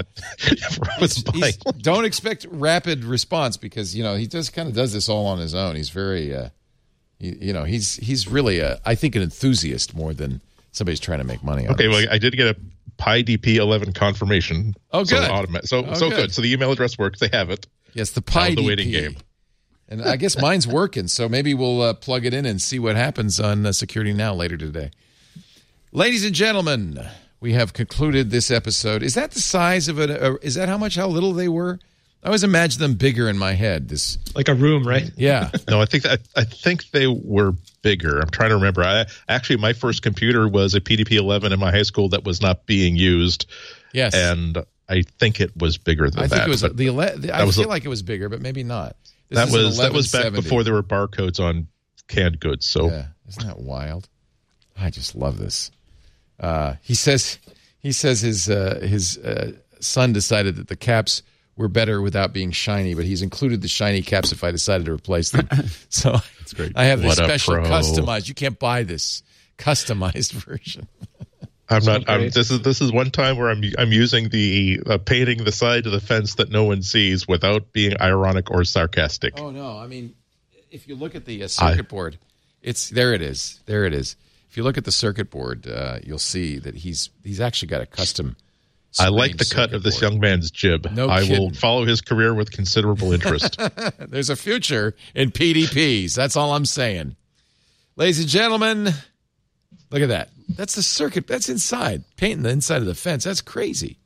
I was buying. He's- don't expect rapid response because you know he just kind of does this all on his own. He's very, uh, he, you know, he's he's really a I think an enthusiast more than somebody's trying to make money on. Okay, this. well, I did get a Pi D P eleven confirmation. Oh, So, good. automa- so, Oh, so good. good. So the email address works. They have it. Yes, the Now Pi the D P. waiting game. And I guess mine's working, so maybe we'll uh, plug it in and see what happens on uh, Security Now later today. Ladies and gentlemen, we have concluded this episode. Is that the size of it? Uh, is that how much, how little they were? I always imagine them bigger in my head. This, Like a room, right? yeah. No, I think that, I think they were bigger. I'm trying to remember. I actually my first computer was a P D P eleven in my high school that was not being used. Yes. And I think it was bigger than I think that. it was but the, ele- the I was feel a- like it was bigger, but maybe not. This that is an was that was back eleven seventy. before there were barcodes on canned goods. So Yeah, isn't that wild? I just love this. Uh, he says he says his uh, his uh, son decided that the caps were better without being shiny, but he's included the shiny caps if I decided to replace them. So that's great. I have this What a special pro. customized. You can't buy this customized version. I'm not. I'm, great. this is this is one time where I'm I'm using the uh, painting the side of the fence that no one sees without being ironic or sarcastic. Oh no! I mean, if you look at the uh, circuit I- board, it's there. It is there. It is. If you look at the circuit board, uh, you'll see that he's he's actually got a custom. I like the screen cut of this circuit young man's jib. No I kidding. will follow his career with considerable interest. board. There's a future in P D Ps. That's all I'm saying, ladies and gentlemen. Look at that. That's the circuit. That's inside painting the inside of the fence. That's crazy.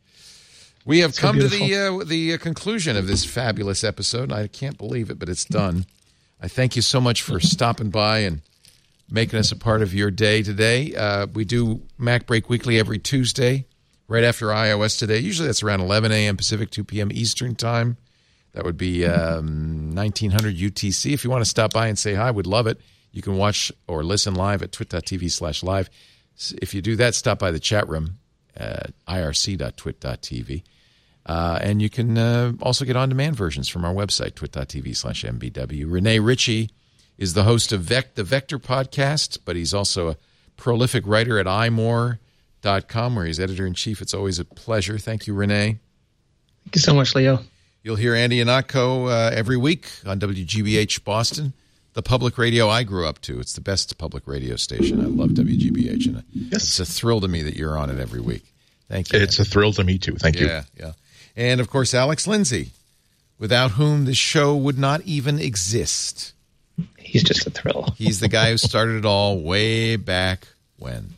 We have So come to the beautiful. uh, the uh, conclusion of this fabulous episode. I can't believe it, but it's done. I thank you so much for stopping by and making us a part of your day today. Uh, we do Mac Break Weekly every Tuesday, right after iOS Today. Usually that's around eleven a.m. Pacific, two p.m. Eastern Time. That would be um, nineteen hundred U T C. If you want to stop by and say hi, we'd love it. You can watch or listen live at twit.tv slash live. If you do that, stop by the chat room at irc.twit.tv. Uh, and you can uh, also get on-demand versions from our website, twit.tv slash mbw. Renee Ritchie is the host of Vec- the Vector podcast, but he's also a prolific writer at i more dot com, where he's editor-in-chief. It's always a pleasure. Thank you, Renee. Thank you so much, Leo. You'll hear Andy Ihnatko uh, every week on W G B H Boston, the public radio I grew up to. It's the best public radio station. I love W G B H, and Yes. it's a thrill to me that you're on it every week. Thank you. It's a thrill to me too. Thank you. Yeah, yeah. And, of course, Alex Lindsay, without whom this show would not even exist. He's just a thrill. He's the guy who started it all way back when.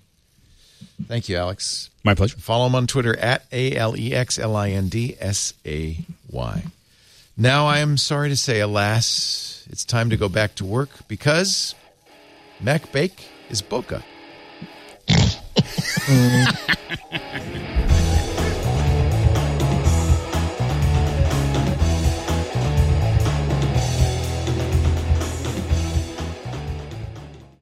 Thank you, Alex. My pleasure. Follow him on Twitter at A L E X L I N D S A Y. Now I am sorry to say, alas, it's time to go back to work because Mac Bake is Boca.